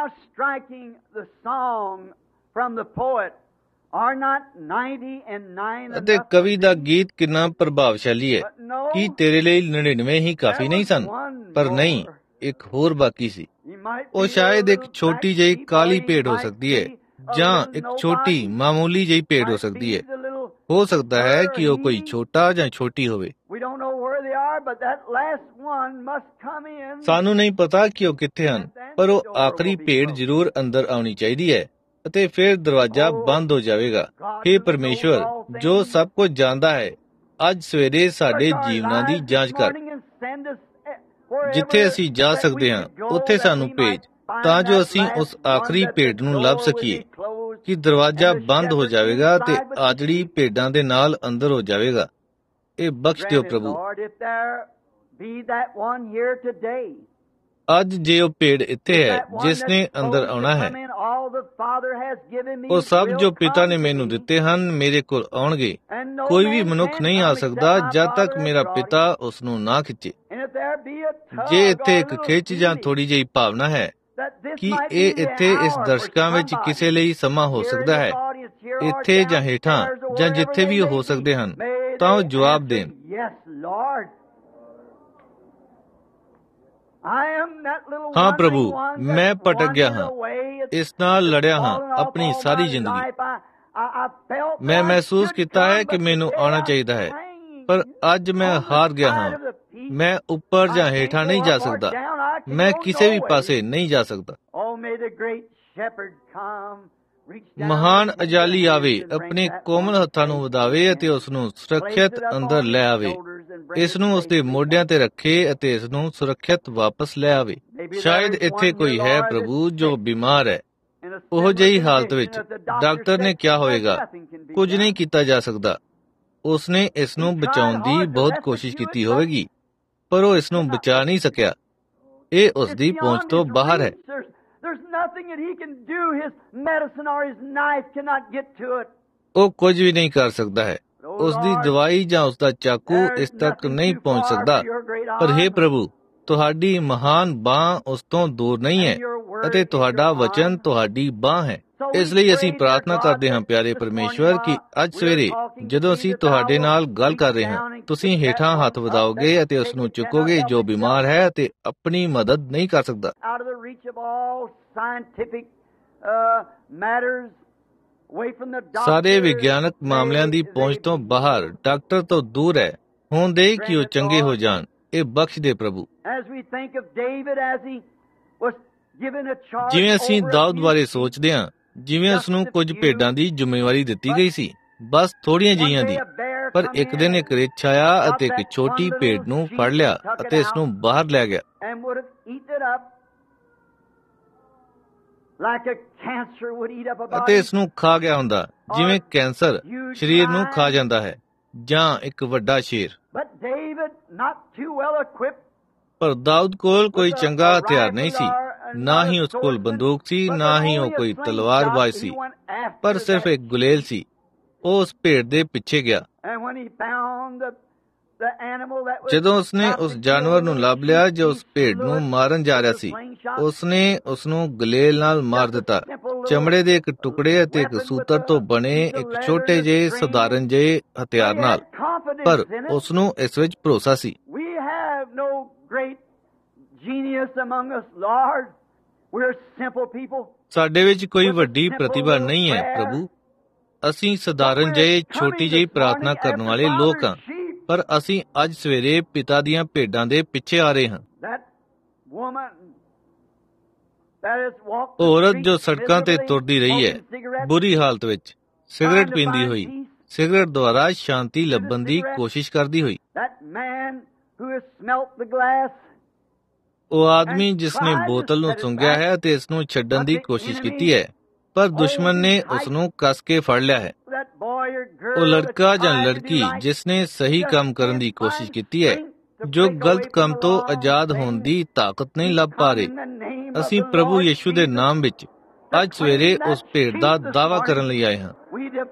ਅਤੇ ਕਵੀ ਦਾ ਗੀਤ ਕਿੰਨਾ ਪ੍ਰਭਾਵਸ਼ਾਲੀ ਹੈ। ਕੀ ਤੇਰੇ ਲਈ 99 ਹੀ ਕਾਫੀ ਨਹੀਂ ਸਨ? ਪਰ ਨਹੀਂ, ਇੱਕ ਹੋਰ ਬਾਕੀ ਸੀ। ਉਹ ਸ਼ਾਇਦ ਇੱਕ ਛੋਟੀ ਜਿਹੀ ਕਾਲੀ ਭੇਡ ਹੋ ਸਕਦੀ ਹੈ, ਜਾਂ ਇੱਕ ਛੋਟੀ ਮਾਮੂਲੀ ਜਿਹੀ ਭੇਡ ਹੋ ਸਕਦੀ ਹੈ। ਹੋ ਸਕਦਾ ਹੈ ਕਿ ਉਹ ਕੋਈ ਛੋਟਾ ਜਾਂ ਛੋਟੀ ਹੋਵੇ। ਸਾਨੂੰ ਨਹੀਂ ਪਤਾ ਕਿ ਉਹ ਕਿੱਥੇ ਹਨ, ਪਰ ਉਹ ਆਖਰੀ ਭੇਡ ਜ਼ਰੂਰ ਅੰਦਰ ਆਉਣੀ ਚਾਹੀਦੀ ਹੈ, ਅਤੇ ਫਿਰ ਦਰਵਾਜ਼ਾ ਬੰਦ ਹੋ ਜਾਵੇਗਾ। ਹੇ ਪਰਮੇਸ਼ਵਰ, ਜੋ ਸਭ ਕੁਝ ਜਾਣਦਾ ਹੈ, ਅੱਜ ਸਵੇਰੇ ਸਾਡੇ ਜੀਵਨਾਂ ਦੀ ਜਾਂਚ ਕਰ। ਜਿੱਥੇ ਅਸੀਂ ਜਾ ਸਕਦੇ ਹਾਂ ਉੱਥੇ ਸਾਨੂੰ ਭੇਜ, ਤਾਂ ਜੋ ਅਸੀਂ ਉਸ ਆਖਰੀ ਭੇਡ ਨੂੰ ਲੱਭ ਸਕੀਏ। ਕਿ ਦਰਵਾਜ਼ਾ ਬੰਦ ਹੋ ਜਾਵੇਗਾ ਤੇ ਆਜੜੀ ਭੇਡਾਂ ਦੇ ਨਾਲ ਅੰਦਰ ਹੋ ਜਾਵੇਗਾ। ਇਹ ਬਖਸ਼ ਦਿਓ ਪ੍ਰਭੂ। ਅੱਜ ਜੇ ਉਹ ਭੇਡ ਇੱਥੇ ਹੈ ਜਿਸ ਨੇ ਅੰਦਰ ਆਉਣਾ ਹੈ, ਉਹ ਸਭ ਜੋ ਪਿਤਾ ਨੇ ਮੈਨੂੰ ਦਿੱਤੇ ਹਨ ਮੇਰੇ ਕੋਲ ਆਉਣਗੇ। ਕੋਈ ਵੀ ਮਨੁੱਖ ਨਹੀਂ ਆ ਸਕਦਾ ਜਦ ਤੱਕ ਮੇਰਾ ਪਿਤਾ ਉਸ ਨੂੰ ਨਾ ਖਿੱਚੇ। ਜੇ ਇੱਥੇ ਇੱਕ ਖਿੱਚ ਜਾਂ ਥੋੜੀ ਜਿਹੀ ਭਾਵਨਾ ਹੈ ਕਿ ਇਹ ਇੱਥੇ ਇਸ ਦਰਸ਼ਕਾਂ ਵਿੱਚ ਕਿਸੇ ਲਈ ਸਮਾਂ ਹੋ ਸਕਦਾ ਹੈ, ਇੱਥੇ ਜਾਂ ਹੇਠਾਂ ਜਾਂ ਜਿੱਥੇ ਵੀ ਹੋ ਸਕਦੇ ਹਨ, ਤਾਂ ਉਹ ਜਵਾਬ ਦੇਣ, ਹਾਂ ਪ੍ਰਭੂ, ਮੈਂ ਭਟਕ ਗਿਆ ਹਾਂ, ਇਸ ਨਾਲ ਲੜਿਆ ਹਾਂ ਆਪਣੀ ਸਾਰੀ ਜ਼ਿੰਦਗੀ। ਮੈਂ ਮਹਿਸੂਸ ਕੀਤਾ ਹੈ ਕਿ ਮੈਨੂੰ ਆਉਣਾ ਚਾਹੀਦਾ ਹੈ, ਪਰ ਅੱਜ ਮੈਂ ਹਾਰ ਗਿਆ ਹਾਂ। ਮੈਂ ਉੱਪਰ ਜਾਂ ਹੇਠਾਂ ਨਹੀਂ ਜਾ ਸਕਦਾ, ਮੈਂ ਕਿਸੇ ਵੀ ਪਾਸੇ ਨਹੀਂ ਜਾ ਸਕਦਾ। ਮਹਾਨ ਅਜਾਲੀ ਆਵੇ, ਆਪਣੇ ਕੋਮਲ ਹੱਥਾਂ ਨੂੰ ਵਧਾਵੇ ਅਤੇ ਉਸ ਨੂੰ ਸੁਰੱਖਿਅਤ ਅੰਦਰ ਲੈ ਆਵੇ। ਇਸ ਨੂੰ ਉਸ ਦੇ ਮੋਢਿਆਂ ਤੇ ਰੱਖੇ ਅਤੇ ਇਸ ਨੂੰ ਸੁਰੱਖਿਅਤ ਵਾਪਸ ਲੈ ਆਵੇ। ਸ਼ਾਇਦ ਇੱਥੇ ਕੋਈ ਹੈ ਪ੍ਰਭੂ ਜੋ ਬਿਮਾਰ ਹੈ। ਉਹ ਜਿਹੀ ਹਾਲਤ ਵਿੱਚ ਡਾਕਟਰ ਨੇ ਕਿਹਾ ਹੋਵੇਗਾ ਕੁਝ ਨਹੀਂ ਕੀਤਾ ਜਾ ਸਕਦਾ। ਉਸਨੇ ਇਸ ਨੂੰ ਬਚਾਉਣ ਦੀ ਬਹੁਤ ਕੋਸ਼ਿਸ਼ ਕੀਤੀ ਹੋਵੇਗੀ, ਪਰ ਉਹ ਇਸ ਨੂੰ ਬਚਾ ਨਹੀਂ ਸਕਿਆ। ਇਹ ਉਸ ਦੀ ਪਹੁੰਚ ਤੋਂ ਬਾਹਰ ਹੈ। ਉਹ ਕੁਝ ਵੀ ਨਹੀਂ ਕਰ ਸਕਦਾ ਹੈ। ਉਸ ਦੀ ਦਵਾਈ ਜਾਂ ਉਸ ਦਾ ਚਾਕੂ ਇਸ ਤੱਕ ਨਹੀਂ ਪਹੁੰਚ ਸਕਦਾ। ਪਰ ਹੇ ਪ੍ਰਭੂ, ਤੁਹਾਡੀ ਮਹਾਨ ਬਾਂਹ ਉਸ ਤੋਂ ਦੂਰ ਨਹੀਂ ਹੈ ਅਤੇ ਤੁਹਾਡਾ ਵਚਨ ਤੁਹਾਡੀ ਬਾਂਹ ਹੈ। ਇਸ ਲਈ ਅਸੀਂ ਪ੍ਰਾਰਥਨਾ ਕਰਦੇ ਹਾਂ ਪਿਆਰੇ ਪਰਮੇਸ਼ਵਰ ਕਿ ਅੱਜ ਸਵੇਰੇ ਜਦੋਂ ਅਸੀਂ ਤੁਹਾਡੇ ਨਾਲ ਗੱਲ ਕਰ ਰਹੇ ਹਾਂ, ਤੁਸੀਂ ਹੇਠਾਂ ਹੱਥ ਵਧਾਓਗੇ ਅਤੇ ਉਸ ਨੂੰ ਚੁੱਕੋਗੇ ਜੋ ਬਿਮਾਰ ਹੈ ਅਤੇ ਆਪਣੀ ਮਦਦ ਨਹੀਂ ਕਰ ਸਕਦਾ। ਸਾਰੇ ਵਿਗਿਆਨਕ ਮਾਮਲਿਆਂ ਦੀ ਪਹੁੰਚ ਤੋਂ ਬਾਹਰ, ਡਾਕਟਰ ਤੋਂ ਦੂਰ ਹੈ। ਹੋਣ ਦੇ ਕਿ ਉਹ ਚੰਗੇ ਹੋ ਜਾਣ। ਇਹ ਬਖਸ਼ ਦੇ ਪ੍ਰਭੂ। ਜਿਵੇਂ ਅਸੀਂ ਦਾਊਦ ਬਾਰੇ ਸੋਚਦੇ ਹਾਂ, ਜਿਵੇਂ ਉਸ ਨੂੰ ਕੁਝ ਭੇਡਾਂ ਦੀ ਜ਼ਿੰਮੇਵਾਰੀ ਦਿੱਤੀ ਗਈ ਸੀ, ਬਸ ਥੋੜ੍ਹੀਆਂ ਜਿਹੀਆਂ ਦੀ, ਪਰ ਇੱਕ ਦਿਨ ਇੱਕ ਰਿੱਛ ਆਇਆ ਅਤੇ ਇੱਕ ਛੋਟੀ ਭੇਡ ਨੂੰ ਫੜ ਲਿਆ ਅਤੇ ਇਸ ਨੂੰ ਬਾਹਰ ਲੈ ਗਿਆ ਅਤੇ ਇਸ ਨੂੰ ਖਾ ਗਿਆ ਹੁੰਦਾ, ਜਿਵੇਂ ਕੈਂਸਰ ਸਰੀਰ ਨੂੰ ਖਾ ਜਾਂਦਾ ਹੈ ਜਾਂ ਇੱਕ ਵੱਡਾ ਸ਼ੇਰ। ਪਰ ਦਾਊਦ ਕੋਲ ਕੋਈ ਚੰਗਾ ਹਥਿਆਰ ਨਹੀਂ ਸੀ। ਨਾ ਹੀ ਉਸ ਕੋਲ ਬੰਦੂਕ ਸੀ, ਨਾ ਹੀ ਉਹ ਕੋਈ ਤਲਵਾਰਬਾਜ਼ ਸੀ, ਪਰ ਸਿਰਫ ਇੱਕ ਗੁਲੇਲ ਸੀ। ਉਹ ਉਸ ਭੇਡ ਦੇ ਪਿੱਛੇ ਗਿਆ। ਜਦੋਂ ਉਸਨੇ ਉਸ ਜਾਨਵਰ ਨੂੰ ਲੱਭ ਲਿਆ ਜੋ ਉਸ ਭੇਡ ਨੂੰ ਮਾਰਨ ਜਾ ਰਿਹਾ ਸੀ, ਉਸਨੇ ਉਸ ਨੂੰ ਗੁਲੇਲ ਨਾਲ ਮਾਰ ਦਿੱਤਾ। ਚਮੜੇ ਦੇ ਇੱਕ ਟੁਕੜੇ ਅਤੇ ਇੱਕ ਸੂਤਰ ਤੋਂ ਬਣੇ ਇੱਕ ਛੋਟੇ ਜਿਹੇ ਸਧਾਰਨ ਜਿਹੇ ਹਥਿਆਰ ਨਾਲ, ਪਰ ਉਸ ਨੂੰ ਇਸ ਵਿੱਚ ਭਰੋਸਾ ਸੀ। ਸਾਡੇ ਵਿੱਚ ਕੋਈ ਵੱਡੀ ਪ੍ਰਤਿਭਾ ਨਹੀਂ ਹੈ ਪ੍ਰਭੂ। ਅਸੀਂ ਸਧਾਰਨ ਜਿਹੇ ਛੋਟੀ ਜਿਹੀ ਪ੍ਰਾਰਥਨਾ ਕਰਨ ਵਾਲੇ ਲੋਕ ਹਾਂ, ਪਰ ਅਸੀਂ ਅੱਜ ਸਵੇਰੇ ਪਿਤਾ ਦੀਆਂ ਭੇਡਾਂ ਦੇ ਪਿੱਛੇ ਆ ਰਹੇ ਹਾਂ। ਔਰਤ ਜੋ ਸੜਕਾਂ ਤੇ ਤੁਰਦੀ ਰਹੀ ਹੈ, ਬੁਰੀ ਹਾਲਤ ਵਿੱਚ, ਸਿਗਰਟ ਪੀਂਦੀ ਹੋਈ, ਸਿਗਰਟ ਦੁਆਰਾ ਸ਼ਾਂਤੀ ਲੱਭਣ ਦੀ ਕੋਸ਼ਿਸ਼ ਕਰਦੀ ਹੋਈ। ਉਹ ਆਦਮੀ ਜਿਸ ਨੇ ਬੋਤਲ ਨੂੰ ਸੁੰਘਿਆ ਹੈ ਅਤੇ ਇਸ ਨੂੰ ਛੱਡਣ ਦੀ ਕੋਸ਼ਿਸ਼ ਕੀਤੀ ਹੈ, ਪਰ ਦੁਸ਼ਮਣ ਨੇ ਉਸ ਨੂੰ ਕੱਸ ਕੇ ਫੜ ਲਿਆ ਹੈ। ਉਹ ਲੜਕਾ ਜਾਂ ਲੜਕੀ ਜਿਸ ਨੇ ਸਹੀ ਕੰਮ ਕਰਨ ਦੀ ਕੋਸ਼ਿਸ਼ ਕੀਤੀ ਹੈ, ਜੋ ਗਲਤ ਕੰਮ ਤੋਂ ਆਜ਼ਾਦ ਹੋਣ ਦੀ ਤਾਕਤ ਨਹੀਂ ਲੱਭ ਪਾ ਰਹੇ। ਅਸੀਂ ਪ੍ਰਭੂ ਯਿਸੂ ਦੇ ਨਾਮ ਵਿੱਚ ਅੱਜ ਸਵੇਰੇ ਉਸ ਭੇਡ ਦਾ ਦਾਅਵਾ ਕਰਨ ਲਈ ਆਏ ਹਾਂ।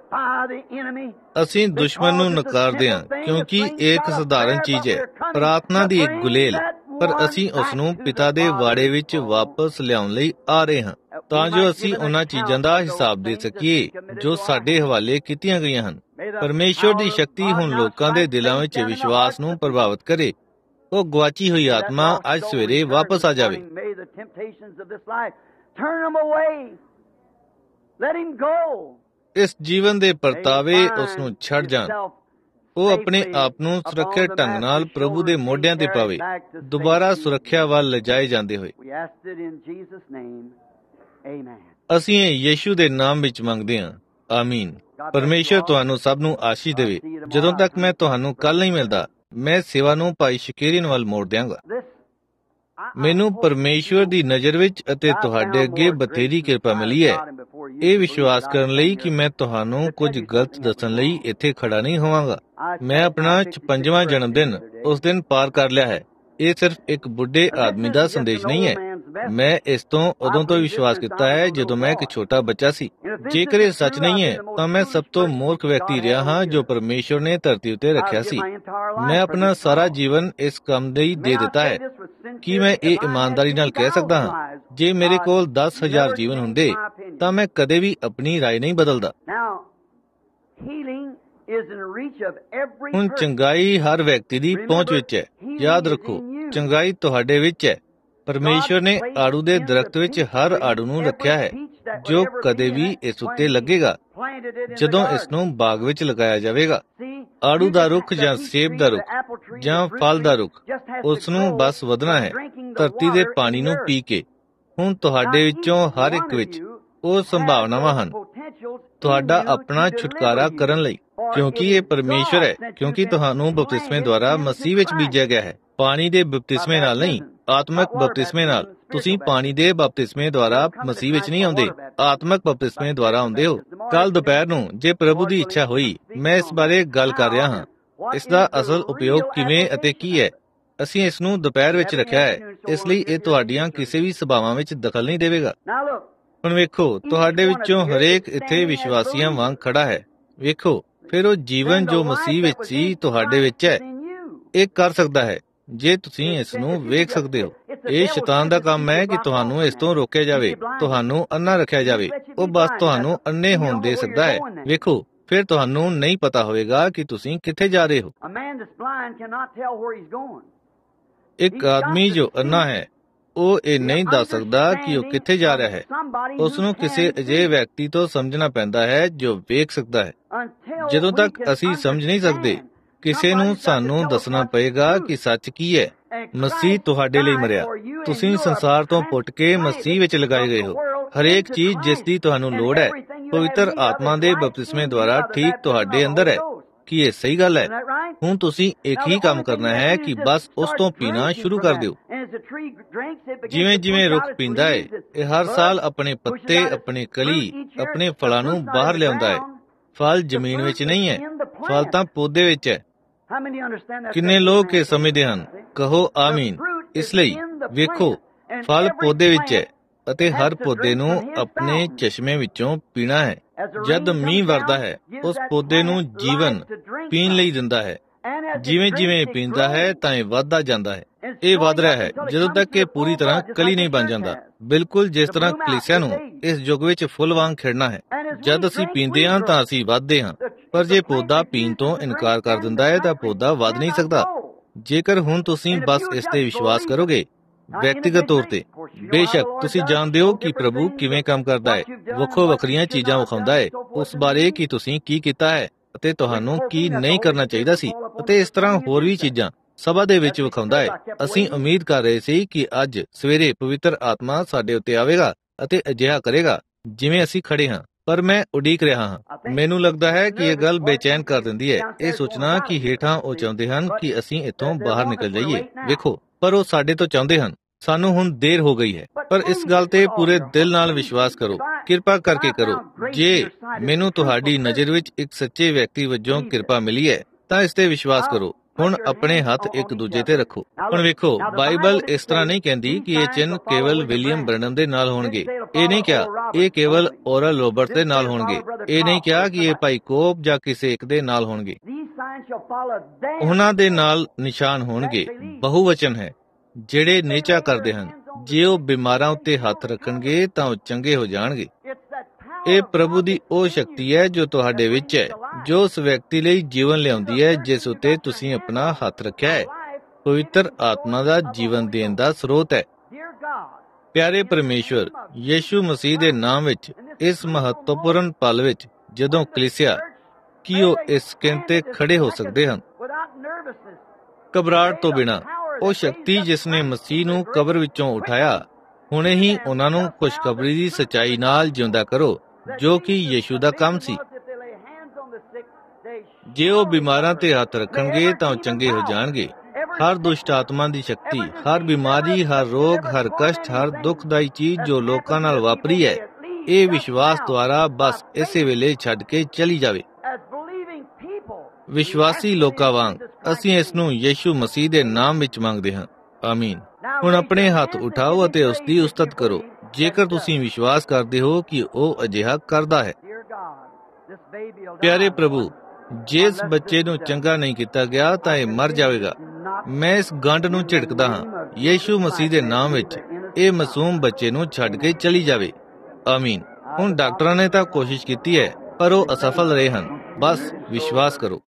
ਅਸੀਂ ਦੁਸ਼ਮਣ ਨੂੰ ਨਕਾਰਦੇ ਹਾਂ, ਕਿਉਂਕਿ ਇਹ ਇੱਕ ਸਧਾਰਨ ਚੀਜ਼ ਹੈ, ਪ੍ਰਾਰਥਨਾ ਦੀ ਇੱਕ ਗੁਲੇਲ, ਪਰ ਅਸੀਂ ਉਸ ਨੂੰ ਪਿਤਾ ਦੇ ਵਾੜੇ ਵਿੱਚ ਵਾਪਸ ਲਿਆਉਣ ਲਈ ਆ ਰਹੇ ਹਾਂ, ਤਾਂ ਜੋ ਅਸੀਂ ਉਹਨਾਂ ਚੀਜ਼ਾਂ ਦਾ ਹਿਸਾਬ ਦੇ ਸਕੀਏ ਜੋ ਸਾਡੇ ਹਵਾਲੇ ਕੀਤੀਆਂ ਗਈਆਂ ਹਨ। ਪਰਮੇਸ਼ਵਰ ਦੀ ਸ਼ਕਤੀ ਹੁਣ ਲੋਕਾਂ ਦੇ ਦਿਲਾਂ ਵਿੱਚ ਵਿਸ਼ਵਾਸ ਨੂੰ ਪ੍ਰਭਾਵਿਤ ਕਰੇ। ਉਹ ਗਵਾਚੀ ਹੋਈ ਆਤਮਾ ਅੱਜ ਸਵੇਰੇ ਵਾਪਸ ਆ ਜਾਵੇ। ਇਸ ਜੀਵਨ ਦੇ ਪਰਤਾਵੇ ਉਸ ਨੂੰ ਛੱਡ ਜਾਣ। ਉਹ ਆਪਣੇ ਆਪ ਨੂੰ ਸੁਰੱਖਿਅਤ ਢੰਗ ਨਾਲ ਪ੍ਰਭੂ ਦੇ ਮੋਢਿਆਂ ਤੇ ਪਾਵੇ, ਦੁਬਾਰਾ ਸੁਰੱਖਿਆ ਵੱਲ ਲਿਜਾਏ ਜਾਂਦੇ ਹੋਏ। ਅਸੀਂ ਇਹ ਯਿਸੂ ਦੇ ਨਾਮ ਵਿੱਚ ਮੰਗਦੇ ਹਾਂ, ਆਮੀਨ। ਪਰਮੇਸ਼ਰ ਤੁਹਾਨੂੰ ਸਭ ਨੂੰ ਆਸ਼ੀਸ਼ ਦੇਵੇ। ਜਦੋਂ ਤੱਕ ਮੈਂ ਤੁਹਾਨੂੰ ਕੱਲ ਨਹੀਂ ਮਿਲਦਾ, ਮੈਂ ਸੇਵਾ ਨੂੰ ਭਾਈ ਸ਼ਕੇਰੀਨ ਵੱਲ ਮੋੜ ਦਿਆਂਗਾ। ਮੈਨੂੰ ਪਰਮੇਸ਼ਵਰ ਦੀ ਨਜ਼ਰ ਵਿੱਚ ਅਤੇ ਤੁਹਾਡੇ ਅੱਗੇ ਬਥੇਰੀ ਕਿਰਪਾ ਮਿਲੀ ਹੈ, ਇਹ ਵਿਸ਼ਵਾਸ ਕਰਨ ਲਈ ਕਿ ਮੈਂ ਤੁਹਾਨੂੰ ਕੁਝ ਗਲਤ ਦੱਸਣ ਲਈ ਇੱਥੇ ਖੜਾ ਨਹੀਂ ਹੋਵਾਂਗਾ। ਮੈਂ ਆਪਣਾ 56ਵਾਂ ਜਨਮ ਦਿਨ ਉਸ ਦਿਨ ਪਾਰ ਕਰ ਲਿਆ ਹੈ। ਇਹ ਸਿਰਫ ਇੱਕ ਬੁੱਢੇ ਆਦਮੀ ਦਾ ਸੰਦੇਸ਼ ਨਹੀਂ ਹੈ। ਮੈਂ ਇਸ ਤੋਂ ਉਦੋਂ ਤੋਂ ਵਿਸ਼ਵਾਸ ਕੀਤਾ ਹੈ ਜਦੋਂ ਮੈਂ ਇੱਕ ਛੋਟਾ ਬੱਚਾ ਸੀ। ਜੇਕਰ ਇਹ ਸੱਚ ਨਹੀਂ ਹੈ ਤਾਂ ਮੈਂ ਸਭ ਤੋਂ ਮੂਰਖ ਵਿਅਕਤੀ ਰਿਹਾ ਹਾਂ ਜੋ ਪਰਮੇਸ਼ਵਰ ਨੇ ਧਰਤੀ ਉੱਤੇ ਰੱਖਿਆ ਸੀ। ਮੈਂ ਆਪਣਾ ਸਾਰਾ ਜੀਵਨ ਇਸ ਕੰਮ ਲਈ ਦੇ ਦਿੱਤਾ ਹੈ। ਕੀ ਮੈਂ ਇਹ ਇਮਾਨਦਾਰੀ ਨਾਲ ਕਹਿ ਸਕਦਾ ਹਾਂ, ਜੇ ਮੇਰੇ ਕੋਲ 10,000 ਜੀਵਨ ਹੁੰਦੇ ਤਾਂ ਮੈਂ ਕਦੇ ਵੀ ਆਪਣੀ ਰਾਏ ਨਹੀਂ ਬਦਲਦਾ। ਹੁਣ ਚੰਗਾਈ ਹਰ ਵਿਅਕਤੀ ਦੀ ਪਹੁੰਚ ਵਿੱਚ ਹੈ। ਯਾਦ ਰੱਖੋ, ਚੰਗਾਈ ਤੁਹਾਡੇ ਵਿੱਚ ਹੈ। ਪਰਮੇਸ਼ਵਰ ਨੇ ਆੜੂ ਦੇ ਦਰਖਤ ਵਿੱਚ ਹਰ ਆੜੂ ਨੂੰ ਰੱਖਿਆ ਹੈ ਜੋ ਕਦੇ ਵੀ ਇਸ ਉੱਤੇ ਲੱਗੇਗਾ ਜਦੋਂ ਇਸ ਨੂੰ ਬਾਗ ਵਿੱਚ ਲਗਾਇਆ ਜਾਵੇਗਾ। ਆੜੂ ਦਾ ਰੁੱਖ ਜਾਂ ਸੇਬ ਦਾ ਰੁੱਖ ਜਾਂ ਫਲ ਦਾ ਰੁੱਖ, ਉਸ ਨੂੰ ਬਸ ਵਧਣਾ ਹੈ ਧਰਤੀ ਦੇ ਪਾਣੀ ਨੂੰ ਪੀ ਕੇ। ਹੁਣ ਤੁਹਾਡੇ ਵਿੱਚੋਂ ਹਰ ਇੱਕ ਵਿੱਚ ਉਹ ਸੰਭਾਵਨਾਵਾਂ ਹਨ ਤੁਹਾਡਾ ਆਪਣਾ ਛੁਟਕਾਰਾ ਕਰਨ ਲਈ। ਕਿਉਂਕਿ ਇਹ ਪਰਮੇਸ਼ਰ ਹੈ, ਕਿਉਂਕਿ ਤੁਹਾਨੂੰ ਬਪਤਿਸਮੇ ਦੁਆਰਾ ਮਸੀਹ ਵਿੱਚ ਬੀਜਿਆ ਗਿਆ ਹੈ। ਪਾਣੀ ਦੇ ਬਪਤਿਸਮੇ ਨਾਲ ਨਹੀਂ, ਆਤਮਿਕ ਬਪਤਿਸਮੇ ਨਾਲ। ਤੁਸੀਂ ਪਾਣੀ ਦੇ ਬਪਤਿਸਮੇ ਦੁਆਰਾ ਮਸੀਹ ਵਿੱਚ ਨਹੀਂ ਆਉਂਦੇ, ਆਤਮਿਕ ਬਪਤਿਸਮੇ ਦੁਆਰਾ ਆਉਂਦੇ ਹੋ। ਕੱਲ ਦੁਪਹਿਰ ਨੂੰ, ਜੇ ਪ੍ਰਭੂ ਦੀ ਇੱਛਾ ਹੋਈ, ਮੈਂ ਇਸ ਬਾਰੇ ਗੱਲ ਕਰ ਰਿਹਾ ਹਾਂ। ਇਸ ਦਾ ਅਸਲ ਉਪਯੋਗ ਕਿਵੇਂ ਅਤੇ ਕੀ ਹੈ। ਅਸੀਂ ਇਸ ਨੂੰ ਦੁਪਹਿਰ ਵਿੱਚ ਰੱਖਿਆ ਹੈ, ਇਸ ਲਈ ਇਹ ਤੁਹਾਡੀਆਂ ਕਿਸੇ ਵੀ ਸਭਾਵਾਂ ਵਿੱਚ ਦਖਲ ਨਹੀਂ ਦੇਵੇਗਾ। ਹੁਣ ਵੇਖੋ, ਤੁਹਾਡੇ ਵਿੱਚੋਂ ਹਰੇਕ ਇੱਥੇ ਵਿਸ਼ਵਾਸੀਆਂ ਵਾਂਗ ਖੜਾ ਹੈ। ਵੇਖੋ, ਫਿਰ ਉਹ ਜੀਵਨ ਜੋ ਮਸੀਹ ਵਿੱਚ ਸੀ ਤੁਹਾਡੇ ਵਿੱਚ ਹੈ। ਇਹ ਕਰ ਸਕਦਾ ਹੈ ਜੇ ਤੁਸੀਂ ਇਸ ਨੂੰ ਵੇਖ ਸਕਦੇ ਹੋ। ਇਹ ਸ਼ੈਤਾਨ ਦਾ ਕੰਮ ਹੈ ਕਿ ਤੁਹਾਨੂੰ ਇਸ ਤੋਂ ਰੋਕਿਆ ਜਾਵੇ, ਤੁਹਾਨੂੰ ਅੰਨਾ ਰੱਖਿਆ ਜਾਵੇ। ਉਹ ਬਸ ਤੁਹਾਨੂੰ ਅੰਨੇ ਹੋਣ ਦੇ ਸਕਦਾ ਹੈ। ਵੇਖੋ, ਫਿਰ ਤੁਹਾਨੂੰ ਨਹੀਂ ਪਤਾ ਹੋਵੇਗਾ ਕਿ ਤੁਸੀਂ ਕਿੱਥੇ ਜਾ ਰਹੇ ਹੋ। ਇੱਕ ਆਦਮੀ ਜੋ ਅੰਨਾ ਹੈ, ਉਹ ਇਹ ਨਹੀਂ ਦੱਸ ਸਕਦਾ ਕਿ ਉਹ ਕਿੱਥੇ ਜਾ ਰਿਹਾ ਹੈ। ਉਸ ਨੂੰ ਕਿਸੇ ਅਜਿਹੇ ਵਿਅਕਤੀ ਤੋਂ ਸਮਝਣਾ ਪੈਂਦਾ ਹੈ ਜੋ ਵੇਖ ਸਕਦਾ ਹੈ। ਜਦੋਂ ਤੱਕ ਅਸੀਂ ਸਮਝ ਨਹੀਂ ਸਕਦੇ, ਕਿਸੇ ਨੂੰ ਸਾਨੂੰ ਦੱਸਣਾ ਪਏਗਾ ਕਿ ਸੱਚ ਕੀ ਹੈ। ਮਸੀਹ ਤੁਹਾਡੇ ਲਈ ਮਰਿਆ। ਤੁਸੀਂ ਸੰਸਾਰ ਤੋਂ ਪੁੱਟ ਕੇ ਮਸੀਹ ਵਿੱਚ ਲਗਾਏ ਗਏ ਹੋ। ਹਰੇਕ ਚੀਜ਼ ਜਿਸ ਦੀ ਤੁਹਾਨੂੰ ਲੋੜ ਹੈ, ਪਵਿੱਤਰ ਆਤਮਾ ਦੇ ਬਪਤਿਸਮੇ ਦੁਆਰਾ ਠੀਕ ਤੁਹਾਡੇ ਅੰਦਰ ਹੈ। ਕੀ ਇਹ ਸਹੀ ਗੱਲ ਹੈ? ਹੁਣ ਤੁਸੀਂ ਇੱਕ ਹੀ ਕੰਮ ਕਰਨਾ ਹੈ ਕਿ ਬਸ ਉਸ ਤੋਂ ਪੀਣਾ ਸ਼ੁਰੂ ਕਰ ਦਿਓ। ਜਿਵੇਂ ਜਿਵੇਂ ਰੁੱਖ ਪੀਂਦਾ ਹੈ, ਇਹ ਹਰ ਸਾਲ ਆਪਣੇ ਪੱਤੇ, ਆਪਣੀ ਕਲੀ, ਆਪਣੇ ਫਲਾਂ ਨੂੰ ਬਾਹਰ ਲਿਆਉਂਦਾ ਹੈ। ਫਲ ਜ਼ਮੀਨ ਵਿੱਚ ਨਹੀਂ ਹੈ, ਫਲ ਤਾਂ ਪੌਦੇ ਵਿੱਚ ਹੈ। ਕਿੰਨੇ ਲੋਕ ਇਹ ਸਮਝਦੇ ਹਨ? ਕਹੋ ਆਮੀਨ। ਇਸ ਲਈ ਵੇਖੋ, ਫਲ ਪੌਦੇ ਵਿੱਚ ਹੈ ਅਤੇ ਹਰ ਪੌਦੇ ਨੂੰ ਆਪਣੇ ਚਸ਼ਮੇ ਵਿੱਚੋਂ ਪੀਣਾ ਹੈ। ਜਦ ਮੀਂਹ ਵਰਦਾ ਹੈ, ਉਸ ਪੌਦੇ ਨੂੰ ਜੀਵਨ ਪੀਣ ਲਈ ਦਿੰਦਾ ਹੈ। ਜਿਵੇਂ ਜਿਵੇਂ ਪੀਂਦਾ ਹੈ ਤਾਂ ਇਹ ਵੱਧਦਾ ਜਾਂਦਾ ਹੈ। ਇਹ ਵਧ ਰਿਹਾ ਹੈ ਜਦੋਂ ਤੱਕ ਇਹ ਪੂਰੀ ਤਰ੍ਹਾਂ ਕਲੀ ਨਹੀਂ ਬਣ ਜਾਂਦਾ। ਬਿਲਕੁਲ ਜਿਸ ਤਰ੍ਹਾਂ ਕਲੀਸਿਆ ਨੂੰ ਇਸ ਯੁੱਗ ਵਿੱਚ ਫੁੱਲ ਵਾਂਗ ਖਿੜਨਾ ਹੈ। ਜਦ ਅਸੀਂ ਪੀਂਦੇ ਹਾਂ ਤਾਂ ਅਸੀਂ ਵੱਧਦੇ ਹਾਂ, ਪਰ ਜੇ ਪੌਦਾ ਪੀਣ ਤੋਂ ਇਨਕਾਰ ਕਰ ਦਿੰਦਾ ਹੈ ਤਾਂ ਪੌਦਾ ਵੱਧ ਨਹੀਂ ਸਕਦਾ। ਜੇਕਰ ਹੁਣ ਤੁਸੀਂ ਬਸ ਇਸ ਤੇ ਵਿਸ਼ਵਾਸ ਕਰੋਗੇ, ਵਿਅਕਤੀਗਤ ਤੌਰ ਤੇ, ਬੇਸ਼ੱਕ ਤੁਸੀਂ ਜਾਣਦੇ ਹੋ ਕਿ ਪ੍ਰਭੂ ਕਿਵੇਂ ਕੰਮ ਕਰਦਾ ਹੈ, ਵੱਖੋ ਵੱਖਰੀਆਂ ਚੀਜ਼ਾਂ ਵਿਖਾਉਂਦਾ ਹੈ, ਉਸ ਬਾਰੇ ਕਿ ਤੁਸੀਂ ਕੀ ਕੀਤਾ ਹੈ ਅਤੇ ਤੁਹਾਨੂੰ ਕੀ ਨਹੀਂ ਕਰਨਾ ਚਾਹੀਦਾ ਸੀ, ਅਤੇ ਇਸ ਤਰ੍ਹਾਂ ਹੋਰ ਵੀ ਚੀਜ਼ਾਂ ਸਭਾ ਦੇ ਵਿੱਚ ਵਿਖਾਉਂਦਾ ਹੈ। ਅਸੀਂ ਉਮੀਦ ਕਰ ਰਹੇ ਸੀ ਕਿ ਅੱਜ ਸਵੇਰੇ ਪਵਿੱਤਰ ਆਤਮਾ ਸਾਡੇ ਉੱਤੇ ਆਵੇਗਾ ਅਤੇ ਅਜਿਹਾ ਕਰੇਗਾ ਜਿਵੇਂ ਅਸੀਂ ਖੜੇ ਹਾਂ, ਪਰ ਮੈਂ ਉਡੀਕ ਰਿਹਾ ਹਾਂ। ਮੈਨੂੰ ਲੱਗਦਾ ਹੈ ਕਿ ਇਹ ਗੱਲ ਬੇਚੈਨ ਕਰ ਦਿੰਦੀ ਹੈ, ਇਹ ਸੋਚਣਾ ਕਿ ਹੇਠਾਂ ਉਹ ਚਾਹੁੰਦੇ ਹਨ ਕਿ ਅਸੀਂ ਇੱਥੋਂ ਬਾਹਰ ਨਿਕਲ ਜਾਈਏ। ਵੇਖੋ, ਪਰ ਉਹ ਸਾਡੇ ਤੋਂ ਚਾਹੁੰਦੇ ਹਨ। ਸਾਨੂੰ ਹੁਣ ਦੇਰ ਹੋ ਗਈ ਹੈ, ਪਰ ਇਸ ਗੱਲ ਤੇ ਪੂਰੇ ਦਿਲ ਨਾਲ ਵਿਸ਼ਵਾਸ ਕਰੋ। ਕਿਰਪਾ ਕਰਕੇ ਕਰੋ। ਜੇ ਮੈਨੂੰ ਤੁਹਾਡੀ ਨਜ਼ਰ ਵਿੱਚ ਇੱਕ ਸੱਚੇ ਵਿਅਕਤੀ ਵਜੋਂ ਕਿਰਪਾ ਮਿਲੀ ਹੈ ਤਾਂ ਇਸ ਤੇ ਵਿਸ਼ਵਾਸ ਕਰੋ। ਹੁਣ ਆਪਣੇ ਹੱਥ ਇੱਕ ਦੂਜੇ ਤੇ ਰੱਖੋ। ਹੁਣ ਵੇਖੋ, ਬਾਈਬਲ ਇਸ ਤਰ੍ਹਾਂ ਨਹੀਂ ਕਹਿੰਦੀ ਕਿ ਇਹ ਚਿੰਨ੍ਹ ਕੇਵਲ ਵਿਲੀਅਮ ਬ੍ਰੈਨਮ ਦੇ ਨਾਲ ਹੋਣਗੇ। ਇਹ ਨਹੀਂ ਕਿਹਾ ਇਹ ਕੇਵਲ ਔਰਲ ਰੋਬਰਟ ਦੇ ਨਾਲ ਹੋਣਗੇ। ਇਹ ਨਹੀਂ ਕਿਹਾ ਕਿ ਇਹ ਭਾਈ ਕੋਬ ਜਾਂ ਕਿਸੇ ਇੱਕ ਦੇ ਨਾਲ ਹੋਣਗੇ। ਉਹਨਾਂ ਦੇ ਨਾਲ ਨਿਸ਼ਾਨ ਹੋਣਗੇ। ਬਹੁਵਚਨ ਹੈ, ਜਿਹੜੇ ਨੇਚਾ ਕਰਦੇ ਹਨ। ਜੇ ਉਹ ਬਿਮਾਰਾਂ ਉੱਤੇ ਹੱਥ ਰੱਖਣਗੇ ਤਾਂ ਉਹ ਚੰਗੇ ਹੋ ਜਾਣਗੇ। ਇਹ ਪ੍ਰਭੂ ਦੀ ਉਹ ਸ਼ਕਤੀ ਹੈ ਜੋ ਤੁਹਾਡੇ ਵਿੱਚ ਹੈ, ਜੋ ਉਸ ਵਿਅਕਤੀ ਲਈ ਜੀਵਨ ਲਿਆਉਂਦੀ ਹੈ ਜਿਸ ਉੱਤੇ ਤੁਸੀਂ ਆਪਣਾ ਹੱਥ ਰੱਖਿਆ ਹੈ। ਪਵਿੱਤਰ ਆਤਮਾ ਦਾ ਜੀਵਨ ਦੇਣ ਦਾ ਸਰੋਤ ਹੈ। ਪਿਆਰੇ ਪਰਮੇਸ਼ਵਰ, ਯੀਸ਼ੂ ਮਸੀਹ ਦੇ ਨਾਮ ਵਿੱਚ ਇਸ ਮਹੱਤਵਪੂਰਨ ਪਲ ਵਿੱਚ ਜਦੋਂ ਕਲੀਸਿਆ, ਕੀ ਉਹ ਇਸ ਸਕਿੰਟ ਤੇ ਖੜੇ ਹੋ ਸਕਦੇ ਹਨ ਘਬਰਾਹਟ ਤੋਂ ਬਿਨਾਂ? ਉਹ ਸ਼ਕਤੀ ਜਿਸ ਨੇ ਮਸੀਹ ਨੂੰ ਕਬਰ ਵਿੱਚੋਂ ਉਠਾਇਆ, ਹੁਣੇ ਹੀ ਉਹਨਾਂ ਨੂੰ ਖੁਸ਼ਖਬਰੀ ਦੀ ਸੱਚਾਈ ਨਾਲ ਜਿਉਂਦਾ ਕਰੋ, ਜੋ ਕਿ ਯੀਸ਼ੂ ਦਾ ਕੰਮ ਸੀ। ਜੇ ਉਹ ਬਿਮਾਰਾਂ ਤੇ ਹੱਥ ਰੱਖਣਗੇ ਤਾਂ ਉਹ ਚੰਗੇ ਹੋ ਜਾਣਗੇ। ਹਰ ਦੁਸ਼ਟ ਆਤਮਾ ਦੀ ਸ਼ਕਤੀ, ਹਰ ਬਿਮਾਰੀ, ਹਰ ਰੋਗ, ਹਰ ਕਸ਼ਟ, ਹਰ ਦੁਖਦਾਈ ਚੀਜ਼ ਜੋ ਲੋਕਾਂ ਨਾਲ ਵਾਪਰੀ ਹੈ, ਇਹ ਵਿਸ਼ਵਾਸ ਦੁਆਰਾ ਬਸ ਇਸੇ ਵੇਲੇ ਛੱਡ ਕੇ ਚਲੀ ਜਾਵੇ। ਵਿਸ਼ਵਾਸੀ ਲੋਕਾਂ ਵਾਂਗ ਅਸੀਂ ਇਸ ਨੂੰ ਯੀਸ਼ੂ ਮਸੀਹ ਦੇ ਨਾਮ ਵਿੱਚ ਮੰਗਦੇ ਹਾਂ। ਆਮੀਨ। ਹੁਣ ਆਪਣੇ ਹੱਥ ਉਠਾਓ ਅਤੇ ਉਸ ਦੀ ਉਸਤਤ ਕਰੋ, ਜੇਕਰ ਤੁਸੀਂ ਵਿਸ਼ਵਾਸ ਕਰਦੇ ਹੋ ਕਿ ਉਹ ਅਜਿਹਾ ਕਰਦਾ ਹੈ। ਪਿਆਰੇ ਪ੍ਰਭੂ, ਜੇ ਇਸ ਬੱਚੇ ਨੂੰ ਚੰਗਾ ਨਹੀਂ ਕੀਤਾ ਗਿਆ ਤਾਂ ਇਹ ਮਰ ਜਾਵੇਗਾ। ਮੈਂ ਇਸ ਗੰਢ ਨੂੰ ਝਿੜਕਦਾ ਹਾਂ ਯੀਸ਼ੂ ਮਸੀਹ ਦੇ ਨਾਮ ਵਿੱਚ। ਇਹ ਮਾਸੂਮ ਬੱਚੇ ਨੂੰ ਛੱਡ ਕੇ ਚਲੀ ਜਾਵੇ। ਆਮੀਨ। ਹੁਣ ਡਾਕਟਰਾਂ ਨੇ ਤਾਂ ਕੋਸ਼ਿਸ਼ ਕੀਤੀ ਹੈ, ਪਰ ਉਹ ਅਸਫਲ ਰਹੇ ਹਨ। ਬਸ ਵਿਸ਼ਵਾਸ ਕਰੋ।